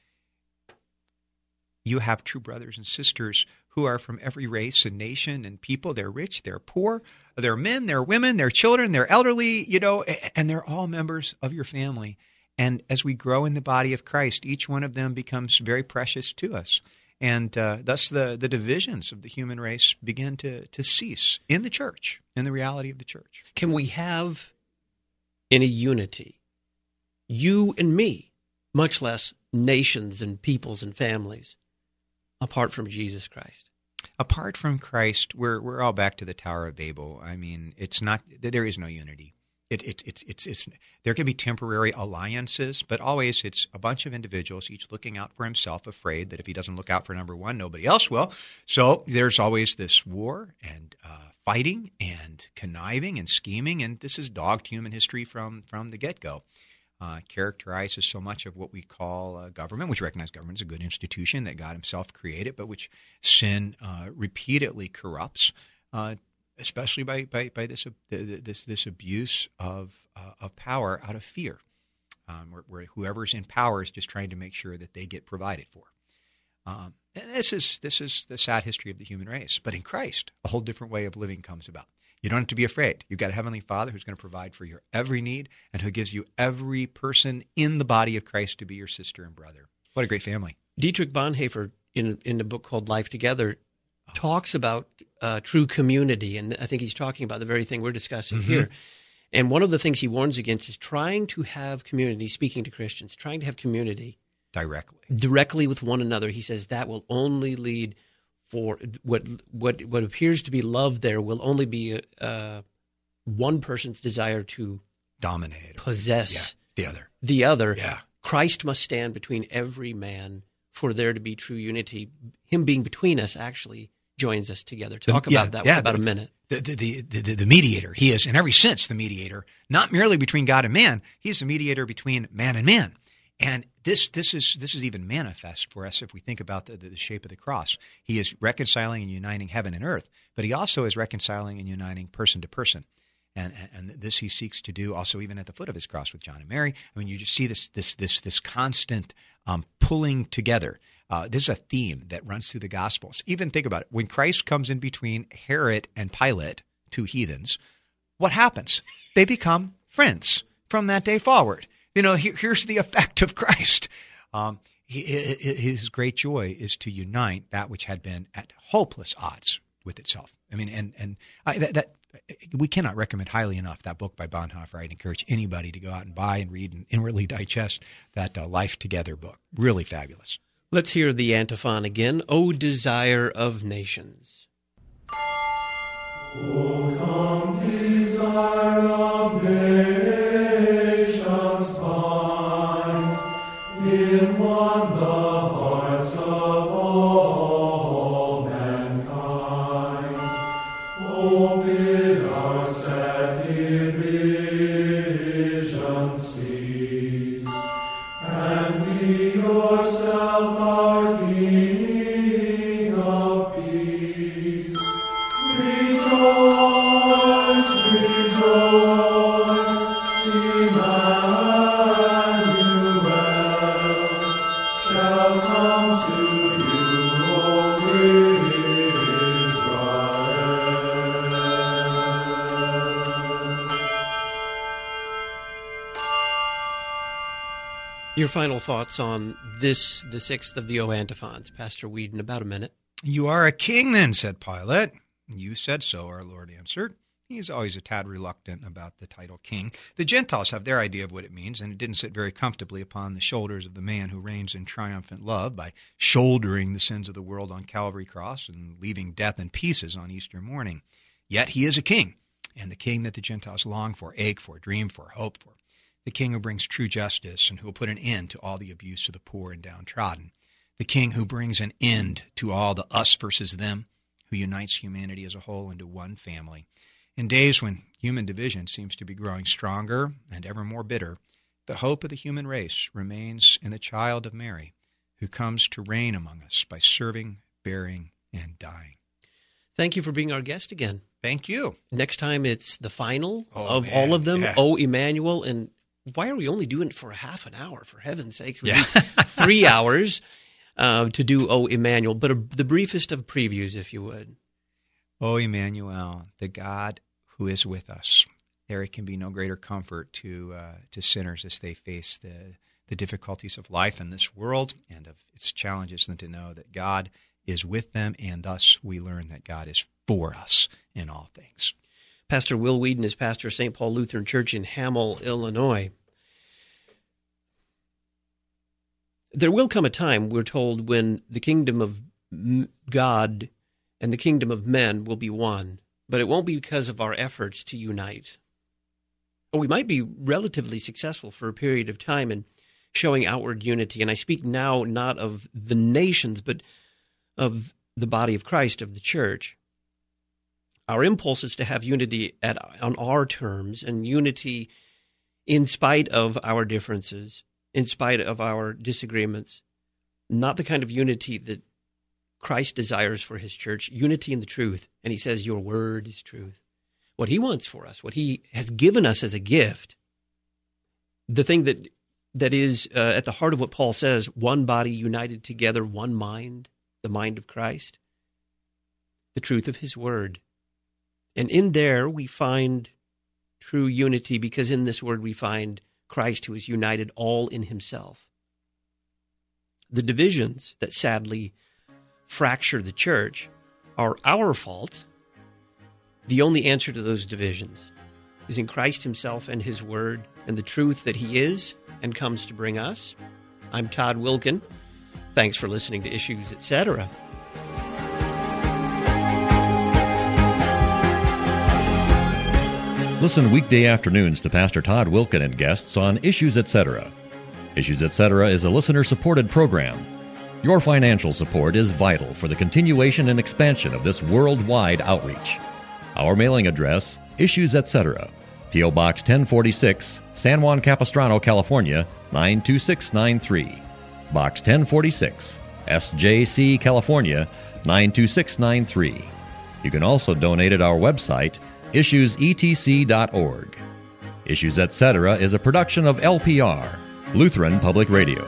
you have true brothers and sisters who are from every race and nation and people. They're rich, they're poor, they're men, they're women, they're children, they're elderly, and they're all members of your family. And as we grow in the body of Christ, each one of them becomes very precious to us. And thus the divisions of the human race begin to cease in the church, in the reality of the church. Can we have any unity, you and me, much less nations and peoples and families, apart from Jesus Christ? Apart from Christ, we're all back to the Tower of Babel. I mean, there is no unity. It's there can be temporary alliances, but always it's a bunch of individuals, each looking out for himself, afraid that if he doesn't look out for number one, nobody else will. So there's always this war and fighting and conniving and scheming, and this is dogged human history from the get-go. Characterizes so much of what we call government, which recognize government is a good institution that God himself created, but which sin repeatedly corrupts, especially by this abuse of power out of fear, where whoever's in power is just trying to make sure that they get provided for. And this is the sad history of the human race. But in Christ, a whole different way of living comes about. You don't have to be afraid. You've got a Heavenly Father who's going to provide for your every need and who gives you every person in the body of Christ to be your sister and brother. What a great family. Dietrich Bonhoeffer, in a book called Life Together, talks about true community, and I think he's talking about the very thing we're discussing here. And one of the things he warns against is trying to have community, speaking to Christians, trying to have community directly with one another. He says that will only lead for what appears to be love there will only be one person's desire to dominate, possess the other. Yeah. Christ must stand between every man for there to be true unity. Him being between us actually joins us together. Talk about that for about a minute. The mediator. He is in every sense the mediator, not merely between God and man. He's the mediator between man and man. And this is even manifest for us if we think about the shape of the cross. He is reconciling and uniting heaven and earth, but he also is reconciling and uniting person to person. And this he seeks to do also even at the foot of his cross with John and Mary. I mean, you just see this constant pulling together. This is a theme that runs through the Gospels. Even think about it. When Christ comes in between Herod and Pilate, two heathens, what happens? They become friends from that day forward. Here's the effect of Christ. His great joy is to unite that which had been at hopeless odds with itself. I mean, that we cannot recommend highly enough that book by Bonhoeffer. I'd encourage anybody to go out and buy and read and inwardly digest that Life Together book. Really fabulous. Let's hear the antiphon again. O desire of nations. O come, desire of nations, find in one the hearts of all men. Your final thoughts on this, the sixth of the O antiphons, Pastor Whedon, about a minute. "You are a king then," said Pilate. "You said so," our Lord answered. He's always a tad reluctant about the title king. The Gentiles have their idea of what it means, and it didn't sit very comfortably upon the shoulders of the man who reigns in triumphant love by shouldering the sins of the world on Calvary cross and leaving death in pieces on Easter morning. Yet he is a king, and the king that the Gentiles long for, ache for, dream for, hope for. The king who brings true justice and who will put an end to all the abuse of the poor and downtrodden. The king who brings an end to all the us versus them, who unites humanity as a whole into one family. In days when human division seems to be growing stronger and ever more bitter, the hope of the human race remains in the child of Mary, who comes to reign among us by serving, bearing, and dying. Thank you for being our guest again. Thank you. Next time it's the final of all of them, O Emmanuel. And why are we only doing it for a half an hour, for heaven's sakes? We need 3 hours to do O Emmanuel, but the briefest of previews, if you would. O Emmanuel, the God who is with us. There can be no greater comfort to sinners as they face the difficulties of life in this world and of its challenges than to know that God is with them, and thus we learn that God is for us in all things. Pastor Will Whedon is pastor of St. Paul Lutheran Church in Hamel, Illinois. There will come a time, we're told, when the kingdom of God and the kingdom of men will be one, but it won't be because of our efforts to unite. Or we might be relatively successful for a period of time in showing outward unity, and I speak now not of the nations, but of the body of Christ, of the church. Our impulse is to have unity on our terms, and unity in spite of our differences, in spite of our disagreements, not the kind of unity that Christ desires for his church, unity in the truth. And he says, your word is truth. What he wants for us, what he has given us as a gift, the thing that is at the heart of what Paul says, one body united together, one mind, the mind of Christ, the truth of his word. And in there we find true unity, because in this word we find Christ, who is united all in himself. The divisions that sadly fracture the church are our fault. The only answer to those divisions is in Christ himself and his word and the truth that he is and comes to bring us. I'm Todd Wilkin. Thanks for listening to Issues, Etc. Listen weekday afternoons to Pastor Todd Wilkin and guests on Issues, Etc. Issues, Etc. is a listener-supported program. Your financial support is vital for the continuation and expansion of this worldwide outreach. Our mailing address, Issues, Etc., P.O. Box 1046, San Juan Capistrano, California, 92693. Box 1046, SJC, California, 92693. You can also donate at our website, issuesetc.org. Issues, Etc. is a production of LPR, Lutheran Public Radio.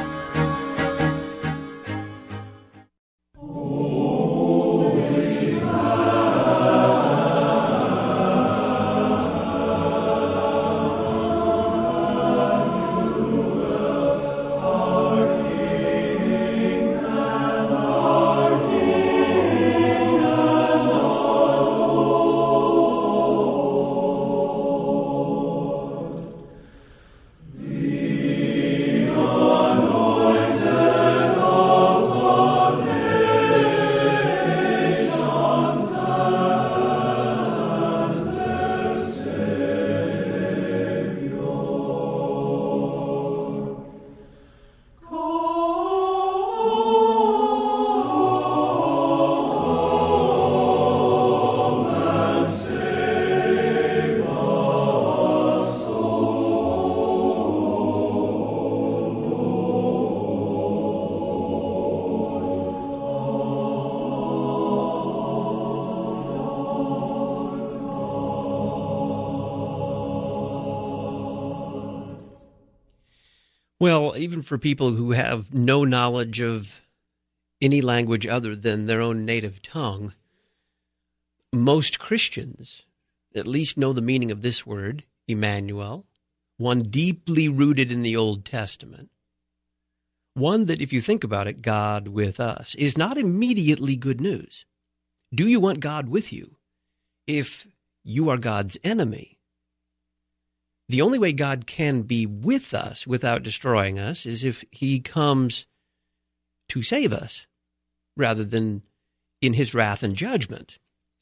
Well, even for people who have no knowledge of any language other than their own native tongue, most Christians at least know the meaning of this word, Emmanuel, one deeply rooted in the Old Testament, one that, if you think about it, God with us, is not immediately good news. Do you want God with you if you are God's enemy? The only way God can be with us without destroying us is if he comes to save us rather than in his wrath and judgment.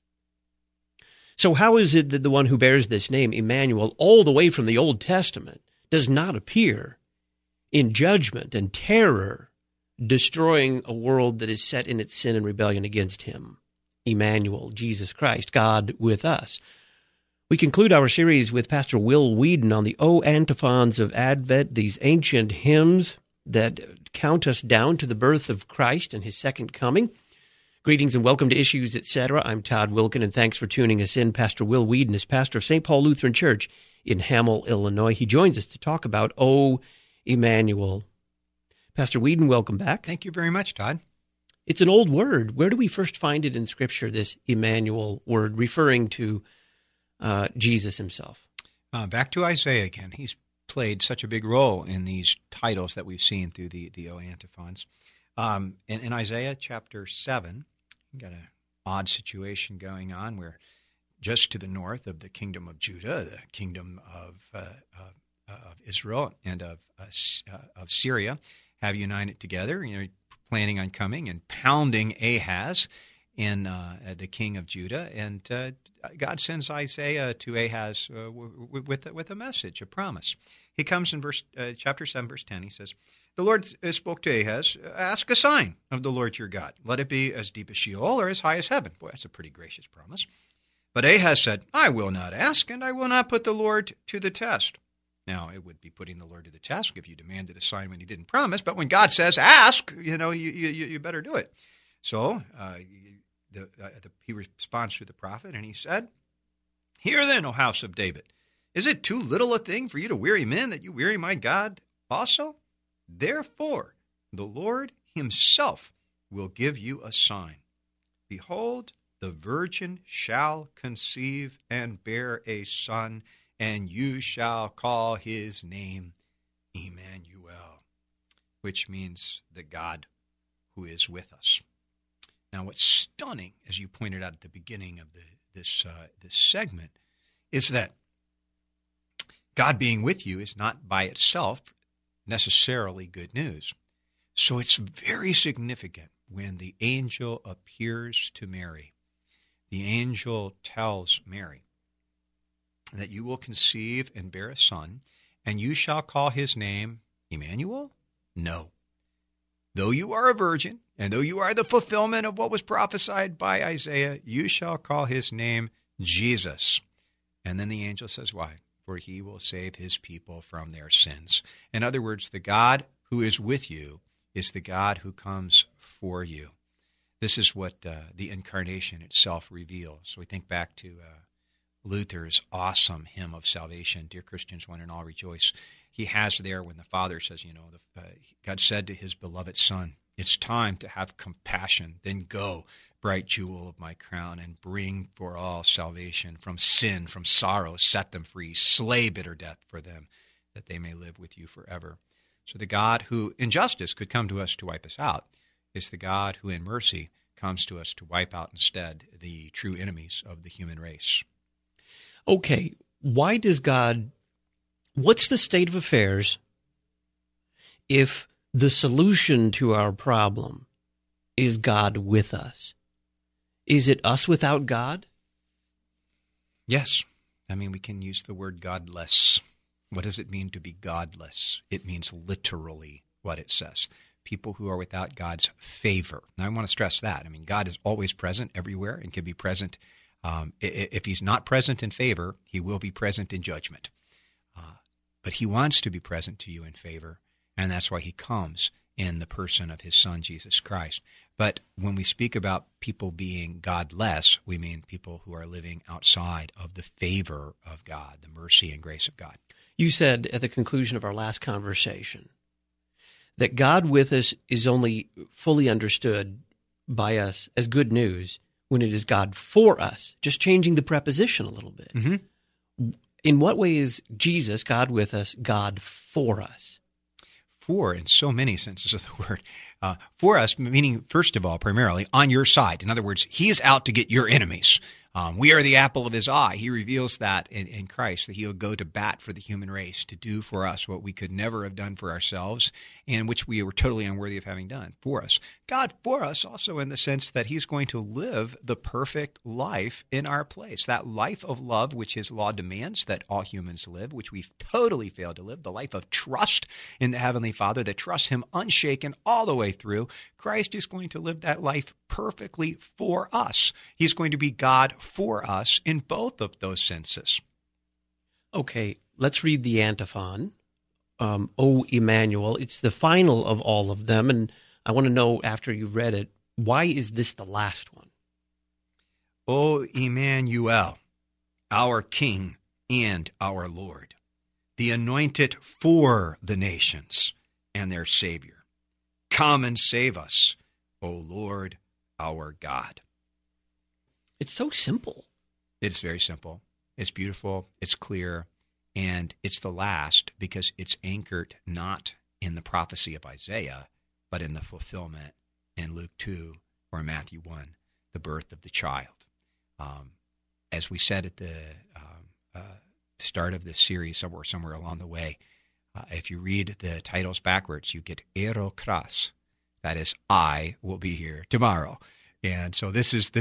So how is it that the one who bears this name, Emmanuel, all the way from the Old Testament, does not appear in judgment and terror, destroying a world that is set in its sin and rebellion against him? Emmanuel, Jesus Christ, God with us. We conclude our series with Pastor Will Weedon on the O antiphons of Advent, these ancient hymns that count us down to the birth of Christ and his second coming. Greetings and welcome to Issues, Etc. I'm Todd Wilkin, and thanks for tuning us in. Pastor Will Weedon is pastor of St. Paul Lutheran Church in Hamel, Illinois. He joins us to talk about O Emmanuel. Pastor Weedon, welcome back. Thank you very much, Todd. It's an old word. Where do we first find it in Scripture, this Emmanuel word, referring to Jesus himself? Back to Isaiah again. He's played such a big role in these titles that we've seen through the O antiphons. In Isaiah chapter 7, you've got an odd situation going on where just to the north of the kingdom of Judah, the kingdom of Israel and of Syria have united together, planning on coming and pounding Ahaz in the king of Judah, and God sends Isaiah to Ahaz with a message, a promise. He comes in chapter 7, verse 10. He says, "The Lord spoke to Ahaz, ask a sign of the Lord your God. Let it be as deep as Sheol or as high as heaven." Boy, that's a pretty gracious promise. But Ahaz said, "I will not ask, and I will not put the Lord to the test." Now, it would be putting the Lord to the test if you demanded a sign when he didn't promise, but when God says, ask, you better do it. So he responds to the prophet, and he said, "Hear then, O house of David, is it too little a thing for you to weary men that you weary my God also? Therefore, the Lord himself will give you a sign. Behold, the virgin shall conceive and bear a son, and you shall call his name Emmanuel," which means the God who is with us. Now, what's stunning, as you pointed out at the beginning of this segment, is that God being with you is not by itself necessarily good news. So it's very significant when the angel appears to Mary. The angel tells Mary that you will conceive and bear a son, and you shall call his name Emmanuel? No. Though you are a virgin, and though you are the fulfillment of what was prophesied by Isaiah, you shall call his name Jesus. And then the angel says, why? For he will save his people from their sins. In other words, the God who is with you is the God who comes for you. This is what the incarnation itself reveals. So we think back to Luther's awesome hymn of salvation, "Dear Christians, one and all rejoice." He has there when the Father says, God said to his beloved Son, "It's time to have compassion. Then go, bright jewel of my crown, and bring for all salvation from sin, from sorrow, set them free, slay bitter death for them, that they may live with you forever." So the God who in justice could come to us to wipe us out is the God who in mercy comes to us to wipe out instead the true enemies of the human race. Okay, what's the state of affairs if the solution to our problem is God with us? Is it us without God? Yes. We can use the word godless. What does it mean to be godless? It means literally what it says. People who are without God's favor. Now, I want to stress that. God is always present everywhere and can be present. If he's not present in favor, he will be present in judgment. But he wants to be present to you in favor, and that's why he comes in the person of his Son, Jesus Christ. But when we speak about people being godless, we mean people who are living outside of the favor of God, the mercy and grace of God. You said at the conclusion of our last conversation that God with us is only fully understood by us as good news when it is God for us, just changing the preposition a little bit. Mm-hmm. In what way is Jesus, God with us, God for us? for in so many senses of the word. For us, meaning, first of all, primarily, on your side. In other words, he is out to get your enemies. We are the apple of his eye. He reveals that in Christ, that he'll go to bat for the human race, to do for us what we could never have done for ourselves, and which we were totally unworthy of having done for us. God for us also in the sense that he's going to live the perfect life in our place, that life of love which his law demands that all humans live, which we've totally failed to live, the life of trust in the Heavenly Father that trusts him unshaken all the way through. Christ is going to live that life perfectly for us. He's going to be God for us in both of those senses. Okay, let's read the antiphon. O Emmanuel. It's the final of all of them, and I want to know, after you've read it, why is this the last one? O Emmanuel, our King and our Lord, the anointed for the nations and their Savior. Come and save us, O Lord, our God. It's so simple. It's very simple. It's beautiful. It's clear. And it's the last because it's anchored not in the prophecy of Isaiah, but in the fulfillment in Luke 2 or Matthew 1, the birth of the child. As we said at the start of this series, somewhere along the way, if you read the titles backwards, you get Erokras. That is, I will be here tomorrow. And so this is the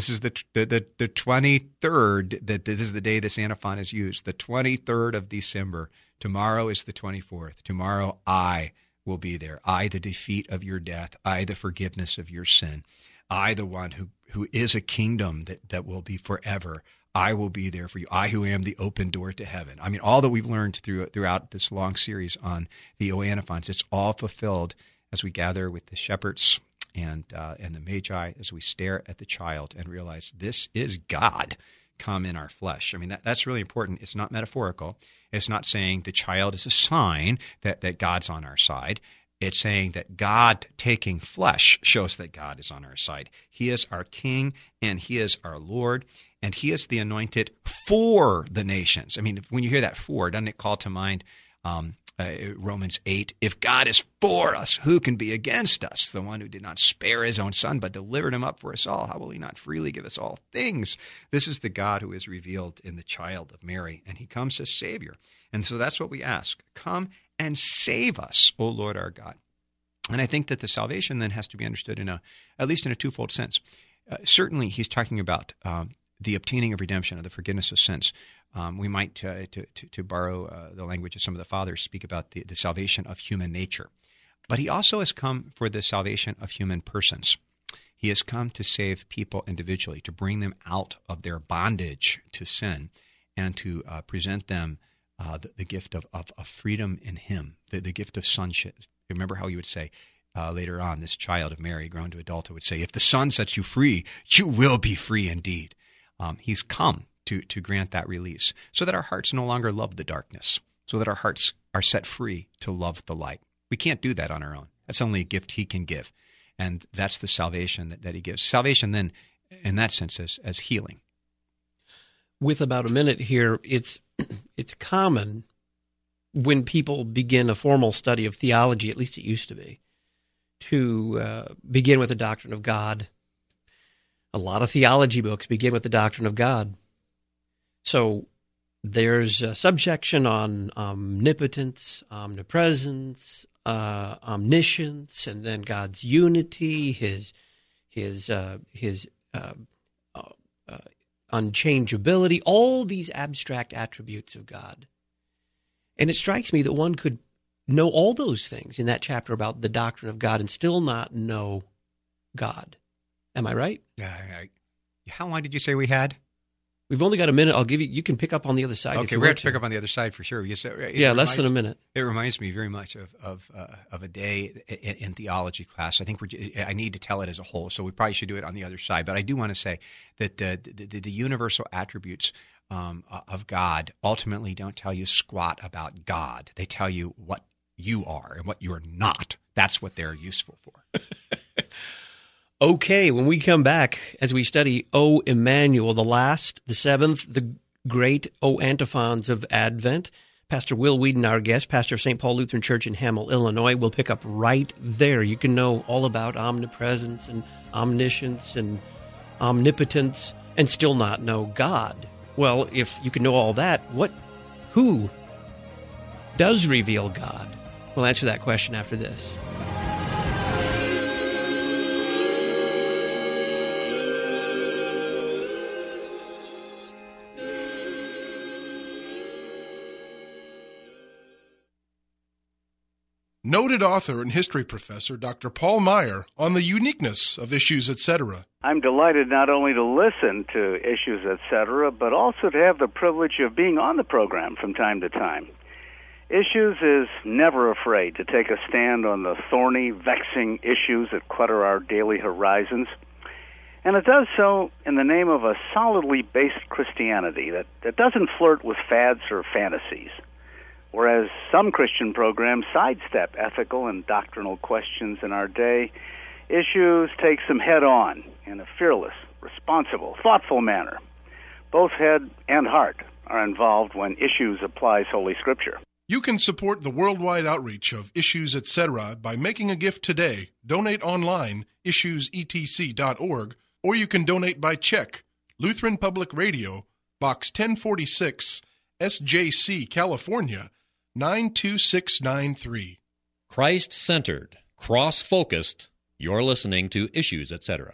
23rd, this is the day this antiphon is used, the 23rd of December. Tomorrow is the 24th. Tomorrow I will be there. I, the defeat of your death. I, the forgiveness of your sin. I, the one who is a kingdom that will be forever. I will be there for you. I who am the open door to heaven. I mean, all that we've learned throughout this long series on the O Antiphons, it's all fulfilled as we gather with the shepherds and the Magi, as we stare at the child and realize this is God come in our flesh. I mean, that's really important. It's not metaphorical. It's not saying the child is a sign that God's on our side. It's saying that God taking flesh shows that God is on our side. He is our King and he is our Lord, and he is the anointed for the nations. I mean, when you hear that for, doesn't it call to mind Romans 8, if God is for us, who can be against us? The one who did not spare his own son, but delivered him up for us all. How will he not freely give us all things? This is the God who is revealed in the child of Mary, and he comes as Savior. And so that's what we ask. Come and save us, O Lord our God. And I think that the salvation then has to be understood at least in a twofold sense. Certainly, he's talking about the obtaining of redemption, of the forgiveness of sins. We might, to borrow the language of some of the fathers, speak about the salvation of human nature. But he also has come for the salvation of human persons. He has come to save people individually, to bring them out of their bondage to sin, and to present them the gift of freedom in him, the gift of sonship. Remember how he would say later on, this child of Mary, grown to adulthood, would say, if the Son sets you free, you will be free indeed. He's come to grant that release so that our hearts no longer love the darkness, so that our hearts are set free to love the light. We can't do that on our own. That's only a gift he can give. And that's the salvation that he gives. Salvation then, in that sense, as healing. With about a minute here, it's common when people begin a formal study of theology, at least it used to be, to begin with the doctrine of God. A lot of theology books begin with the doctrine of God. So there's a subsection on omnipotence, omnipresence, omniscience, and then God's unity, his unchangeability, all these abstract attributes of God. And it strikes me that one could know all those things in that chapter about the doctrine of God and still not know God. Am I right? How long did you say we had? We've only got a minute. I'll give you. You can pick up on the other side. Okay, we're going to pick up on the other side for sure. Less than a minute. It reminds me very much of a day in theology class. I think I need to tell it as a whole, so we probably should do it on the other side. But I do want to say that the universal attributes of God ultimately don't tell you squat about God. They tell you what you are and what you're not. That's what they're useful for. Okay, when we come back, as we study O Emmanuel, the last, the seventh, the great O antiphons of Advent, Pastor Will Weedon, our guest, pastor of St. Paul Lutheran Church in Hamel, Illinois. We'll pick up right there. You can know all about omnipresence and omniscience and omnipotence and still not know God. Well, if you can know all that, who does reveal God? We'll answer that question after this. Noted author and history professor Dr. Paul Meyer on the uniqueness of Issues, etc. I'm delighted not only to listen to Issues, etc., but also to have the privilege of being on the program from time to time. Issues is never afraid to take a stand on the thorny, vexing issues that clutter our daily horizons. And it does so in the name of a solidly based Christianity that doesn't flirt with fads or fantasies. Whereas some Christian programs sidestep ethical and doctrinal questions in our day, Issues takes them head-on in a fearless, responsible, thoughtful manner. Both head and heart are involved when Issues applies Holy Scripture. You can support the worldwide outreach of Issues, etc. by making a gift today. Donate online, issuesetc.org, or you can donate by check. Lutheran Public Radio, Box 1046, SJC, California, 92693. Christ-centered, cross-focused. You're listening to Issues, etc.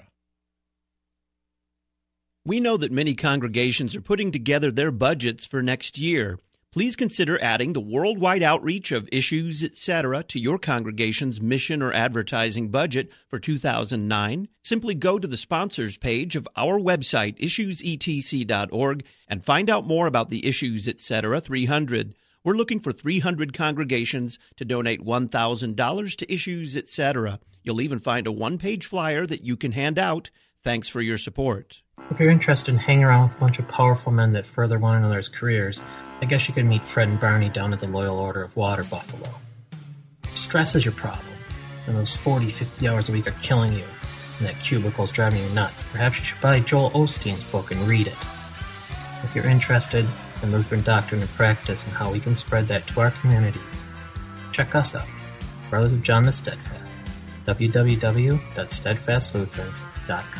We know that many congregations are putting together their budgets for next year. Please consider adding the worldwide outreach of Issues, etc. to your congregation's mission or advertising budget for 2009. Simply go to the sponsors page of our website, issuesetc.org, and find out more about the Issues, etc. 300. We're looking for 300 congregations to donate $1,000 to Issues, etc. You'll even find a one-page flyer that you can hand out. Thanks for your support. If you're interested in hanging around with a bunch of powerful men that further one another's careers, I guess you could meet Fred and Barney down at the Loyal Order of Water Buffalo. If stress is your problem, and those 40, 50 hours a week are killing you, and that cubicle's driving you nuts, perhaps you should buy Joel Osteen's book and read it. If you're interested in Lutheran doctrine and practice and how we can spread that to our communities, check us out, Brothers of John the Steadfast, www.steadfastlutherans.com.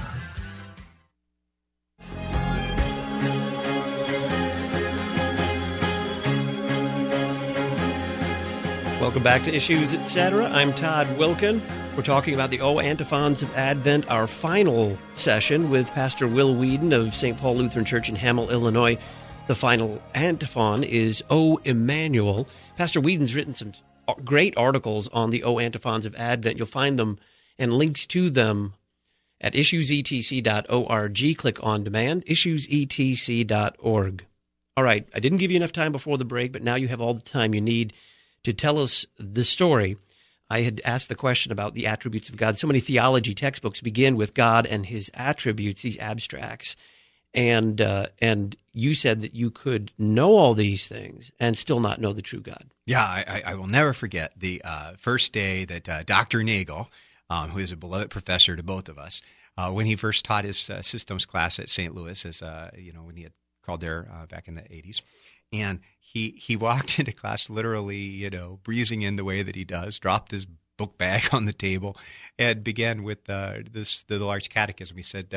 Welcome back to Issues, etc. I'm Todd Wilkin. We're talking about the O Antiphons of Advent, our final session with Pastor Will Weedon of St. Paul Lutheran Church in Hamel, Illinois. The final antiphon is O Emmanuel. Pastor Weedon's written some great articles on the O Antiphons of Advent. You'll find them and links to them at issuesetc.org. Click on demand, issuesetc.org. All right, I didn't give you enough time before the break, but now you have all the time you need to tell us the story. I had asked the question about the attributes of God. So many theology textbooks begin with God and his attributes, these abstracts. And you said that you could know all these things and still not know the true God. Yeah, I will never forget the first day that Dr. Nagel, who is a beloved professor to both of us, when he first taught his systems class at St. Louis, as when he had called there back in the 80s. And he walked into class literally, breezing in the way that he does, dropped his book bag on the table, and began with the large catechism. He said,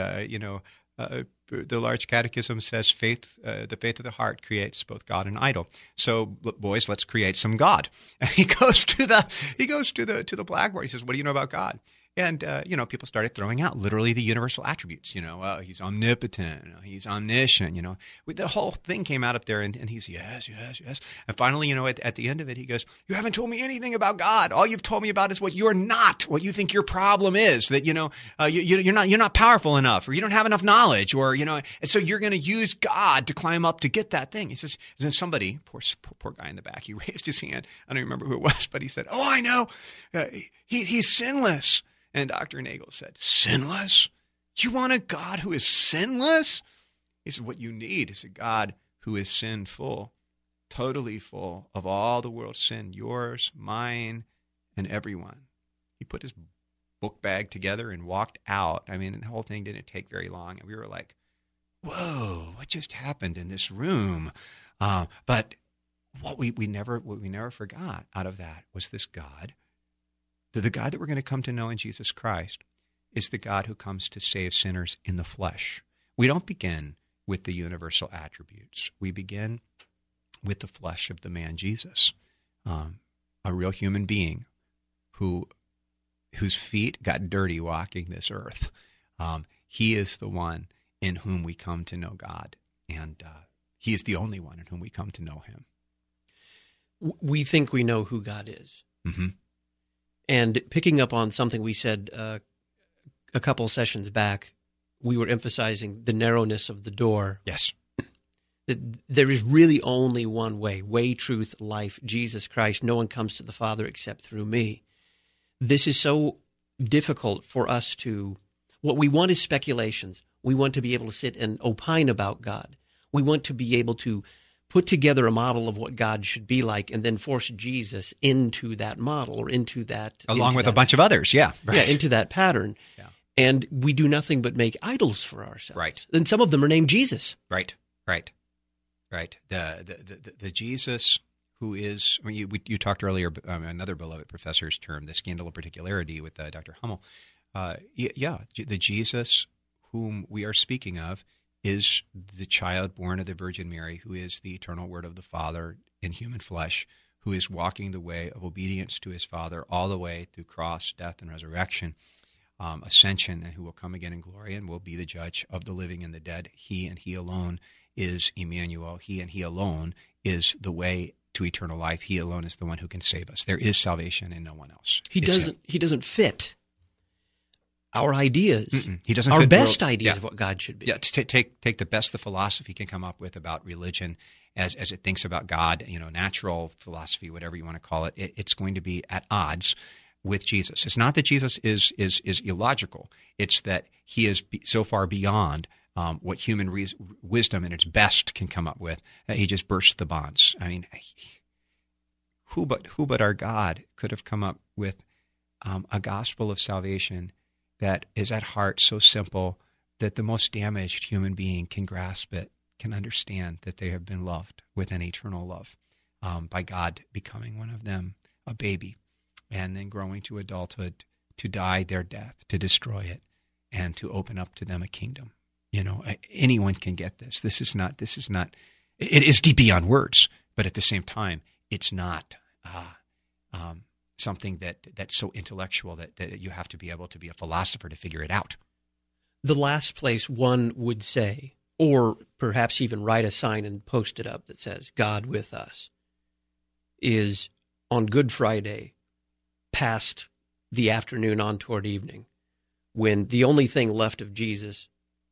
the large catechism says the faith of the heart creates both God and idol. So, boys, let's create some God. And he goes to the blackboard. He says, "What do you know about God?" And, people started throwing out literally the universal attributes. He's omnipotent, he's omniscient, The whole thing came out up there, and he's yes. And finally, at the end of it, he goes, "You haven't told me anything about God. All you've told me about is what you're not, what you think your problem is, that, you're not powerful enough, or you don't have enough knowledge, or, and so you're going to use God to climb up to get that thing." He says, and then somebody, poor guy in the back, he raised his hand. I don't remember who it was, but he said, "Oh, I know. He's sinless." And Dr. Nagel said, "Sinless? You want a God who is sinless?" He said, "What you need is a God who is sinful, totally full of all the world's sin, yours, mine, and everyone." He put his book bag together and walked out. I mean, the whole thing didn't take very long. And we were like, whoa, what just happened in this room? But what we never forgot out of that was this God, the God that we're going to come to know in Jesus Christ, is the God who comes to save sinners in the flesh. We don't begin with the universal attributes. We begin with the flesh of the man Jesus, a real human being whose feet got dirty walking this earth. He is the one in whom we come to know God, and he is the only one in whom we come to know him. We think we know who God is. Mm-hmm. And picking up on something we said a couple sessions back, we were emphasizing the narrowness of the door. Yes. That there is really only one way, truth, life, Jesus Christ. No one comes to the Father except through me. This is so difficult for us to... What we want is speculations. We want to be able to sit and opine about God. We want to be able to put together a model of what God should be like and then force Jesus into that model or into that... Along with a bunch of others, yeah. Right. Yeah, into that pattern. Yeah. And we do nothing but make idols for ourselves. Right. And some of them are named Jesus. Right. The Jesus who is... I mean, you talked earlier, another beloved professor's term, the scandal of particularity with Dr. Hummel. The Jesus whom we are speaking of is the child born of the Virgin Mary, who is the eternal Word of the Father in human flesh, who is walking the way of obedience to his Father all the way through cross, death, and resurrection, ascension, and who will come again in glory and will be the judge of the living and the dead. He and he alone is Emmanuel. He and he alone is the way to eternal life. He alone is the one who can save us. There is salvation in no one else. He doesn't fit our ideas. He doesn't our fit best ideas of what God should be. Yeah, take the best the philosophy can come up with about religion as it thinks about God, natural philosophy, whatever you want to call it. It's going to be at odds with Jesus. It's not that Jesus is illogical. It's that he is so far beyond what human wisdom in its best can come up with. He just bursts the bonds. I mean, who but our God could have come up with a gospel of salvation that is at heart so simple that the most damaged human being can grasp it, can understand that they have been loved with an eternal love by God becoming one of them, a baby, and then growing to adulthood to die their death, to destroy it, and to open up to them a kingdom. Anyone can get this. This is not, it is deep beyond words, but at the same time, it's not something that's so intellectual that you have to be able to be a philosopher to figure it out. The last place one would say, or perhaps even write a sign and post it up that says, God with us, is on Good Friday, past the afternoon on toward evening, when the only thing left of Jesus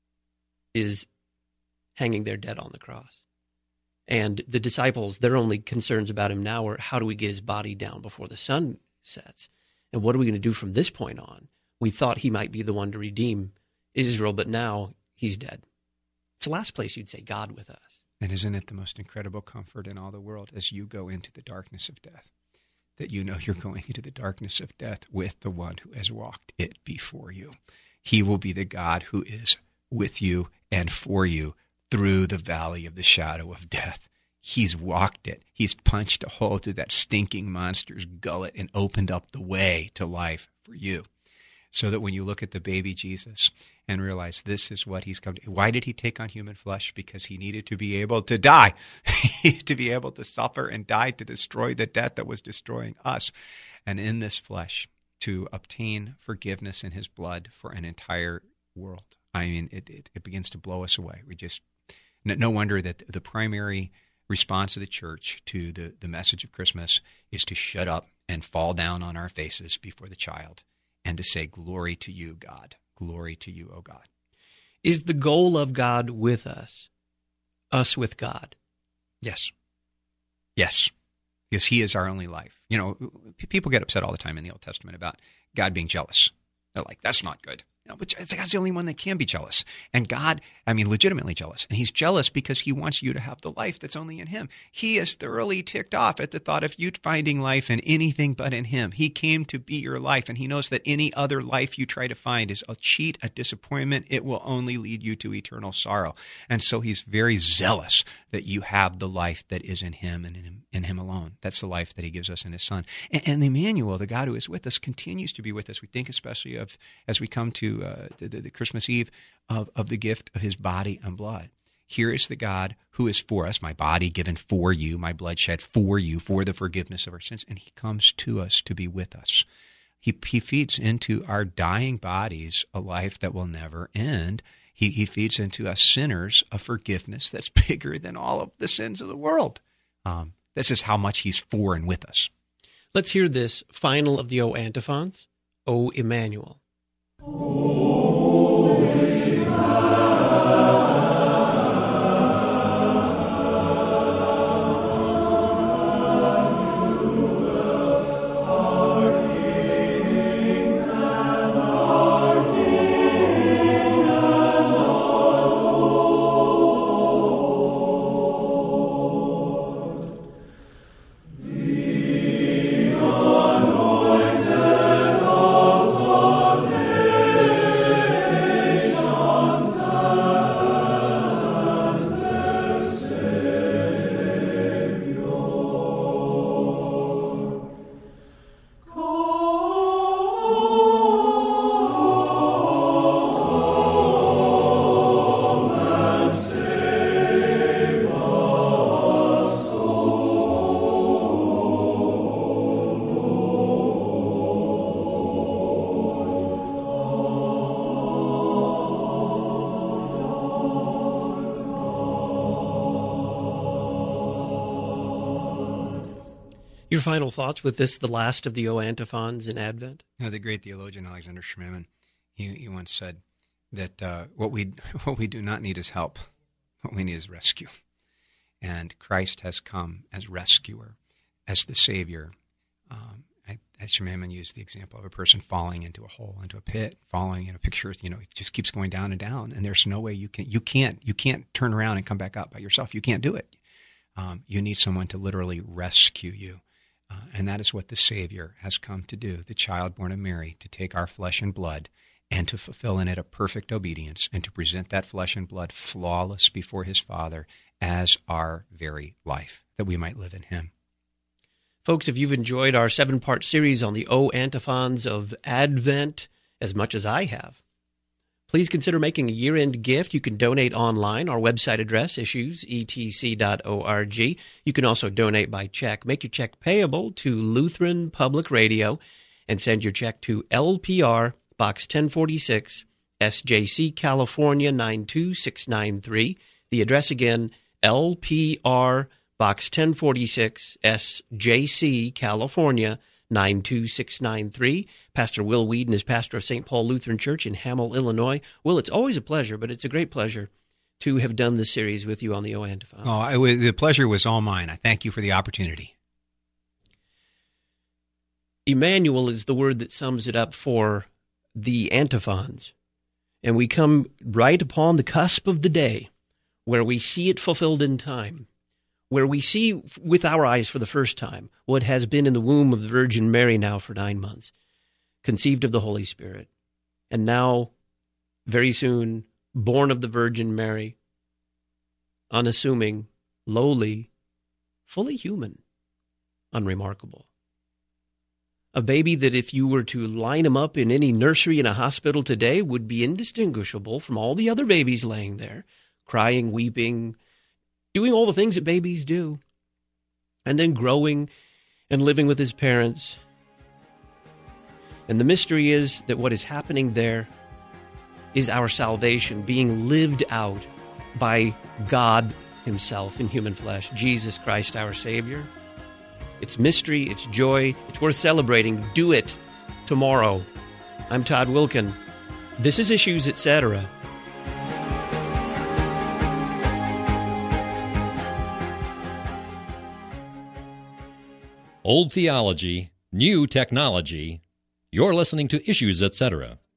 is hanging there dead on the cross. And the disciples, their only concerns about him now are, how do we get his body down before the sun sets? And what are we going to do from this point on? We thought he might be the one to redeem Israel, but now he's dead. It's the last place you'd say, God with us. And isn't it the most incredible comfort in all the world as you go into the darkness of death, that you know you're going into the darkness of death with the one who has walked it before you. He will be the God who is with you and for you through the valley of the shadow of death. He's walked it. He's punched a hole through that stinking monster's gullet and opened up the way to life for you. So that when you look at the baby Jesus and realize this is what he's come to. Why did he take on human flesh? Because he needed to be able to die, to be able to suffer and die to destroy the death that was destroying us. And in this flesh, to obtain forgiveness in his blood for an entire world. I mean, it begins to blow us away. No wonder that the primary response of the church to the message of Christmas is to shut up and fall down on our faces before the child and to say, glory to you, God. Glory to you, O God. Is the goal of God with us with God? Yes. Yes. Because he is our only life. People get upset all the time in the Old Testament about God being jealous. They're like, that's not good. But God's the only one that can be jealous. And God, legitimately jealous. And he's jealous because he wants you to have the life that's only in him. He is thoroughly ticked off at the thought of you finding life in anything but in him. He came to be your life, and he knows that any other life you try to find is a cheat, a disappointment. It will only lead you to eternal sorrow. And so he's very zealous that you have the life that is in him and in him alone. That's the life that he gives us in his Son. And Emmanuel, the God who is with us, continues to be with us. We think especially of, as we come to the Christmas Eve, of the gift of his body and blood. Here is the God who is for us, my body given for you, my blood shed for you, for the forgiveness of our sins. And he comes to us to be with us. He feeds into our dying bodies a life that will never end. He feeds into us sinners a forgiveness that's bigger than all of the sins of the world. This is how much he's for and with us. Let's hear this final of the O antiphons, O Emmanuel. Your final thoughts with this, the last of the O antiphons in Advent? The great theologian Alexander Schmemann, he once said that what we do not need is help. What we need is rescue. And Christ has come as rescuer, as the Savior. As Schmemann used the example of a person falling into a hole, into a pit, falling in a picture, it just keeps going down and down, and there's no way you can't turn around and come back up by yourself. You can't do it. You need someone to literally rescue you. And that is what the Savior has come to do, the child born of Mary, to take our flesh and blood and to fulfill in it a perfect obedience and to present that flesh and blood flawless before his Father as our very life, that we might live in him. Folks, if you've enjoyed our 7-part series on the O antiphons of Advent as much as I have, please consider making a year-end gift. You can donate online. Our website address, issuesetc.org. You can also donate by check. Make your check payable to Lutheran Public Radio and send your check to LPR, Box 1046, SJC, California, 92693. The address again, LPR, Box 1046, SJC, California, 92693. Pastor Will Weedon is pastor of St. Paul Lutheran Church in Hamel, Illinois. Will, it's always a pleasure, but it's a great pleasure to have done this series with you on the O antiphon. The pleasure was all mine. I thank you for the opportunity. Emmanuel is the word that sums it up for the antiphons. And we come right upon the cusp of the day where we see it fulfilled in time, where we see with our eyes for the first time what has been in the womb of the Virgin Mary now for 9 months, conceived of the Holy Spirit, and now, very soon, born of the Virgin Mary, unassuming, lowly, fully human, unremarkable. A baby that if you were to line him up in any nursery in a hospital today would be indistinguishable from all the other babies laying there, crying, weeping, doing all the things that babies do, and then growing and living with his parents. And the mystery is that what is happening there is our salvation being lived out by God himself in human flesh, Jesus Christ, our Savior. It's mystery, it's joy, it's worth celebrating. Do it tomorrow. I'm Todd Wilkin. This is Issues, Etc. Old theology, new technology. You're listening to Issues, Etc.